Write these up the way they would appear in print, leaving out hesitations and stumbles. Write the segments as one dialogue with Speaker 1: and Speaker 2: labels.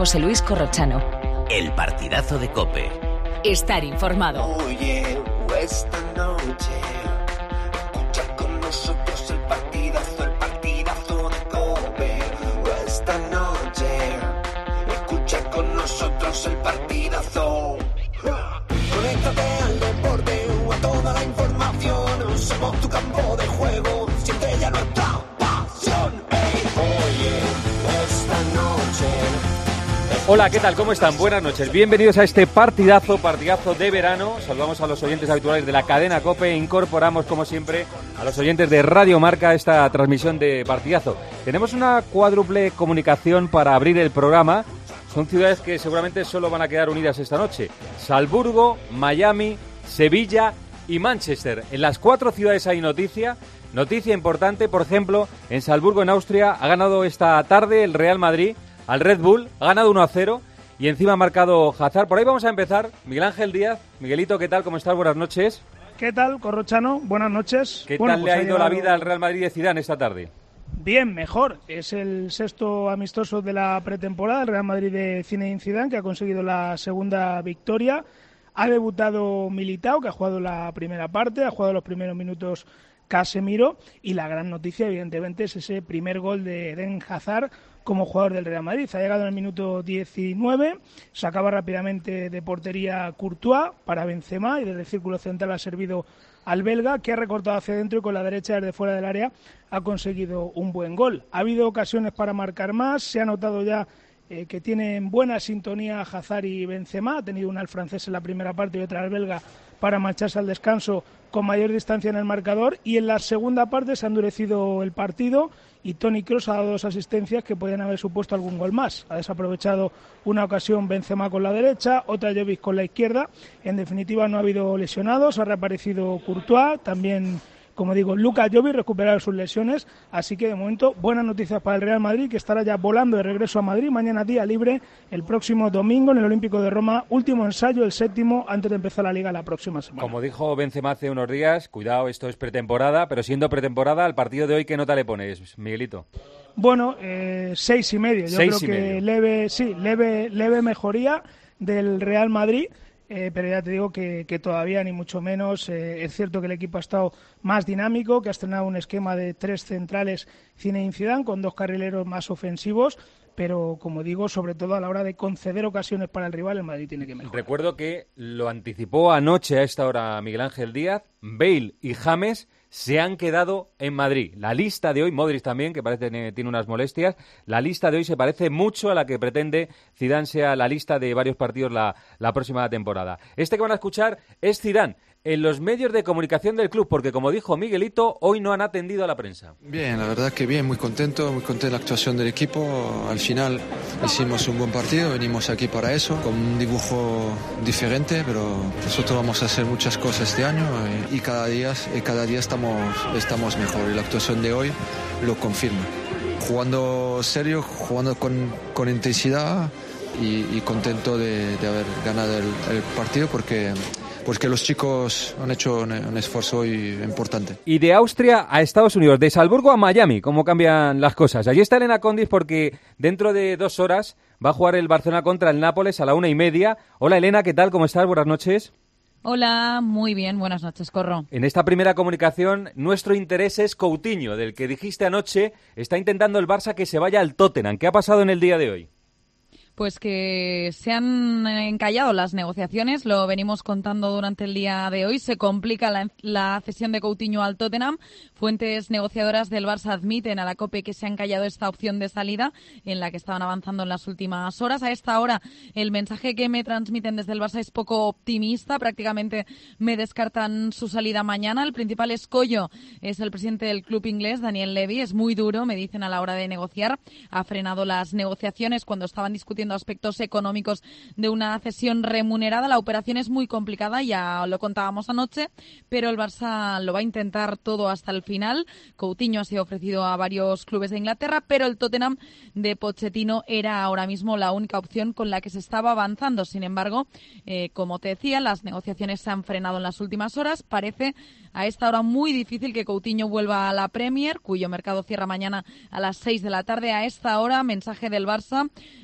Speaker 1: José Luis Corrochano.
Speaker 2: El partidazo de COPE.
Speaker 1: Estar informado.
Speaker 3: Oye, esta noche escucha con nosotros el partidazo de COPE. Esta noche escucha con nosotros el partidazo. Conéctate al deporte o a toda la información. Somos tu campo de juego, siempre ya nuestra pasión. Hey, oye, esta noche.
Speaker 4: Hola, ¿qué tal? ¿Cómo están? Buenas noches. Bienvenidos a este partidazo de verano. Saludamos a los oyentes habituales de la cadena COPE. Incorporamos, como siempre, a los oyentes de Radio Marca a esta transmisión de partidazo. Tenemos una cuádruple comunicación para abrir el programa. Son ciudades que seguramente solo van a quedar unidas esta noche. Salzburgo, Miami, Sevilla y Manchester. En las 4 ciudades hay noticia importante. Por ejemplo, en Salzburgo, en Austria, ha ganado esta tarde el Real Madrid al Red Bull, ha ganado 1-0 y encima ha marcado Hazard. Por ahí vamos a empezar. Miguel Ángel Díaz. Miguelito, ¿qué tal? ¿Cómo estás? Buenas noches.
Speaker 5: ¿Qué tal, Corrochano? Buenas noches.
Speaker 4: ¿Qué tal le ha ido la vida al Real Madrid de Zidane esta tarde?
Speaker 5: Bien, mejor. Es el 6º amistoso de la pretemporada, el Real Madrid de Zinedine Zidane, que ha conseguido la segunda victoria. Ha debutado Militao, que ha jugado la primera parte, ha jugado los primeros minutos Casemiro, y la gran noticia, evidentemente, es ese primer gol de Eden Hazard como jugador del Real Madrid. Ha llegado en el minuto 19, sacaba rápidamente de portería Courtois para Benzema y desde el círculo central ha servido al belga, que ha recortado hacia adentro y con la derecha desde fuera del área ha conseguido un buen gol. Ha habido ocasiones para marcar más, se ha notado ya que tienen buena sintonía Hazard y Benzema. Ha tenido una al francés en la primera parte y otra al belga para marcharse al descanso con mayor distancia en el marcador, y en la segunda parte se ha endurecido el partido y Toni Kroos ha dado 2 asistencias que podían haber supuesto algún gol más. Ha desaprovechado una ocasión Benzema con la derecha, otra Jovic con la izquierda. En definitiva, no ha habido lesionados, ha reaparecido Courtois, también, como digo, Luka Jovic recuperado sus lesiones, así que de momento buenas noticias para el Real Madrid, que estará ya volando de regreso a Madrid mañana día libre, el próximo domingo en el Olímpico de Roma, último ensayo, el 7º antes de empezar la Liga la próxima semana.
Speaker 4: Como dijo Benzema hace unos días, cuidado, esto es pretemporada, pero siendo pretemporada, al partido de hoy, ¿qué nota le pones, Miguelito?
Speaker 5: Bueno, 6,5. Yo creo que leve mejoría del Real Madrid. Pero ya te digo que todavía ni mucho menos. Es cierto que el equipo ha estado más dinámico, que ha estrenado un esquema de 3 centrales Zinedine Zidane con 2 carrileros más ofensivos, pero como digo, sobre todo a la hora de conceder ocasiones para el rival, el Madrid tiene que mejorar.
Speaker 4: Recuerdo que lo anticipó anoche a esta hora Miguel Ángel Díaz, Bale y James se han quedado en Madrid. La lista de hoy, Modric también, que parece que tiene unas molestias, la lista de hoy se parece mucho a la que pretende Zidane sea la lista de varios partidos la próxima temporada. Este que van a escuchar es Zidane en los medios de comunicación del club, porque como dijo Miguelito, hoy no han atendido a la prensa.
Speaker 6: Bien, la verdad que bien, muy contento de la actuación del equipo. Al final hicimos un buen partido, venimos aquí para eso, con un dibujo diferente, pero nosotros vamos a hacer muchas cosas este año y cada día estamos mejor, y la actuación de hoy lo confirma. Jugando serio, jugando con intensidad y contento de haber ganado el partido porque los chicos han hecho un esfuerzo hoy importante.
Speaker 4: Y de Austria a Estados Unidos, de Salzburgo a Miami, ¿cómo cambian las cosas? Allí está Elena Condis porque dentro de 2 horas va a jugar el Barcelona contra el Nápoles a la 1:30. Hola Elena, ¿qué tal? ¿Cómo estás? Buenas noches.
Speaker 7: Hola, muy bien, buenas noches, Corro.
Speaker 4: En esta primera comunicación, nuestro interés es Coutinho, del que dijiste anoche, está intentando el Barça que se vaya al Tottenham. ¿Qué ha pasado en el día de hoy?
Speaker 7: Pues que se han encallado las negociaciones, lo venimos contando durante el día de hoy. Se complica la cesión de Coutinho al Tottenham. Fuentes negociadoras del Barça admiten a la COPE que se ha encallado esta opción de salida en la que estaban avanzando en las últimas horas. A esta hora el mensaje que me transmiten desde el Barça es poco optimista. Prácticamente me descartan su salida mañana. El principal escollo es el presidente del club inglés, Daniel Levy. Es muy duro, me dicen, a la hora de negociar. Ha frenado las negociaciones cuando estaban discutiendo aspectos económicos de una cesión remunerada. La operación es muy complicada, ya lo contábamos anoche, pero el Barça lo va a intentar todo hasta el final. Coutinho ha sido ofrecido a varios clubes de Inglaterra, pero el Tottenham de Pochettino era ahora mismo la única opción con la que se estaba avanzando. Sin embargo, como te decía, las negociaciones se han frenado en las últimas horas. Parece a esta hora muy difícil que Coutinho vuelva a la Premier, cuyo mercado cierra mañana a las 6 de la tarde. A esta hora, mensaje del Barça es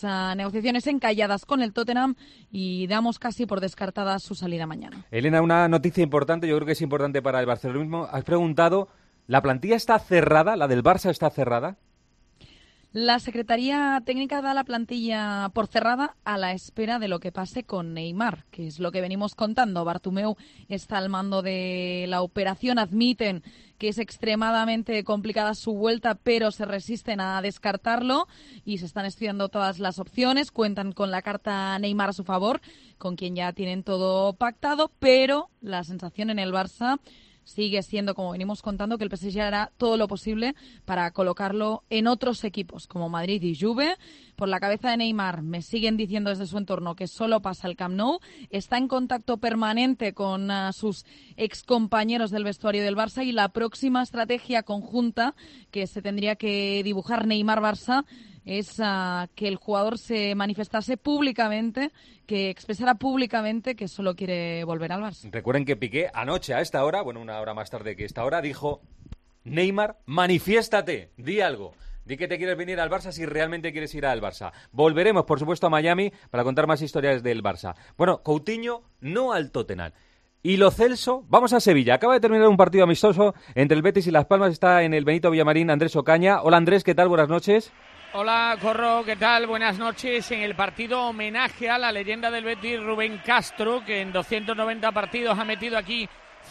Speaker 7: negociaciones encalladas con el Tottenham y damos casi por descartada su salida mañana.
Speaker 4: Elena, una noticia importante, yo creo que es importante para el barcelonismo. Has preguntado, ¿la plantilla está cerrada? ¿La del Barça está cerrada?
Speaker 7: La Secretaría Técnica da la plantilla por cerrada a la espera de lo que pase con Neymar, que es lo que venimos contando. Bartomeu está al mando de la operación, admiten que es extremadamente complicada su vuelta, pero se resisten a descartarlo y se están estudiando todas las opciones. Cuentan con la carta Neymar a su favor, con quien ya tienen todo pactado, pero la sensación en el Barça sigue siendo, como venimos contando, que el PSG hará todo lo posible para colocarlo en otros equipos, como Madrid y Juve. Por la cabeza de Neymar, me siguen diciendo desde su entorno que solo pasa el Camp Nou. Está en contacto permanente con sus excompañeros del vestuario del Barça y la próxima estrategia conjunta que se tendría que dibujar Neymar-Barça es que el jugador se manifestase públicamente, que expresara públicamente que solo quiere volver al Barça.
Speaker 4: Recuerden que Piqué anoche a esta hora, bueno, una hora más tarde que esta hora, dijo: Neymar, manifiéstate, di algo. Di que te quieres venir al Barça si realmente quieres ir al Barça. Volveremos, por supuesto, a Miami para contar más historias del Barça. Bueno, Coutinho no al Tottenham. Y Lo Celso, vamos a Sevilla. Acaba de terminar un partido amistoso entre el Betis y Las Palmas. Está en el Benito Villamarín Andrés Ocaña. Hola Andrés, ¿qué tal? Buenas noches.
Speaker 8: Hola, Corro, ¿qué tal? Buenas noches. En el partido homenaje a la leyenda del Betis, Rubén Castro, que en 290 partidos ha metido aquí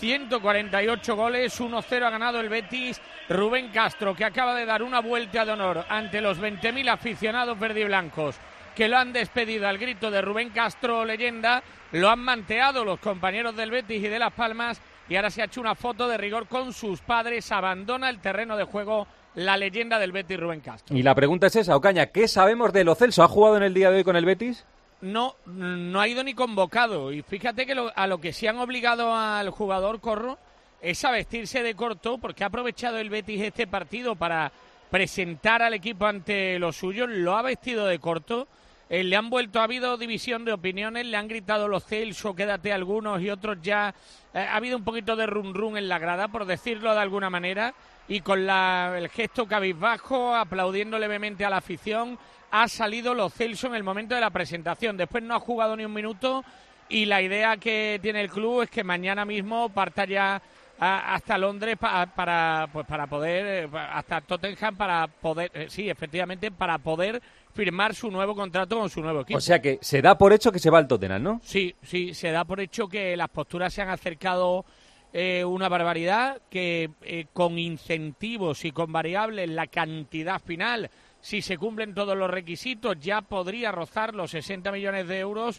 Speaker 8: 148 goles, 1-0 ha ganado el Betis. Rubén Castro, que acaba de dar una vuelta de honor ante los 20.000 aficionados verdiblancos que lo han despedido al grito de Rubén Castro, leyenda. Lo han manteado los compañeros del Betis y de Las Palmas y ahora se ha hecho una foto de rigor con sus padres. Abandona el terreno de juego la leyenda del Betis, Rubén Castro.
Speaker 4: Y la pregunta es esa, Ocaña, ¿qué sabemos de Lo Celso? ¿Ha jugado en el día de hoy con el Betis?
Speaker 8: No ha ido ni convocado. Y fíjate que a lo que se han obligado al jugador, Corro, es a vestirse de corto, porque ha aprovechado el Betis este partido para presentar al equipo ante los suyos. Lo ha vestido de corto. Le han vuelto, ha habido división de opiniones, le han gritado Lo Celso, quédate algunos, y otros ya. Ha habido un poquito de run en la grada, por decirlo de alguna manera. Y con el gesto cabizbajo, aplaudiendo levemente a la afición, ha salido Lo Celso en el momento de la presentación. Después no ha jugado ni un minuto y la idea que tiene el club es que mañana mismo parta ya hasta Londres para poder, hasta Tottenham para poder, sí, efectivamente, para poder firmar su nuevo contrato con su nuevo equipo.
Speaker 4: O sea que se da por hecho que se va al Tottenham, ¿no?
Speaker 8: Sí, se da por hecho que las posturas se han acercado una barbaridad, que con incentivos y con variables la cantidad final, si se cumplen todos los requisitos, ya podría rozar los 60 millones de euros,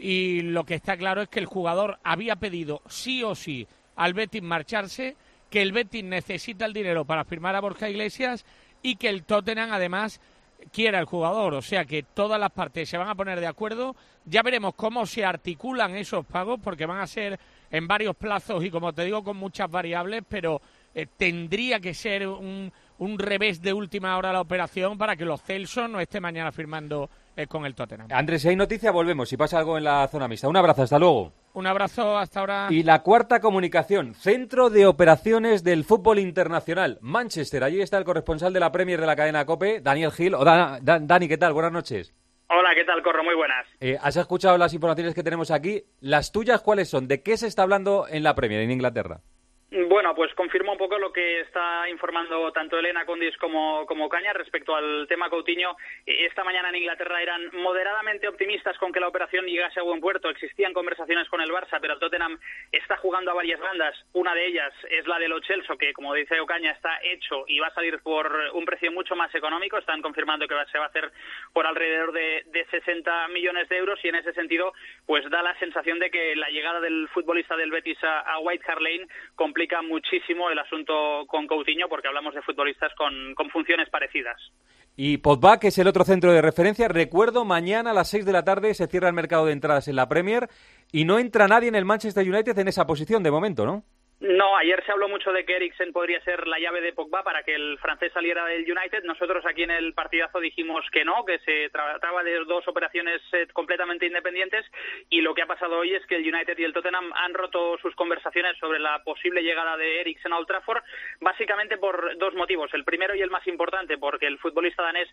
Speaker 8: y lo que está claro es que el jugador había pedido sí o sí al Betis marcharse, que el Betis necesita el dinero para firmar a Borja Iglesias y que el Tottenham además quiera el jugador, o sea que todas las partes se van a poner de acuerdo. Ya veremos cómo se articulan esos pagos, porque van a ser en varios plazos y, como te digo, con muchas variables, pero tendría que ser un revés de última hora la operación para que Lo Celso no esté mañana firmando con el Tottenham.
Speaker 4: Andrés, si hay noticia, volvemos. Si pasa algo en la zona mixta. Un abrazo, hasta luego.
Speaker 8: Un abrazo, hasta ahora.
Speaker 4: Y la cuarta comunicación, Centro de Operaciones del Fútbol Internacional, Manchester. Allí está el corresponsal de la Premier de la cadena COPE, Daniel Gil. Dani, ¿qué tal? Buenas noches.
Speaker 9: Hola, ¿qué tal, Corro? Muy buenas.
Speaker 4: ¿Has escuchado las informaciones que tenemos aquí? ¿Las tuyas cuáles son? ¿De qué se está hablando en la Premier, en Inglaterra?
Speaker 9: Bueno, pues confirma un poco lo que está informando tanto Elena Condis como Caña respecto al tema Coutinho. Esta mañana en Inglaterra eran moderadamente optimistas con que la operación llegase a buen puerto. Existían conversaciones con el Barça, pero el Tottenham está jugando a varias bandas. Una de ellas es la de Lo Celso, que, como dice Ocaña, está hecho y va a salir por un precio mucho más económico. Están confirmando que se va a hacer por alrededor de 60 millones de euros, y en ese sentido pues da la sensación de que la llegada del futbolista del Betis a White Hart Lane complica muchísimo el asunto con Coutinho, porque hablamos de futbolistas con funciones parecidas.
Speaker 4: Y Pogba, que es el otro centro de referencia, recuerdo, mañana a las 6 de la tarde se cierra el mercado de entradas en la Premier y no entra nadie en el Manchester United en esa posición de momento, ¿no?
Speaker 9: No, ayer se habló mucho de que Eriksen podría ser la llave de Pogba para que el francés saliera del United. Nosotros aquí en el partidazo dijimos que no, que se trataba de dos operaciones completamente independientes, y lo que ha pasado hoy es que el United y el Tottenham han roto sus conversaciones sobre la posible llegada de Eriksen a Old Trafford, básicamente por dos motivos. El primero y el más importante, porque el futbolista danés prefiere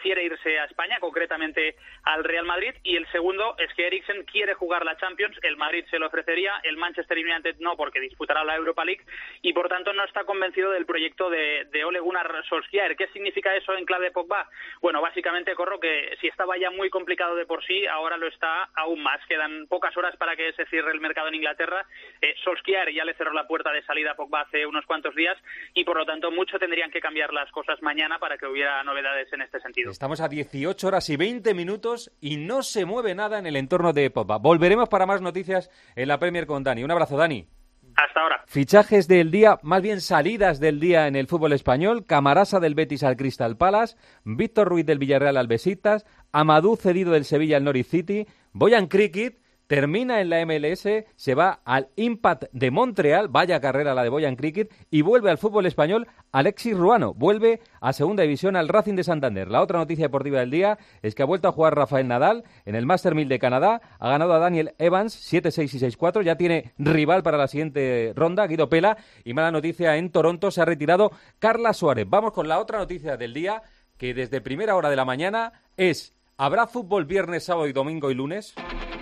Speaker 9: prefiere irse a España, concretamente al Real Madrid, y el segundo es que Eriksen quiere jugar la Champions, el Madrid se lo ofrecería, el Manchester United no, porque disputará la Europa League, y por tanto no está convencido del proyecto de Ole Gunnar Solskjaer. ¿Qué significa eso en clave Pogba? Bueno, básicamente, Corro, que si estaba ya muy complicado de por sí, ahora lo está aún más. Quedan pocas horas para que se cierre el mercado en Inglaterra. Solskjaer ya le cerró la puerta de salida a Pogba hace unos cuantos días y por lo tanto mucho tendrían que cambiar las cosas mañana para que hubiera novedades en este sentido.
Speaker 4: Estamos a 18 horas y 20 minutos y no se mueve nada en el entorno de Pogba. Volveremos para más noticias en la Premier con Dani. Un abrazo, Dani.
Speaker 9: Hasta ahora.
Speaker 4: Fichajes del día, más bien salidas del día en el fútbol español. Camarasa del Betis al Crystal Palace, Víctor Ruiz del Villarreal al Besiktas, Amadou cedido del Sevilla al Norwich City, Bojan Krikic termina en la MLS, se va al Impact de Montreal, vaya carrera la de Bojan Krikic, y vuelve al fútbol español Alexis Ruano, vuelve a segunda división al Racing de Santander. La otra noticia deportiva del día es que ha vuelto a jugar Rafael Nadal en el Master 1000 de Canadá, ha ganado a Daniel Evans 7-6 y 6-4, ya tiene rival para la siguiente ronda, Guido Pella, y mala noticia en Toronto, se ha retirado Carla Suárez. Vamos con la otra noticia del día, que desde primera hora de la mañana es: ¿habrá fútbol viernes, sábado y domingo y lunes?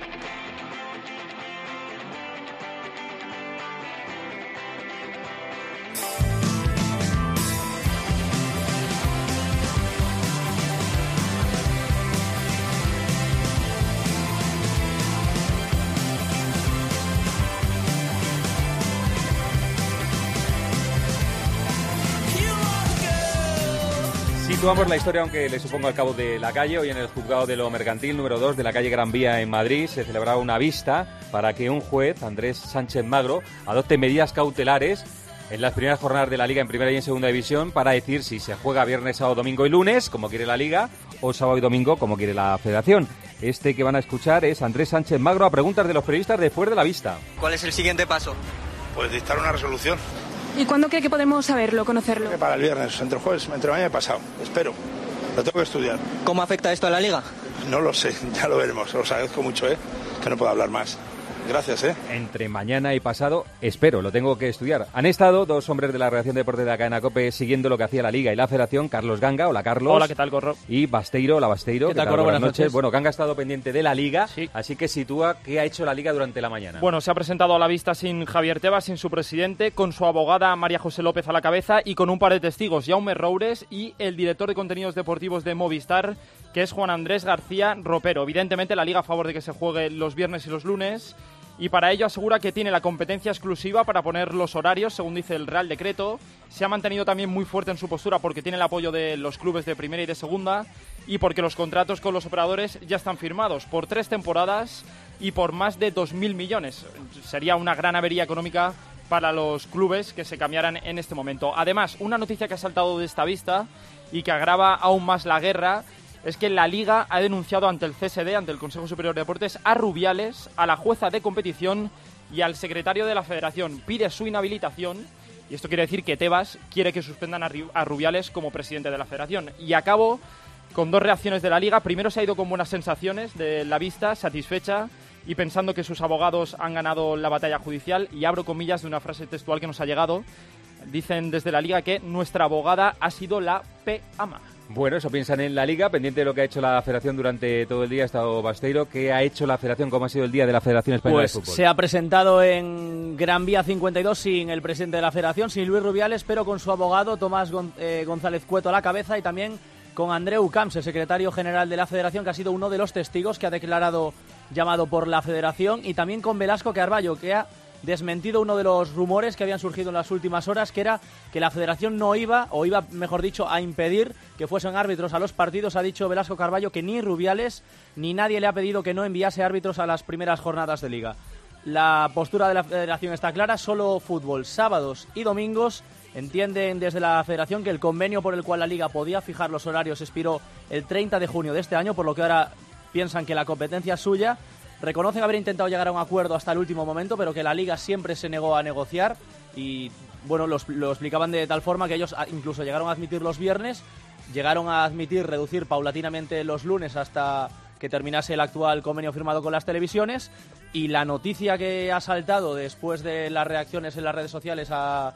Speaker 4: Situamos la historia, aunque le supongo al cabo de la calle. Hoy en el juzgado de lo mercantil número 2 de la calle Gran Vía en Madrid se celebraba una vista para que un juez, Andrés Sánchez Magro, adopte medidas cautelares en las primeras jornadas de la Liga en primera y en segunda división para decir si se juega viernes, sábado, domingo y lunes, como quiere la Liga, o sábado y domingo, como quiere la Federación. Este que van a escuchar es Andrés Sánchez Magro a preguntas de los periodistas después de la vista.
Speaker 10: ¿Cuál es el siguiente paso?
Speaker 11: Pues dictar una resolución.
Speaker 12: ¿Y cuándo cree que podemos saberlo, conocerlo?
Speaker 11: Para el viernes, entre jueves, entre mañana y pasado. Espero. Lo tengo que estudiar.
Speaker 10: ¿Cómo afecta esto a la Liga?
Speaker 11: No lo sé, ya lo veremos. Os agradezco mucho, que no puedo hablar más. Gracias,
Speaker 4: Entre mañana y pasado, espero, lo tengo que estudiar. Han estado dos hombres de la redacción de deporte de la cadena COPE siguiendo lo que hacía la Liga y la Federación. Carlos Ganga, hola Carlos.
Speaker 13: Hola, ¿qué tal, Corro?
Speaker 4: Y Basteiro, hola Basteiro.
Speaker 13: ¿Qué tal, Corro? Buenas noches.
Speaker 4: Bueno, Ganga ha estado pendiente de la Liga,
Speaker 13: sí.
Speaker 4: Así que sitúa qué ha hecho la Liga durante la mañana.
Speaker 13: Bueno, se ha presentado a la vista sin Javier Tebas, sin su presidente, con su abogada María José López a la cabeza y con un par de testigos, Jaume Roures y el director de contenidos deportivos de Movistar, que es Juan Andrés García Ropero. Evidentemente, la Liga a favor de que se juegue los viernes y los lunes, y para ello asegura que tiene la competencia exclusiva para poner los horarios, según dice el Real Decreto. Se ha mantenido también muy fuerte en su postura porque tiene el apoyo de los clubes de primera y de segunda y porque los contratos con los operadores ya están firmados por 3 temporadas y por más de 2.000 millones. Sería una gran avería económica para los clubes que se cambiaran en este momento. Además, una noticia que ha saltado de esta vista y que agrava aún más la guerra es que la Liga ha denunciado ante el CSD, ante el Consejo Superior de Deportes, a Rubiales, a la jueza de competición y al secretario de la Federación. Pide su inhabilitación y esto quiere decir que Tebas quiere que suspendan a Rubiales como presidente de la Federación. Y acabo con 2 reacciones de la Liga. Primero, se ha ido con buenas sensaciones de la vista, satisfecha y pensando que sus abogados han ganado la batalla judicial. Y abro comillas de una frase textual que nos ha llegado. Dicen desde la Liga que nuestra abogada ha sido la P-ama.
Speaker 4: Bueno, eso piensan en la Liga, pendiente de lo que ha hecho la Federación durante todo el día. Ha estado Basteiro. ¿Qué ha hecho la Federación? ¿Cómo ha sido el día de la Federación Española de Fútbol?
Speaker 14: Se ha presentado en Gran Vía 52 sin el presidente de la Federación, sin Luis Rubiales, pero con su abogado Tomás González Cueto a la cabeza y también con Andreu Camps, el secretario general de la Federación, que ha sido uno de los testigos que ha declarado llamado por la Federación, y también con Velasco Carballo, que ha desmentido uno de los rumores que habían surgido en las últimas horas, que era que la Federación no iba, o iba, mejor dicho, a impedir que fuesen árbitros a los partidos. Ha dicho Velasco Carballo que ni Rubiales ni nadie le ha pedido que no enviase árbitros a las primeras jornadas de Liga. La postura de la Federación está clara: solo fútbol, sábados y domingos. Entienden desde la Federación que el convenio por el cual la Liga podía fijar los horarios expiró el 30 de junio de este año, por lo que ahora piensan que la competencia es suya. Reconocen haber intentado llegar a un acuerdo hasta el último momento, pero que la Liga siempre se negó a negociar y, bueno, lo explicaban de tal forma que ellos incluso llegaron a admitir los viernes, llegaron a admitir reducir paulatinamente los lunes hasta que terminase el actual convenio firmado con las televisiones. Y la noticia que ha saltado después de las reacciones en las redes sociales a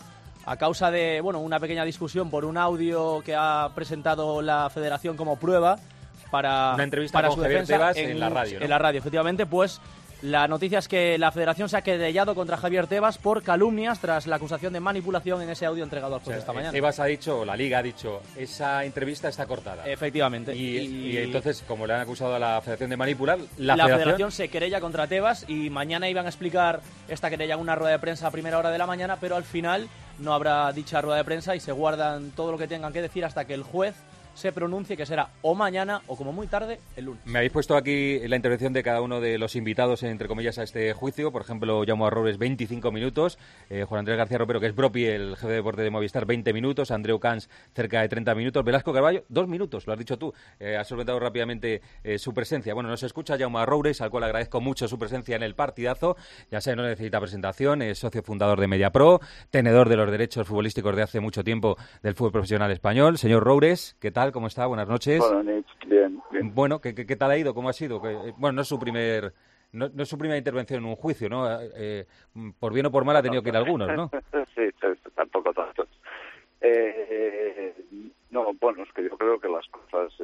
Speaker 14: a causa de una pequeña discusión por un audio que ha presentado la Federación como prueba para
Speaker 4: una entrevista
Speaker 14: para
Speaker 4: con
Speaker 14: su
Speaker 4: Javier
Speaker 14: defensa
Speaker 4: Tebas en la radio, ¿no?
Speaker 14: En la radio, efectivamente, pues la noticia es que la Federación se ha querellado contra Javier Tebas por calumnias tras la acusación de manipulación en ese audio entregado al juez esta mañana.
Speaker 4: Tebas ha dicho, la Liga ha dicho, esa entrevista está cortada.
Speaker 14: Efectivamente.
Speaker 4: Y entonces, como le han acusado a la Federación de manipular, la
Speaker 14: Federación se querella contra Tebas y mañana iban a explicar esta querella en una rueda de prensa a primera hora de la mañana, pero al final no habrá dicha rueda de prensa y se guardan todo lo que tengan que decir hasta que el juez se pronuncie, que será o mañana o como muy tarde el lunes.
Speaker 4: Me habéis puesto aquí la intervención de cada uno de los invitados, entre comillas, a este juicio. Por ejemplo, Jaume Roures, 25 minutos. Juan Andrés García Ropero, que es Bropi, el jefe de deporte de Movistar, 20 minutos. Andreu Camps, cerca de 30 minutos. Velasco Carballo, 2 minutos, lo has dicho tú. Ha solventado rápidamente su presencia. Bueno, nos escucha Jaume Roures, al cual agradezco mucho su presencia en el partidazo. Ya sé, no necesita presentación. Es socio fundador de Mediapro, tenedor de los derechos futbolísticos de hace mucho tiempo del fútbol profesional español. Señor Roures, ¿qué tal? ¿Cómo está? Buenas noches.
Speaker 15: Buenas noches, bien.
Speaker 4: Bueno, ¿qué tal ha ido? ¿Cómo ha sido? Bueno, no es su primera intervención en un juicio, ¿no? Por bien o por mal ha tenido que ir algunos, ¿no?
Speaker 15: Sí, tampoco tantos. No, bueno, es que yo creo que las cosas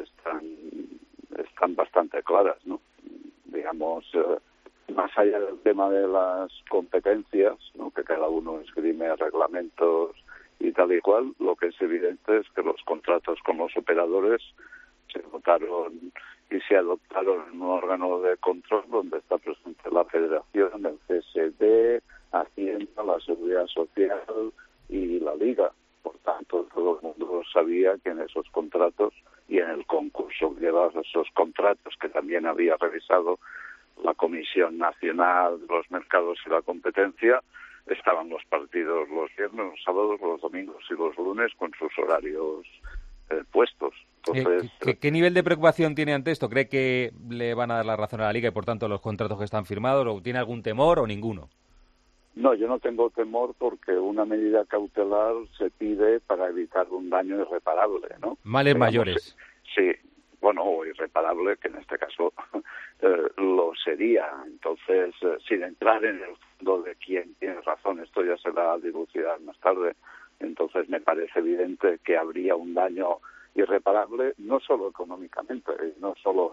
Speaker 15: están bastante claras, ¿no? Digamos, más allá del tema de las competencias, ¿no? Que cada uno esgrime reglamentos y tal y cual, lo que es evidente es que los contratos con los operadores se votaron y se adoptaron en un órgano de control donde está presente la Federación, el CSD, Hacienda, la Seguridad Social y la Liga. Por tanto, todo el mundo sabía que en esos contratos y en el concurso que llevaba esos contratos, que también había revisado la Comisión Nacional de los Mercados y la Competencia, estaban los partidos los viernes, los sábados, los domingos y los lunes con sus horarios puestos. Entonces,
Speaker 4: ¿Qué nivel de preocupación tiene ante esto? ¿Cree que le van a dar la razón a la Liga y por tanto los contratos que están firmados? ¿O tiene algún temor o ninguno?
Speaker 15: No, yo no tengo temor porque una medida cautelar se pide para evitar un daño irreparable, ¿no?
Speaker 4: Males mayores.
Speaker 15: Sí, bueno, o irreparable, que en este caso lo sería. Entonces, sin entrar en el fondo de quién tiene razón, esto ya se va a dilucidar más tarde. Entonces, me parece evidente que habría un daño irreparable, no solo económicamente, no solo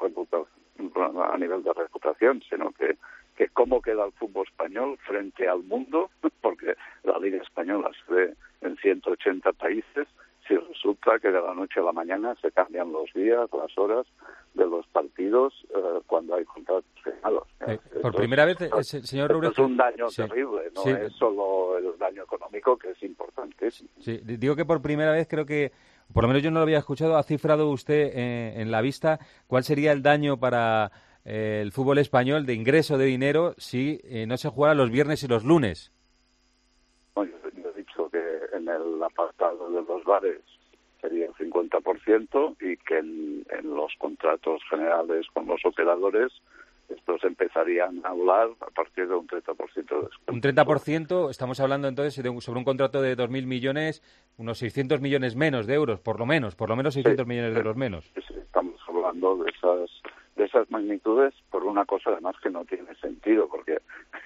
Speaker 15: a nivel de reputación, sino que cómo queda el fútbol español frente al mundo, porque la Liga Española se ve en 180 países, si resulta que de la noche a la mañana se cambian los días, las horas de los partidos cuando hay contratos firmados.
Speaker 4: Por primera vez, señor Roures...
Speaker 15: Es un daño terrible, no es solo el daño económico, que es importantísimo.
Speaker 4: Sí, digo que por primera vez creo que, por lo menos yo no lo había escuchado, ha cifrado usted en la vista cuál sería el daño para el fútbol español de ingreso de dinero si no se jugara los viernes y los lunes.
Speaker 15: Bueno, yo he dicho que en el apartado de los bares sería el 50% y que en los contratos generales con los operadores estos empezarían a hablar a partir de un 30% de descuento.
Speaker 4: Un 30%, estamos hablando entonces sobre un contrato de 2.000 millones, unos 600 millones menos de euros, por lo menos 600 millones de euros menos.
Speaker 15: Sí, estamos hablando de esas magnitudes por una cosa además que no tiene sentido, porque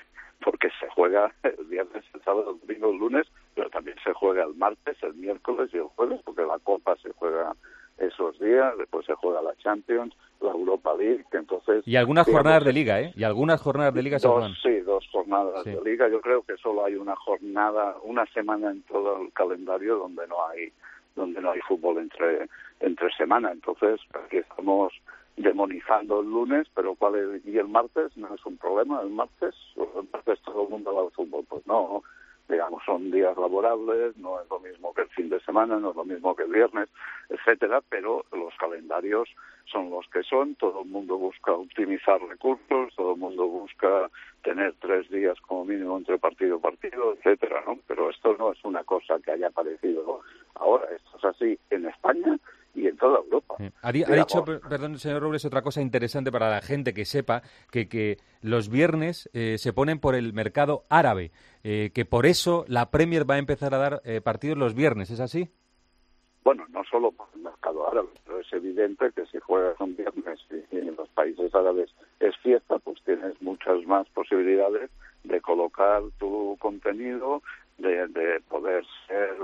Speaker 15: se juega el viernes, el sábado, el domingo, el lunes, pero también se juega el martes, el miércoles y el jueves, porque la Copa se juega esos días, después se juega la Champions, la Europa League, entonces...
Speaker 4: Y algunas jornadas de Liga, ¿eh? Y algunas jornadas de Liga se juegan.
Speaker 15: Sí, 2 jornadas de Liga. Yo creo que solo hay una jornada, una semana en todo el calendario donde no hay fútbol entre semana. Entonces, aquí estamos demonizando el lunes, pero ¿y el martes? ¿No es un problema el martes? ¿El martes todo el mundo va al fútbol? Pues no, digamos, son días laborables, no es lo mismo que el fin de semana, no es lo mismo que el viernes, etcétera, pero los calendarios son los que son, todo el mundo busca optimizar recursos, todo el mundo busca tener 3 días como mínimo entre partido y partido, etcétera, ¿no? Pero esto no es una cosa que haya aparecido ahora, esto es así en España y en toda Europa.
Speaker 4: Ha dicho, perdón, señor Robles, otra cosa interesante para la gente que sepa, que los viernes se ponen por el mercado árabe, que por eso la Premier va a empezar a dar partidos los viernes, ¿es así?
Speaker 15: Bueno, no solo por el mercado árabe, pero es evidente que si juegas un viernes y en los países árabes es fiesta, pues tienes muchas más posibilidades de colocar tu contenido, de poder ser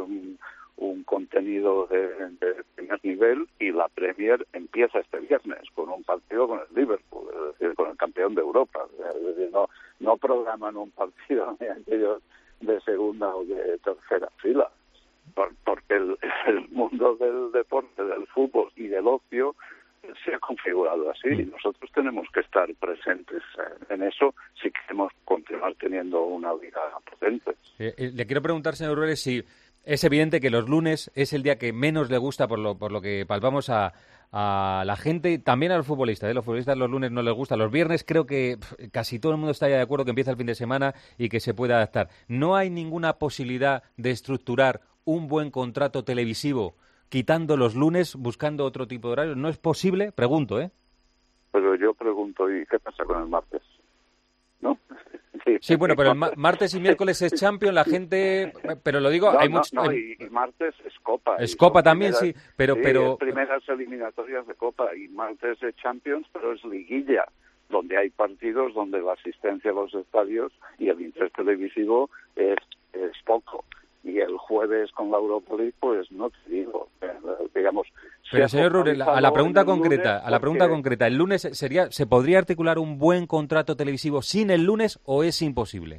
Speaker 15: nivel, y la Premier empieza este viernes con un partido con el Liverpool, es decir, con el campeón de Europa. Es decir, no programan un partido de aquellos de segunda o de tercera fila, porque el mundo del deporte, del fútbol y del ocio se ha configurado así, y nosotros tenemos que estar presentes en eso si queremos continuar teniendo una liga potente.
Speaker 4: Le quiero preguntar, señor Rueles, si es evidente que los lunes es el día que menos le gusta por lo que palpamos a la gente y también a los futbolistas. Los futbolistas los lunes no les gusta. Los viernes creo que casi todo el mundo está ya de acuerdo que empieza el fin de semana y que se puede adaptar. ¿No hay ninguna posibilidad de estructurar un buen contrato televisivo quitando los lunes, buscando otro tipo de horario? ¿No es posible? Pregunto, ¿eh?
Speaker 15: Pero yo pregunto, ¿y qué pasa con el martes? ¿No?
Speaker 4: Sí, bueno, pero el martes y miércoles es Champions, la gente... Pero lo digo, hay muchos...
Speaker 15: y martes es Copa.
Speaker 4: Es Copa también, sí, pero...
Speaker 15: primeras eliminatorias de Copa, y martes es Champions, pero es liguilla, donde hay partidos donde la asistencia a los estadios y el interés televisivo es poco. Y el jueves con la Europa League, pues no te digo, digamos...
Speaker 4: Pero señor Rueles, a la pregunta concreta, ¿el lunes se podría articular un buen contrato televisivo sin el lunes o es imposible?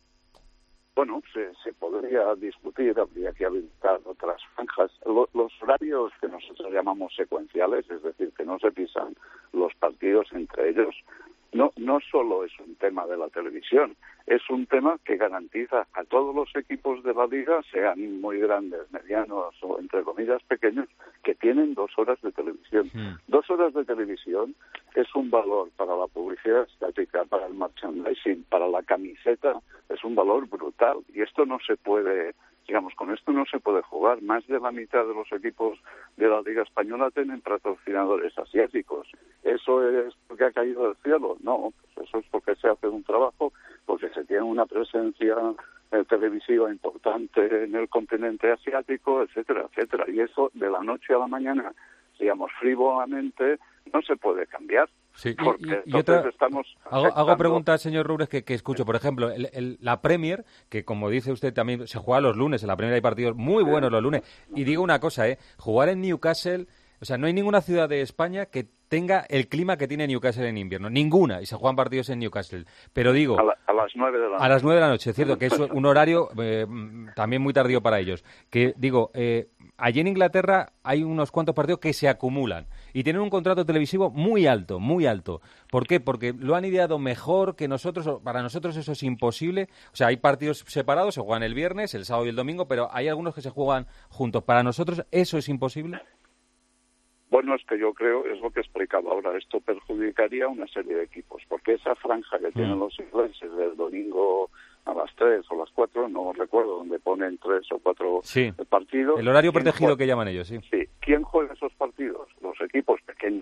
Speaker 15: Bueno, se podría discutir, habría que habilitar otras franjas. Los horarios que nosotros llamamos secuenciales, es decir, que no se pisan los partidos entre ellos, no solo es un tema de la televisión, es un tema que garantiza a todos los equipos de la liga, sean muy grandes, medianos o entre comillas pequeños, que tienen 2 horas de televisión. 2 horas de televisión es un valor para la publicidad estática, para el merchandising, para la camiseta, es un valor brutal. Y esto no se puede, digamos, con esto no se puede jugar. Más de la mitad de los equipos de la Liga Española tienen patrocinadores asiáticos. ¿Eso es porque ha caído del cielo? No, pues eso es porque se hace un trabajo, porque se tiene una presencia televisiva importante en el continente asiático, etcétera, etcétera. Y eso de la noche a la mañana, digamos, frívolamente, no se puede cambiar.
Speaker 4: Sí,
Speaker 15: porque
Speaker 4: y otra,
Speaker 15: estamos
Speaker 4: hago preguntas, señor Rueles, que escucho. Por ejemplo, la Premier, que como dice usted también se juega los lunes, en la Premier hay partidos muy buenos los lunes. Y digo una cosa, jugar en Newcastle, o sea, no hay ninguna ciudad de España que tenga el clima que tiene Newcastle en invierno. Ninguna. Y se juegan partidos en Newcastle. Pero digo...
Speaker 15: A las 9 de la noche.
Speaker 4: A las 9 de la noche, es cierto, que es un horario también muy tardío para ellos. Que digo, allí en Inglaterra hay unos cuantos partidos que se acumulan y tienen un contrato televisivo muy alto, muy alto. ¿Por qué? Porque lo han ideado mejor que nosotros. Para nosotros eso es imposible. O sea, hay partidos separados, se juegan el viernes, el sábado y el domingo, pero hay algunos que se juegan juntos. Para nosotros eso es imposible.
Speaker 15: Bueno, es que yo creo, es lo que he explicado ahora, esto perjudicaría a una serie de equipos, porque esa franja que tienen los ingleses del domingo a las 3 o las 4, no recuerdo, donde ponen 3 o 4 partidos.
Speaker 4: El horario protegido que llaman ellos, sí.
Speaker 15: Sí. ¿Quién juega esos partidos? Los equipos pequeños.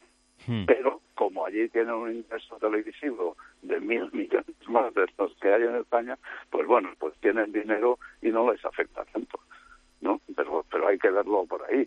Speaker 15: Pero como allí tienen un ingreso televisivo de 1.000 millones más de estos que hay en España, pues bueno, pues tienen dinero y no les afecta tanto, ¿no? Pero hay que verlo por ahí.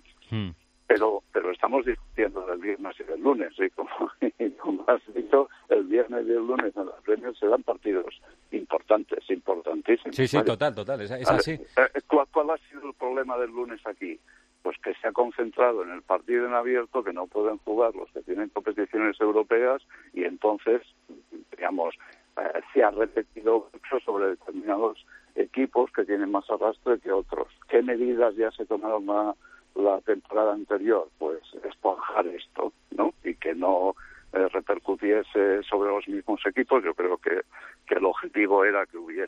Speaker 15: Pero estamos discutiendo del viernes y del lunes, y como has dicho, el viernes y el lunes en la Premier se dan partidos importantes, importantísimos.
Speaker 4: Sí, ¿vale? total, es así.
Speaker 15: ¿Cuál ha sido el problema del lunes aquí? Pues que se ha concentrado en el partido en abierto, que no pueden jugar los que tienen competiciones europeas, y entonces, digamos, se ha repetido mucho sobre determinados equipos que tienen más arrastre que otros. ¿Qué medidas ya se tomaron la temporada anterior? Pues esponjar esto, ¿no? Y que no repercutiese sobre los mismos equipos. Yo creo que el objetivo era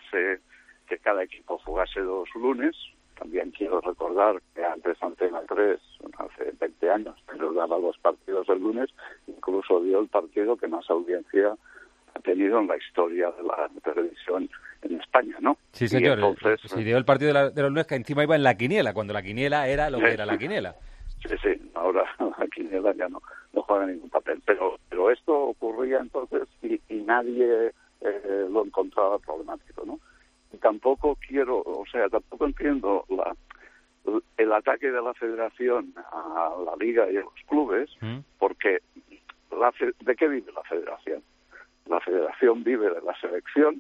Speaker 15: que cada equipo jugase 2 lunes. También quiero recordar que antes Antena 3, hace 20 años, pero daba los partidos el lunes, incluso dio el partido que más audiencia ha tenido en la historia de la televisión en España, ¿no?
Speaker 4: Sí, señor. Entonces, dio el partido de los lunes, que encima iba en la quiniela, cuando la quiniela era lo que era la quiniela.
Speaker 15: Sí, ahora la quiniela ya no juega ningún papel. Pero esto ocurría entonces y nadie lo encontraba problemático, ¿no? Y tampoco tampoco entiendo el ataque de la Federación a la Liga y a los clubes, porque ¿de qué vive la Federación? La Federación vive de la selección,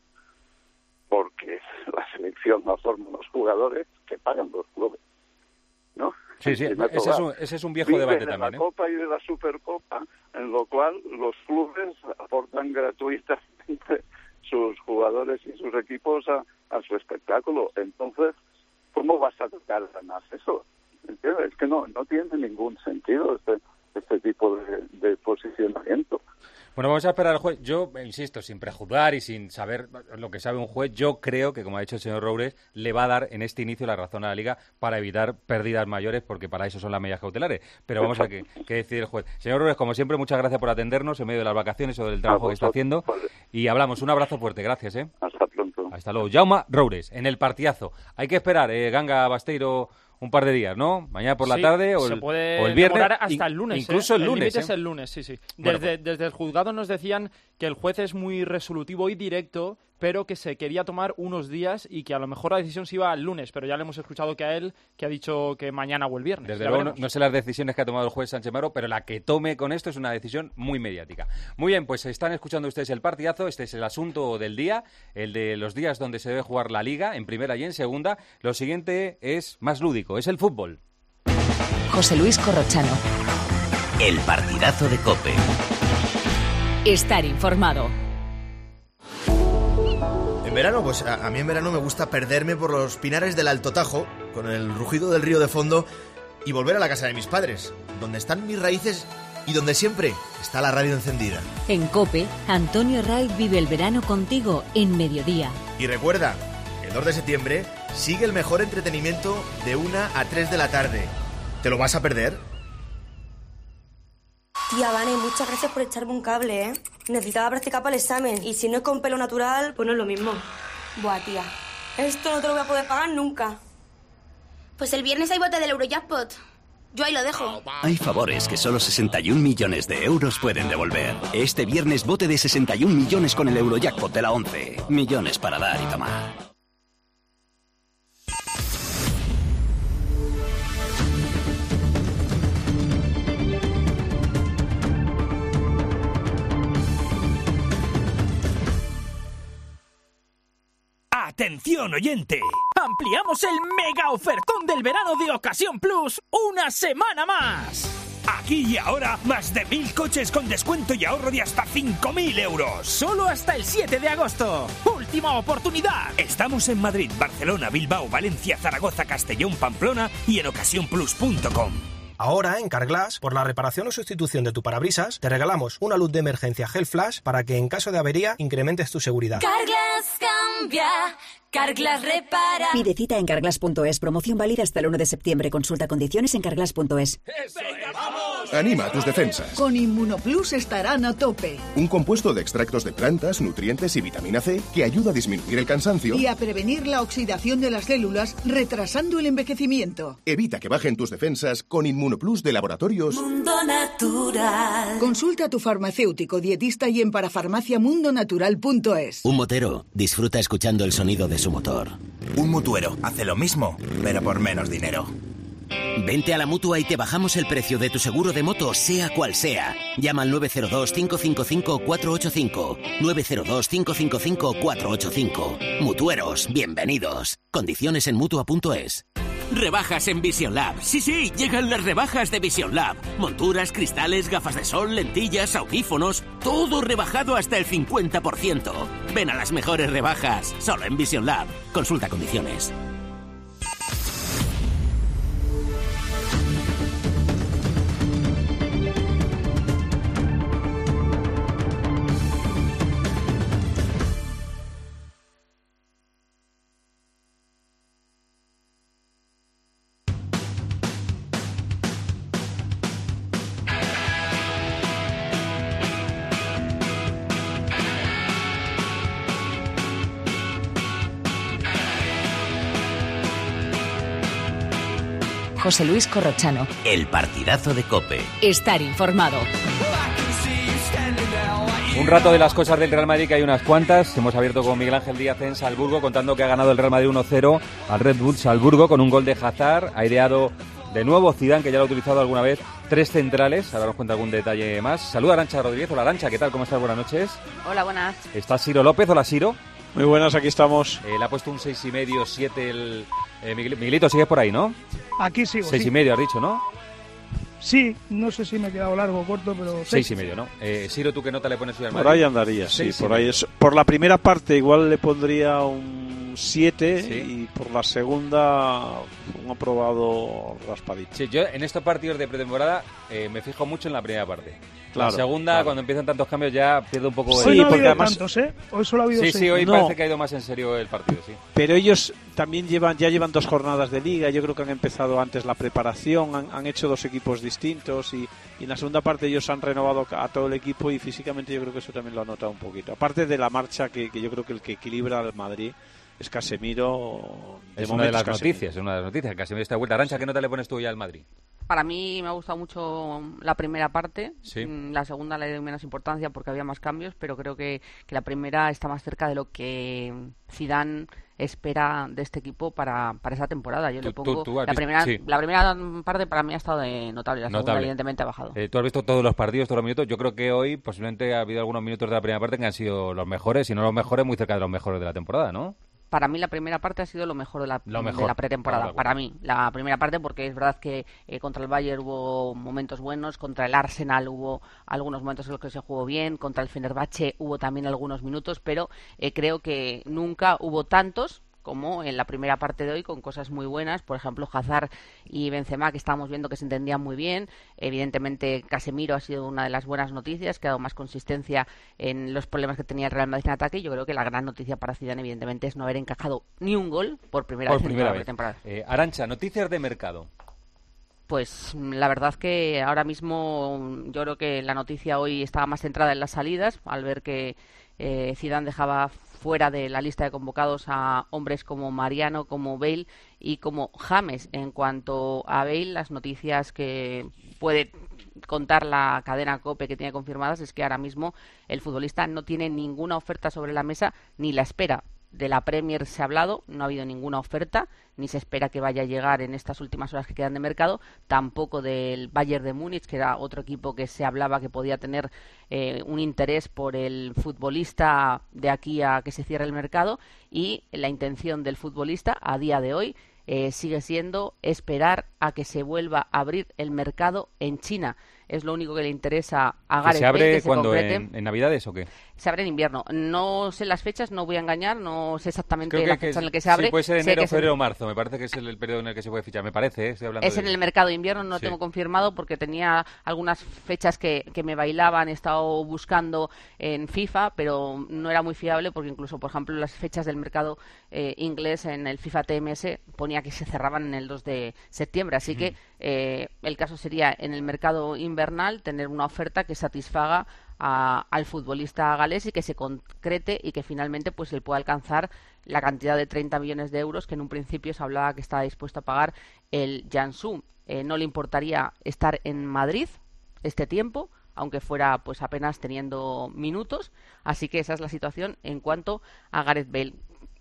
Speaker 15: porque la selección la forman los jugadores que pagan los clubes, ¿no?
Speaker 4: Sí, ese es un viejo debate también.
Speaker 15: De la Copa y de la Supercopa, en lo cual los clubes aportan gratuitamente sus jugadores y sus equipos a su espectáculo. Entonces, ¿cómo vas a tocar además eso? ¿Entiendes? Es que no tiene ningún sentido este tipo de posicionamiento.
Speaker 4: Bueno, vamos a esperar al juez. Yo, insisto, sin prejuzgar y sin saber lo que sabe un juez, yo creo que, como ha dicho el señor Roures, le va a dar en este inicio la razón a la Liga para evitar pérdidas mayores, porque para eso son las medidas cautelares. Pero vamos a ver qué decide el juez. Señor Roures, como siempre, muchas gracias por atendernos en medio de las vacaciones o del trabajo que está haciendo. Y hablamos. Un abrazo fuerte. Gracias.
Speaker 15: Hasta pronto.
Speaker 4: Hasta luego. Jaume Roures, en el partidazo. Hay que esperar, Ganga Basteiro, un par de días, ¿no? Mañana por la tarde o el viernes.
Speaker 13: Hasta el lunes.
Speaker 4: Incluso el lunes.
Speaker 13: Es el lunes, sí.
Speaker 4: Bueno,
Speaker 13: desde el juzgado nos decían que el juez es muy resolutivo y directo, pero que se quería tomar unos días y que a lo mejor la decisión se iba al lunes, pero ya le hemos escuchado que a él, que ha dicho que mañana o el viernes.
Speaker 4: Desde luego no sé las decisiones que ha tomado el juez Sánchez Maro, pero la que tome con esto es una decisión muy mediática. Muy bien, pues están escuchando ustedes el partidazo. Este es el asunto del día, el de los días donde se debe jugar la Liga, en primera y en segunda. Lo siguiente es más lúdico, es el fútbol.
Speaker 1: José Luis Corrochano.
Speaker 2: El partidazo de COPE.
Speaker 1: Estar informado.
Speaker 16: En verano, pues a mí en verano me gusta perderme por los pinares del Alto Tajo, con el rugido del río de fondo, y volver a la casa de mis padres, donde están mis raíces y donde siempre está la radio encendida.
Speaker 1: En COPE, Antonio Raiz vive el verano contigo en mediodía.
Speaker 16: Y recuerda, el 2 de septiembre sigue el mejor entretenimiento de 1 a 3 de la tarde. ¿Te lo vas a perder?
Speaker 17: Tía, Vane, muchas gracias por echarme un cable, ¿eh? Necesitaba practicar para el examen. Y si no es con pelo natural, pues no es lo mismo. Buah, tía. Esto no te lo voy a poder pagar nunca.
Speaker 18: Pues el viernes hay bote del Eurojackpot. Yo ahí lo dejo.
Speaker 2: Hay favores que solo 61 millones de euros pueden devolver. Este viernes bote de 61 millones con el Eurojackpot de la 11. Millones para dar y tomar.
Speaker 19: ¡Atención, oyente! Ampliamos el mega ofertón del verano de Ocasión Plus una semana más. Aquí y ahora, más de 1.000 coches con descuento y ahorro de hasta 5.000 euros. Solo hasta el 7 de agosto. ¡Última oportunidad! Estamos en Madrid, Barcelona, Bilbao, Valencia, Zaragoza, Castellón, Pamplona y en ocasiónplus.com.
Speaker 20: Ahora, en Carglass, por la reparación o sustitución de tu parabrisas, te regalamos una luz de emergencia Gel Flash para que en caso de avería incrementes tu seguridad.
Speaker 21: Carglass cambia, Carglass repara.
Speaker 22: Pide cita en carglass.es, promoción válida hasta el 1 de septiembre. Consulta condiciones en carglass.es.
Speaker 21: ¡Venga, vamos!
Speaker 23: Anima a tus defensas.
Speaker 24: Con Inmunoplus estarán a tope.
Speaker 23: Un compuesto de extractos de plantas, nutrientes y vitamina C que ayuda a disminuir el cansancio
Speaker 24: y a prevenir la oxidación de las células, retrasando el envejecimiento.
Speaker 23: Evita que bajen tus defensas con Inmunoplus de Laboratorios
Speaker 21: Mundo Natural.
Speaker 24: Consulta a tu farmacéutico, dietista y en parafarmaciamundonatural.es.
Speaker 2: Un motero disfruta escuchando el sonido de su motor.
Speaker 25: Un mutuero hace lo mismo, pero por menos dinero.
Speaker 2: Vente a la Mutua y te bajamos el precio de tu seguro de moto, sea cual sea. Llama al 902-555-485. 902-555-485. Mutueros, bienvenidos. Condiciones en Mutua.es. Rebajas en Vision Lab. Sí, llegan las rebajas de Vision Lab. Monturas, cristales, gafas de sol, lentillas, audífonos. Todo rebajado hasta el 50%. Ven a las mejores rebajas, solo en Vision Lab. Consulta condiciones.
Speaker 1: José Luis Corrochano.
Speaker 2: El partidazo de COPE.
Speaker 1: Estar informado.
Speaker 4: Un rato de las cosas del Real Madrid, que hay unas cuantas. Hemos abierto con Miguel Ángel Díaz en Salzburgo, contando que ha ganado el Real Madrid 1-0 al Red Bull Salzburgo con un gol de Hazard. Ha ideado de nuevo Zidane, que ya lo ha utilizado alguna vez, 3 centrales. Ahora nos cuenta algún detalle más. Saluda a Arantxa Rodríguez. Hola, Arantxa, ¿qué tal? ¿Cómo estás? Buenas noches.
Speaker 26: Hola, buenas.
Speaker 4: ¿Está Siro López? Hola, Siro.
Speaker 3: Muy buenas, aquí estamos.
Speaker 4: Le ha puesto un 6,5, 7 el... Miguelito, sigues por ahí, ¿no?
Speaker 5: Aquí sigo,
Speaker 4: 6,5 has dicho, ¿no?
Speaker 5: Sí, no sé si me he quedado largo o corto, pero...
Speaker 4: 6,5, ¿no? Siro, ¿tú qué nota le pones hoy al Madrid?
Speaker 3: Por ahí andaría, sí, por ahí. Por la primera parte igual le pondría un 7, ¿sí? Y por la segunda un aprobado raspadito.
Speaker 4: Sí, yo en estos partidos de pretemporada me fijo mucho en la primera parte.
Speaker 3: Claro,
Speaker 4: la segunda, cuando empiezan tantos cambios, ya pierdo un poco...
Speaker 5: Hoy no ha habido tantos, ¿eh? Hoy solo ha habido 6.
Speaker 4: Sí, hoy parece que ha ido más en serio el partido, sí.
Speaker 3: Pero ellos también llevan 2 jornadas de liga, yo creo que han empezado antes la preparación, han hecho 2 equipos distintos y en la segunda parte ellos han renovado a todo el equipo y físicamente yo creo que eso también lo ha notado un poquito. Aparte de la marcha que yo creo que el que equilibra al Madrid es Casemiro.
Speaker 4: Es una de las noticias, Casemiro está de vuelta. Arancha, ¿qué nota le pones tú ya al Madrid?
Speaker 6: Para mí me ha gustado mucho la primera parte,
Speaker 4: sí.
Speaker 6: La segunda le doy menos importancia porque había más cambios, pero creo que la primera está más cerca de lo que Zidane espera de este equipo para esa temporada. Yo le pongo la primera parte para mí ha estado notable, la segunda evidentemente ha bajado.
Speaker 4: Tú has visto todos los partidos, todos los minutos. Yo creo que hoy posiblemente ha habido algunos minutos de la primera parte que han sido los mejores, si no los mejores, muy cerca de los mejores de la temporada, ¿no?
Speaker 6: Para mí la primera parte ha sido lo mejor de la pretemporada. Claro. Para mí, la primera parte, porque es verdad que contra el Bayern hubo momentos buenos, contra el Arsenal hubo algunos momentos en los que se jugó bien, contra el Fenerbahce hubo también algunos minutos, pero creo que nunca hubo tantos como en la primera parte de hoy, con cosas muy buenas, por ejemplo Hazard y Benzema, que estábamos viendo que se entendían muy bien. Evidentemente Casemiro ha sido una de las buenas noticias, que ha dado más consistencia en los problemas que tenía el Real Madrid en ataque. Yo creo que la gran noticia para Zidane evidentemente es no haber encajado ni un gol por primera vez en la pretemporada.
Speaker 4: Arancha, noticias de mercado.
Speaker 6: Pues la verdad que ahora mismo yo creo que la noticia hoy estaba más centrada en las salidas, al ver que Zidane dejaba fuera de la lista de convocados a hombres como Mariano, como Bale y como James. En cuanto a Bale, las noticias que puede contar la cadena COPE que tiene confirmadas es que ahora mismo el futbolista no tiene ninguna oferta sobre la mesa ni la espera. De la Premier se ha hablado, no ha habido ninguna oferta, ni se espera que vaya a llegar en estas últimas horas que quedan de mercado, tampoco del Bayern de Múnich, que era otro equipo que se hablaba que podía tener un interés por el futbolista de aquí a que se cierre el mercado, y la intención del futbolista a día de hoy sigue siendo esperar a que se vuelva a abrir el mercado en China. Es lo único que le interesa a Gareth Bale.
Speaker 4: ¿Se abre cuándo? ¿En Navidades o qué?
Speaker 6: Se abre en invierno. No sé las fechas, no voy a engañar, no sé exactamente la fecha en la que se abre.
Speaker 4: Sí, puede ser enero, febrero o marzo. Me parece que es el periodo en el que se puede fichar. Me parece, estoy hablando
Speaker 6: es en el mercado de invierno, no tengo confirmado porque tenía algunas fechas que me bailaban. He estado buscando en FIFA, pero no era muy fiable porque incluso, por ejemplo, las fechas del mercado inglés en el FIFA TMS ponía que se cerraban en el 2 de septiembre. Así que el caso sería en el mercado invernal tener una oferta que satisfaga al futbolista galés y que se concrete y que finalmente pues él pueda alcanzar la cantidad de 30 millones de euros que en un principio se hablaba que estaba dispuesto a pagar el Jiangsu. No le importaría estar en Madrid este tiempo, aunque fuera pues apenas teniendo minutos. Así que esa es la situación en cuanto a Gareth Bale.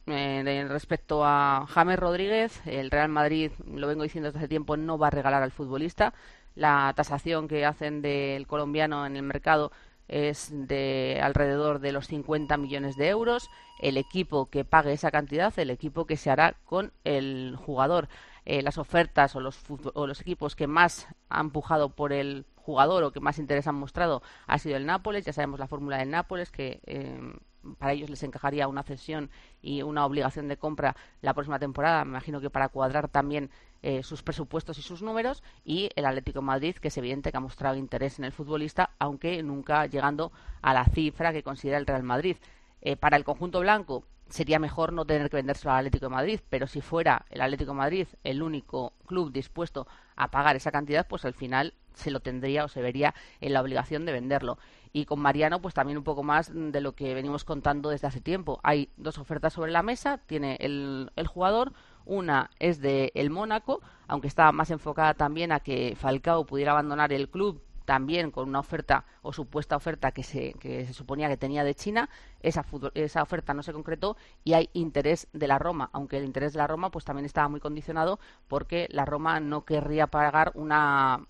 Speaker 6: Respecto a James Rodríguez, el Real Madrid, lo vengo diciendo desde hace tiempo, no va a regalar al futbolista. La tasación que hacen del colombiano en el mercado es de alrededor de los 50 millones de euros. El equipo que pague esa cantidad, el equipo que se hará con el jugador. Las ofertas o los equipos que más han empujado por el jugador o que más interés han mostrado ha sido el Nápoles. Ya sabemos la fórmula del Nápoles, que para ellos les encajaría una cesión y una obligación de compra la próxima temporada. Me imagino que para cuadrar también sus presupuestos y sus números, y el Atlético de Madrid, que es evidente que ha mostrado interés en el futbolista, aunque nunca llegando a la cifra que considera el Real Madrid. Para el conjunto blanco sería mejor no tener que vendérselo al Atlético de Madrid, pero si fuera el Atlético de Madrid el único club dispuesto a pagar esa cantidad, pues al final se lo tendría o se vería en la obligación de venderlo. Y con Mariano, pues también un poco más de lo que venimos contando desde hace tiempo. Hay 2 ofertas sobre la mesa, tiene el jugador. Una es de el Mónaco, aunque estaba más enfocada también a que Falcao pudiera abandonar el club, también con una oferta o supuesta oferta que se suponía que tenía de China. Esa oferta no se concretó y hay interés de la Roma, aunque el interés de la Roma pues también estaba muy condicionado porque la Roma no querría pagar una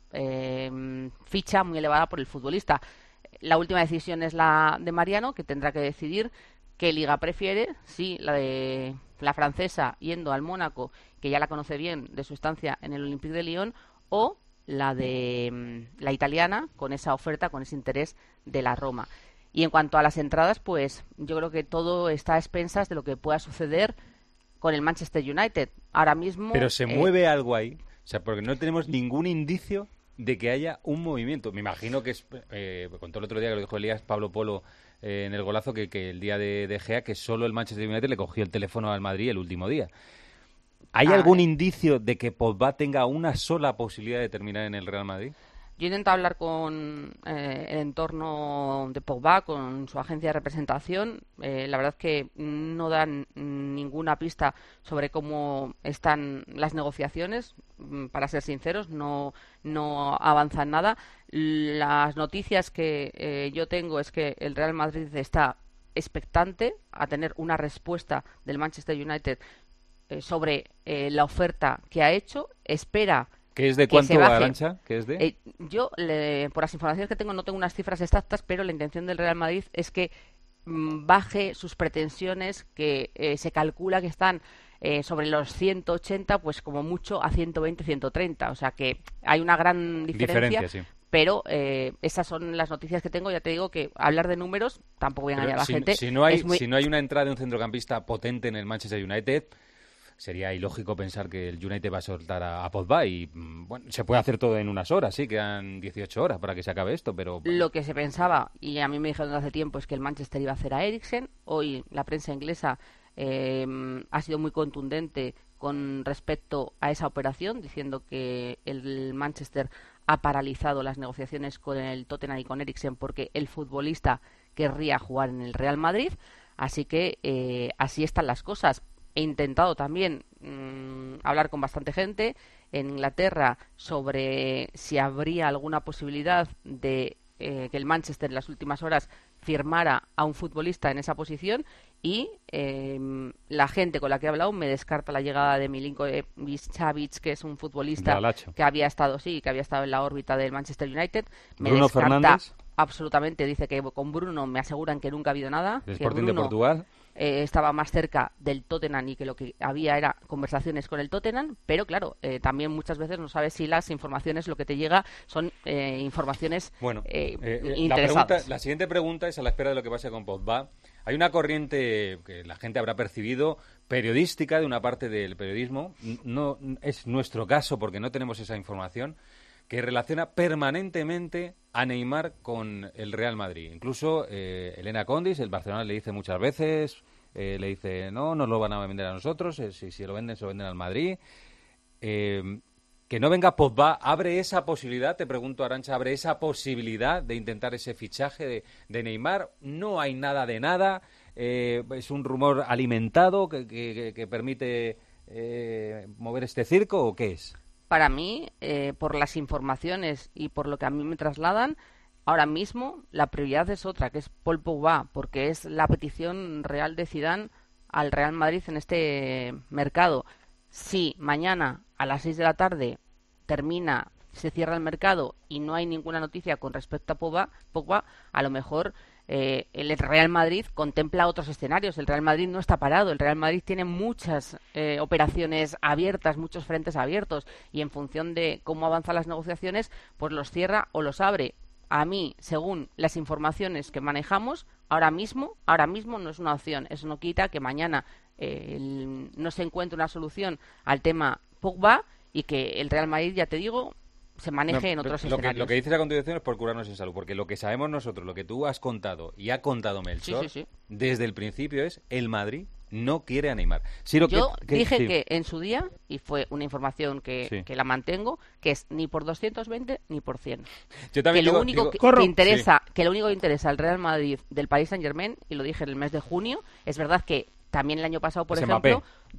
Speaker 6: ficha muy elevada por el futbolista. La última decisión es la de Mariano, que tendrá que decidir ¿Qué liga prefiere? Sí, la de la francesa yendo al Mónaco, que ya la conoce bien de su estancia en el Olympique de Lyon, o la de la italiana, con esa oferta, con ese interés de la Roma. Y en cuanto a las entradas, pues yo creo que todo está a expensas de lo que pueda suceder con el Manchester United. Ahora mismo...
Speaker 4: Pero se mueve algo ahí, o sea, porque no tenemos ningún indicio de que haya un movimiento. Me imagino que es, contó el otro día que lo dijo Elías Pablo Polo en el golazo, que el día de Gea, que solo el Manchester United le cogió el teléfono al Madrid el último día. ¿Hay algún indicio de que Pogba tenga una sola posibilidad de terminar en el Real Madrid?
Speaker 6: Yo intento hablar con el entorno de Pogba, con su agencia de representación. La verdad es que no dan ninguna pista sobre cómo están las negociaciones. Para ser sinceros, no avanzan nada. Las noticias que yo tengo es que el Real Madrid está expectante a tener una respuesta del Manchester United sobre la oferta que ha hecho. Espera...
Speaker 4: ¿Qué es de cuánto, Arantxa? ¿Qué es de?
Speaker 6: Yo, por las informaciones que tengo, no tengo unas cifras exactas, pero la intención del Real Madrid es que baje sus pretensiones, que se calcula que están sobre los 180, pues como mucho a 120, 130. O sea que hay una gran diferencia. Sí. Pero esas son las noticias que tengo. Ya te digo que hablar de números tampoco voy a engañar a la gente.
Speaker 4: Si no hay una entrada de un centrocampista potente en el Manchester United, sería ilógico pensar que el United va a soltar a Pogba y, bueno, se puede hacer todo en unas horas, sí, quedan 18 horas para que se acabe esto, pero... Bueno.
Speaker 6: Lo que se pensaba, y a mí me dijeron hace tiempo, es que el Manchester iba a hacer a Eriksen. Hoy la prensa inglesa ha sido muy contundente con respecto a esa operación, diciendo que el Manchester ha paralizado las negociaciones con el Tottenham y con Eriksen porque el futbolista querría jugar en el Real Madrid, así que así están las cosas. He intentado también hablar con bastante gente en Inglaterra sobre si habría alguna posibilidad de que el Manchester en las últimas horas firmara a un futbolista en esa posición, y la gente con la que he hablado me descarta la llegada de Milinković-Savić, que es un futbolista que había estado en la órbita del Manchester United.
Speaker 4: Bruno Fernández
Speaker 6: absolutamente, dice que con Bruno me aseguran que nunca ha habido nada,
Speaker 4: el
Speaker 6: que
Speaker 4: Sporting
Speaker 6: Bruno
Speaker 4: de Portugal
Speaker 6: estaba más cerca del Tottenham y que lo que había era conversaciones con el Tottenham, pero claro, también muchas veces no sabes si las informaciones, lo que te llega son informaciones interesadas.
Speaker 4: La siguiente pregunta es a la espera de lo que pase con Pogba. Hay una corriente que la gente habrá percibido, periodística, de una parte del periodismo, no es nuestro caso porque no tenemos esa información, que relaciona permanentemente a Neymar con el Real Madrid. Incluso Elena Condis, el Barcelona, le dice muchas veces, le dice, no, nos lo van a vender a nosotros, si lo venden, se lo venden al Madrid. Que no venga Pogba, ¿abre esa posibilidad? Te pregunto, Arantxa, ¿abre esa posibilidad de intentar ese fichaje de Neymar? No hay nada de nada, es un rumor alimentado que permite mover este circo, ¿o qué es?
Speaker 6: Para mí, por las informaciones y por lo que a mí me trasladan, ahora mismo la prioridad es otra, que es Paul Pogba, porque es la petición real de Zidane al Real Madrid en este mercado. Si mañana a las 6 de la tarde se cierra el mercado y no hay ninguna noticia con respecto a Pogba, a lo mejor el Real Madrid contempla otros escenarios. El Real Madrid no está parado, el Real Madrid tiene muchas operaciones abiertas, muchos frentes abiertos, y en función de cómo avanzan las negociaciones, pues los cierra o los abre. A mí, según las informaciones que manejamos, ahora mismo no es una opción. Eso no quita que mañana no se encuentre una solución al tema Pogba y que el Real Madrid, ya te digo, se maneje en otros escenarios.
Speaker 4: Lo que dices a continuación es por curarnos en salud, porque lo que sabemos nosotros, lo que tú has contado y ha contado Melchor,
Speaker 6: sí.
Speaker 4: Desde el principio es el Madrid no quiere a Neymar.
Speaker 6: Yo dije que en su día, y fue una información que la mantengo, que es ni por 220 ni por 100.
Speaker 4: Yo también
Speaker 6: que lo único que interesa al Real Madrid del Paris Saint-Germain, y lo dije en el mes de junio, es verdad que también el año pasado, por ejemplo,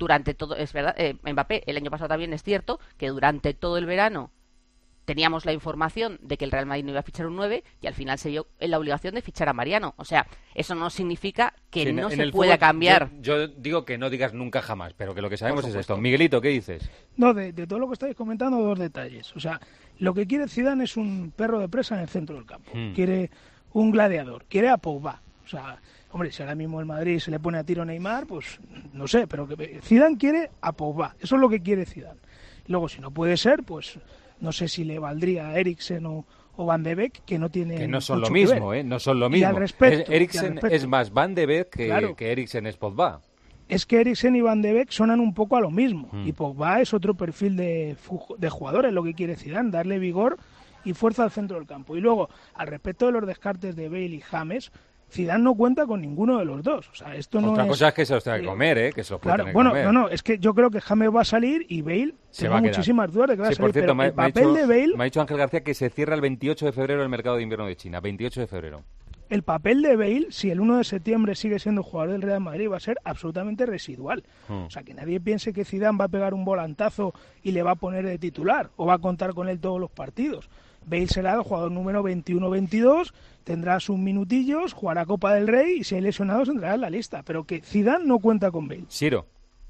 Speaker 6: Mbappé, el año pasado también es cierto que durante todo el verano teníamos la información de que el Real Madrid no iba a fichar un 9 y al final se vio en la obligación de fichar a Mariano. O sea, eso no significa que no se pueda cambiar.
Speaker 4: Yo digo que no digas nunca jamás, pero que lo que sabemos es esto. Miguelito, ¿qué dices?
Speaker 5: No, de todo lo que estáis comentando, dos detalles. O sea, lo que quiere Zidane es un perro de presa en el centro del campo. Quiere un gladiador, quiere a Pogba. O sea, hombre, si ahora mismo el Madrid se le pone a tiro a Neymar, pues no sé, pero que Zidane quiere a Pogba, eso es lo que quiere Zidane. Luego, si no puede ser, pues no sé si le valdría a Eriksen o Van de Beek, que no tienen
Speaker 4: que no son
Speaker 5: mucho
Speaker 4: lo mismo,
Speaker 5: que ver.
Speaker 4: ¿eh? No son lo mismo.
Speaker 5: Y al respecto,
Speaker 4: Eriksen es más Van de Beek que Eriksen es Pogba.
Speaker 5: Es que Eriksen y Van de Beek sonan un poco a lo mismo. Y Pogba es otro perfil de jugadores, lo que quiere Zidane, darle vigor y fuerza al centro del campo. Y luego, al respecto de los descartes de Bale y James, Zidane no cuenta con ninguno de los dos. O sea, esto
Speaker 4: Otra
Speaker 5: no
Speaker 4: cosa es que se los tenga que comer, que se los puede tener que comer.
Speaker 5: No, es que yo creo que James va a salir y Bale tengo muchísimas dudas de que va a salir.
Speaker 4: Por cierto,
Speaker 5: pero el papel de Bale...
Speaker 4: Me ha dicho Ángel García que se cierra el 28 de febrero el mercado de invierno de China. 28 de febrero.
Speaker 5: El papel de Bale, si el 1 de septiembre sigue siendo jugador del Real Madrid, va a ser absolutamente residual. O sea, que nadie piense que Zidane va a pegar un volantazo y le va a poner de titular o va a contar con él todos los partidos. Bale será el jugador número 21-22, tendrá sus minutillos, jugará Copa del Rey y si hay lesionados entrará en la lista. Pero que Zidane no cuenta con Bale.
Speaker 4: Siro,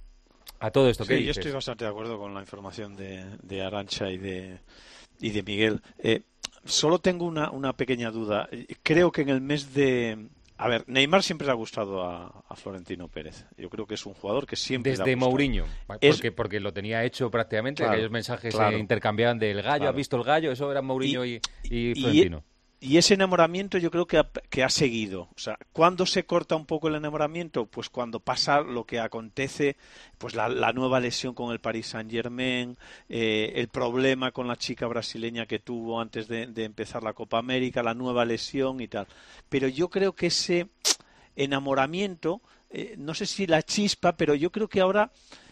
Speaker 4: a todo esto que
Speaker 3: sí,
Speaker 4: dices.
Speaker 3: Yo estoy bastante de acuerdo con la información de Arantxa y de Miguel. Solo tengo una pequeña duda. Creo que en el mes de... A ver, Neymar siempre le ha gustado a Florentino Pérez. Yo creo que es un jugador que siempre
Speaker 4: desde
Speaker 3: le ha gustado.
Speaker 4: Mourinho, porque lo tenía hecho prácticamente,
Speaker 3: claro,
Speaker 4: aquellos mensajes se intercambiaban del gallo,
Speaker 3: claro.
Speaker 4: ¿Has visto el gallo? Eso era Mourinho y Florentino.
Speaker 3: Y ese enamoramiento yo creo que ha seguido. O sea, ¿cuándo se corta un poco el enamoramiento? Pues cuando pasa lo que acontece, pues la nueva lesión con el Paris Saint-Germain, el problema con la chica brasileña que tuvo antes de empezar la Copa América, la nueva lesión y tal. Pero yo creo que ese enamoramiento, no sé si la chispa, pero yo creo que ahora,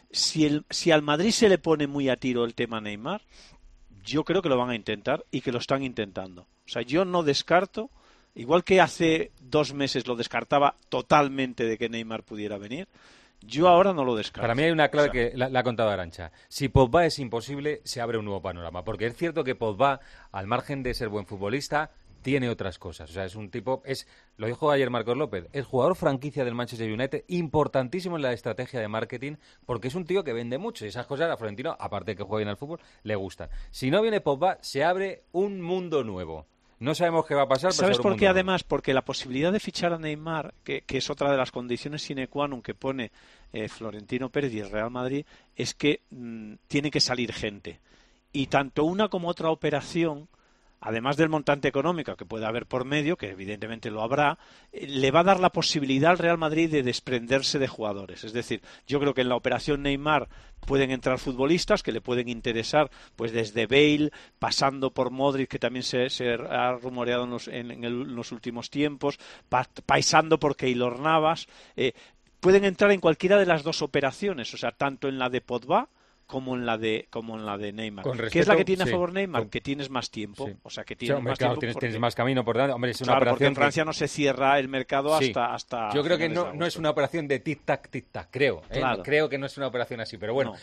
Speaker 3: si al Madrid se le pone muy a tiro el tema Neymar, yo creo que lo van a intentar y que lo están intentando. O sea, yo no descarto, igual que hace 2 meses lo descartaba totalmente de que Neymar pudiera venir, yo ahora no lo descarto.
Speaker 4: Para mí hay una clave que la ha contado Arantxa. Si Pogba es imposible, se abre un nuevo panorama. Porque es cierto que Pogba, al margen de ser buen futbolista, tiene otras cosas. O sea, es un tipo, lo dijo ayer Marcos López, es jugador franquicia del Manchester United, importantísimo en la estrategia de marketing, porque es un tío que vende mucho y esas cosas a Florentino, aparte de que juega bien al fútbol, le gustan. Si no viene Pogba, se abre un mundo nuevo. No sabemos qué va a pasar.
Speaker 3: ¿Sabes por qué? Además, porque la posibilidad de fichar a Neymar, que es otra de las condiciones sine qua non que pone Florentino Pérez y el Real Madrid, es que tiene que salir gente. Y tanto una como otra operación, además del montante económico que puede haber por medio, que evidentemente lo habrá, le va a dar la posibilidad al Real Madrid de desprenderse de jugadores. Es decir, yo creo que en la operación Neymar pueden entrar futbolistas que le pueden interesar, pues desde Bale, pasando por Modric, que también se ha rumoreado en los últimos tiempos, pasando por Keylor Navas. Pueden entrar en cualquiera de las dos operaciones, o sea, tanto en la de Pogba como en la de Neymar. ¿Qué es la que tiene a favor Neymar? Que tienes más tiempo. O sea, que tienes más tiempo.
Speaker 4: Tienes más camino por delante. Hombre, es una
Speaker 3: claro,
Speaker 4: operación
Speaker 3: porque en Francia no se cierra el mercado hasta
Speaker 4: Yo creo que no es una operación de tic-tac, creo.
Speaker 3: Claro.
Speaker 4: Creo que no es una operación así. Pero bueno,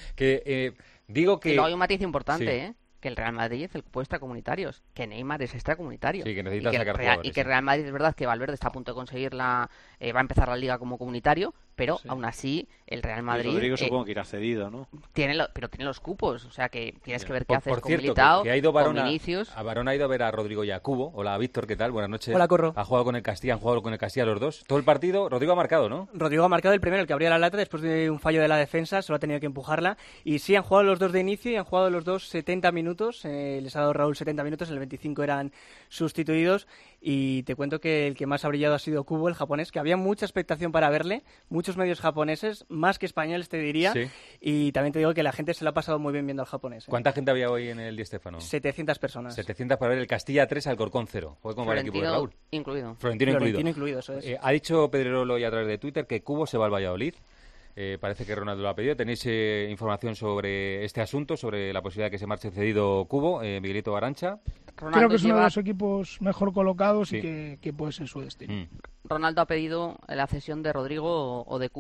Speaker 4: digo que...
Speaker 6: Y luego hay un matiz importante, que el Real Madrid es el que puede extracomunitarios, que Neymar es extracomunitario.
Speaker 4: Sí, que necesita sacar jugadores.
Speaker 6: Y que Real Madrid es verdad que Valverde está a punto de conseguir va a empezar la Liga como comunitario, pero aún así el Real Madrid...
Speaker 3: Y Rodrigo supongo que irá cedido, ¿no?
Speaker 6: Pero tiene los cupos, o sea que tienes que ver qué haces
Speaker 4: por
Speaker 6: con
Speaker 4: cierto,
Speaker 6: Militao,
Speaker 4: que ha ido
Speaker 6: con Vinicius...
Speaker 4: A Barón ha ido a ver a Rodrigo y a Cubo. Hola, Víctor, ¿qué tal? Buenas noches.
Speaker 14: Hola, Corro.
Speaker 4: Han jugado con el Castilla los dos. Todo el partido, Rodrigo ha marcado, ¿no?
Speaker 14: Rodrigo ha marcado el primero, el que abría la lata después de un fallo de la defensa, solo ha tenido que empujarla. Y sí, han jugado los dos de inicio y han jugado los dos 70 minutos. Les ha dado Raúl 70 minutos, en el 25 eran sustituidos. Y te cuento que el que más ha brillado ha sido Kubo, el japonés, que había mucha expectación para verle, muchos medios japoneses, más que españoles te diría, y también te digo que la gente se lo ha pasado muy bien viendo al japonés.
Speaker 4: ¿Cuánta gente había hoy en el Di Stéfano?
Speaker 14: 700 personas.
Speaker 4: 700 para ver el Castilla 3 al Alcorcón 0. Juega con el equipo de Raúl. Florentino
Speaker 14: incluido, eso es.
Speaker 4: Ha dicho Pedrerolo hoy a través de Twitter que Kubo se va al Valladolid. Parece que Ronaldo lo ha pedido. ¿Tenéis información sobre este asunto, sobre la posibilidad de que se marche cedido Kubo, Miguelito Arantxa?
Speaker 5: Creo que es uno de los equipos mejor colocados y que puede ser su destino.
Speaker 6: Ronaldo ha pedido la cesión de Rodrigo o de Kubo.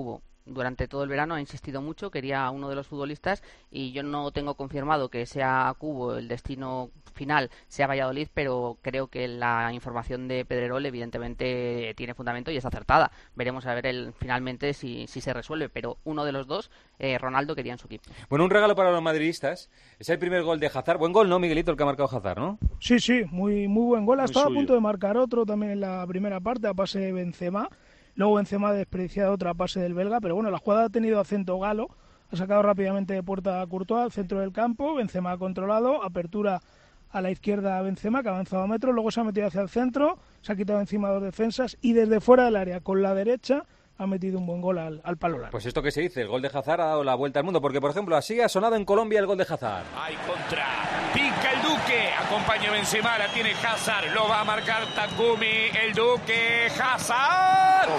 Speaker 6: durante todo el verano ha insistido mucho, quería a uno de los futbolistas, y yo no tengo confirmado que sea Cubo el destino final, sea Valladolid, pero creo que la información de Pedrerol evidentemente tiene fundamento y es acertada. Veremos a ver finalmente si se resuelve, pero uno de los dos, Ronaldo, quería en su equipo.
Speaker 4: Bueno, un regalo para los madridistas. Es el primer gol de Hazard. Buen gol, ¿no, Miguelito, el que ha marcado Hazard, no?
Speaker 5: Sí, muy buen gol. Ha estado a punto de marcar otro también en la primera parte, a pase de Benzema. Luego Benzema ha desperdiciado otra pase del belga, pero bueno, la jugada ha tenido acento galo. Ha sacado rápidamente de puerta a Courtois al centro del campo. Benzema ha controlado, apertura a la izquierda a Benzema, que ha avanzado a metros, luego se ha metido hacia el centro, se ha quitado encima dos defensas y desde fuera del área, con la derecha, ha metido un buen gol al palo largo.
Speaker 4: Pues esto que se dice, el gol de Hazard ha dado la vuelta al mundo, porque por ejemplo así ha sonado en Colombia el gol de Hazard.
Speaker 7: Hay contra, pica el Duque, acompaña Benzema, la tiene Hazard, lo va a marcar Takumi, el Duque, Hazard,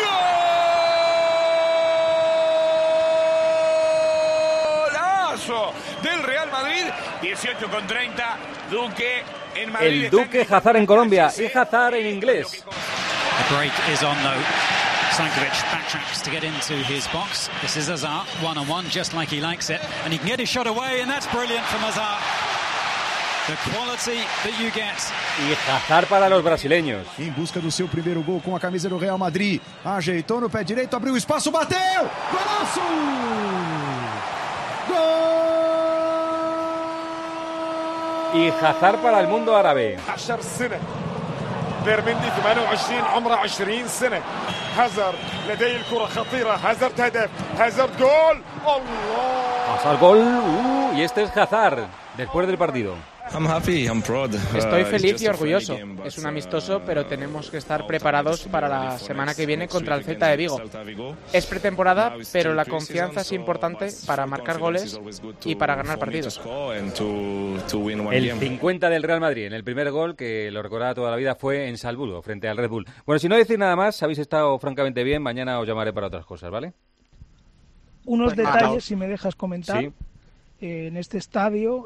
Speaker 7: ¡golazo del Real Madrid! 18:30, Duque en Madrid.
Speaker 4: El Duque, Hazard en Colombia y Hazard en inglés.
Speaker 8: The break is on though. Stankovic backtracks to get into his box. This is Hazard, one-on-one, just like he likes it. And he can get his shot away, and that's brilliant from Hazard. The quality that you get.
Speaker 4: Y Hazard para los brasileños.
Speaker 9: Em busca do seu primeiro gol com a camisa do Real Madrid. Ajeitou no pé direito, abriu espaço, bateu! Golaço! ¡Gol!
Speaker 4: Y Hazard para el mundo árabe.
Speaker 10: بيرميندي 28 عمره 20 سنة هازارد لديه الكرة خطيرة هازارد هدف هازارد جول الله
Speaker 4: Hazard gol y este es Hazard después del partido.
Speaker 12: Estoy feliz y orgulloso. Es un amistoso, pero tenemos que estar preparados para la semana que viene contra el Celta de Vigo. Es pretemporada, pero la confianza es importante para marcar goles y para ganar partidos.
Speaker 4: El 50 del Real Madrid en el primer gol, que lo recordaba toda la vida, fue en Salzburgo, frente al Red Bull. Bueno, si no decir nada más, habéis estado francamente bien. Mañana os llamaré para otras cosas, ¿vale?
Speaker 5: Unos detalles, si me dejas comentar.
Speaker 4: Sí.
Speaker 5: En este estadio,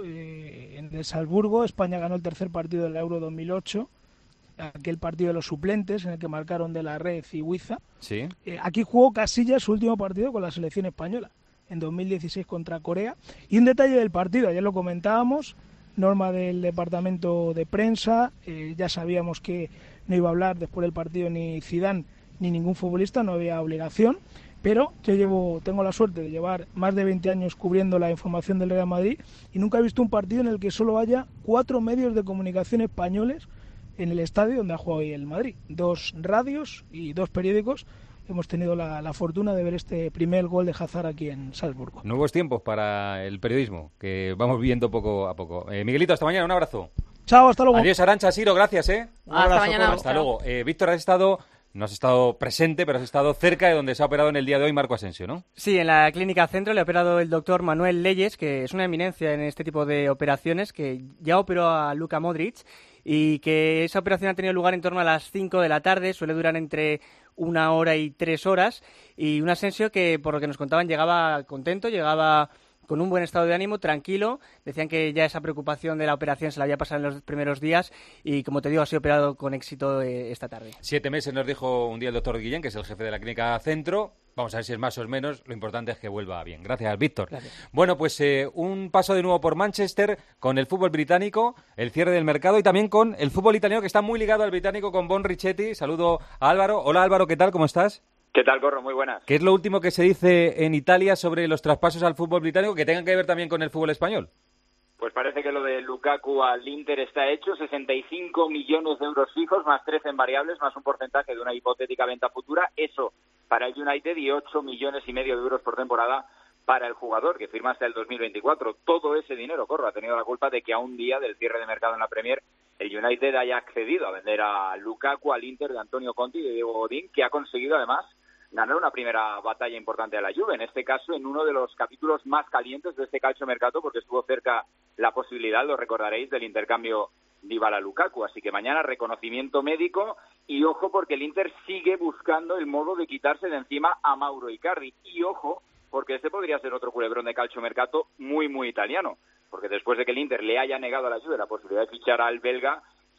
Speaker 5: en el Salzburgo, España ganó el tercer partido del Euro 2008, aquel partido de los suplentes en el que marcaron De la Red y Huiza.
Speaker 4: Sí.
Speaker 5: Aquí jugó Casillas su último partido con la selección española, en 2016 contra Corea. Y un detalle del partido, ayer lo comentábamos, norma del departamento de prensa, ya sabíamos que no iba a hablar después del partido ni Zidane ni ningún futbolista, no había obligación. Pero yo tengo la suerte de llevar más de 20 años cubriendo la información del Real Madrid y nunca he visto un partido en el que solo haya 4 medios de comunicación españoles en el estadio donde ha jugado hoy el Madrid. 2 radios y 2 periódicos. Hemos tenido la fortuna de ver este primer gol de Hazard aquí en Salzburgo.
Speaker 4: Nuevos tiempos para el periodismo, que vamos viendo poco a poco. Miguelito, hasta mañana, un abrazo.
Speaker 5: Chao, hasta luego.
Speaker 4: Adiós, Arantxa, Siro, gracias, Un
Speaker 6: abrazo, hasta mañana.
Speaker 4: Hasta luego. Víctor, no has estado presente, pero has estado cerca de donde se ha operado en el día de hoy Marco Asensio, ¿no?
Speaker 12: Sí, en la Clínica Centro le ha operado el doctor Manuel Leyes, que es una eminencia en este tipo de operaciones, que ya operó a Luka Modric y que esa operación ha tenido lugar en torno a las 5 de la tarde, suele durar entre 1 hora y 3 horas, y un Asensio que, por lo que nos contaban, llegaba contento, llegaba con un buen estado de ánimo, tranquilo. Decían que ya esa preocupación de la operación se la había pasado en los primeros días y, como te digo, ha sido operado con éxito esta tarde.
Speaker 4: 7 meses nos dijo un día el doctor Guillén, que es el jefe de la Clínica Centro. Vamos a ver si es más o menos. Lo importante es que vuelva bien. Gracias, Víctor.
Speaker 12: Gracias.
Speaker 4: Bueno, pues un paso de nuevo por Manchester con el fútbol británico, el cierre del mercado y también con el fútbol italiano, que está muy ligado al británico, con Bon Richetti. Saludo a Álvaro. Hola, Álvaro, ¿qué tal? ¿Cómo estás?
Speaker 26: ¿Qué tal, Corro? Muy buenas.
Speaker 4: ¿Qué es lo último que se dice en Italia sobre los traspasos al fútbol británico que tengan que ver también con el fútbol español?
Speaker 26: Pues parece que lo de Lukaku al Inter está hecho, 65 millones de euros fijos, más 13 en variables, más un porcentaje de una hipotética venta futura. Eso para el United y 8,5 millones de euros por temporada para el jugador, que firma hasta el 2024. Todo ese dinero, Corro, ha tenido la culpa de que a un día del cierre de mercado en la Premier el United haya accedido a vender a Lukaku al Inter de Antonio Conte y de Diego Godín, que ha conseguido además ganar una primera batalla importante a la Juve, en este caso en uno de los capítulos más calientes de este calciomercato, porque estuvo cerca la posibilidad, lo recordaréis, del intercambio Dybala-Lukaku. Así que mañana reconocimiento médico y ojo, porque el Inter sigue buscando el modo de quitarse de encima a Mauro Icardi. Y ojo, porque este podría ser otro culebrón de calciomercato muy, muy italiano, porque después de que el Inter le haya negado a la Juve la posibilidad de fichar al belga,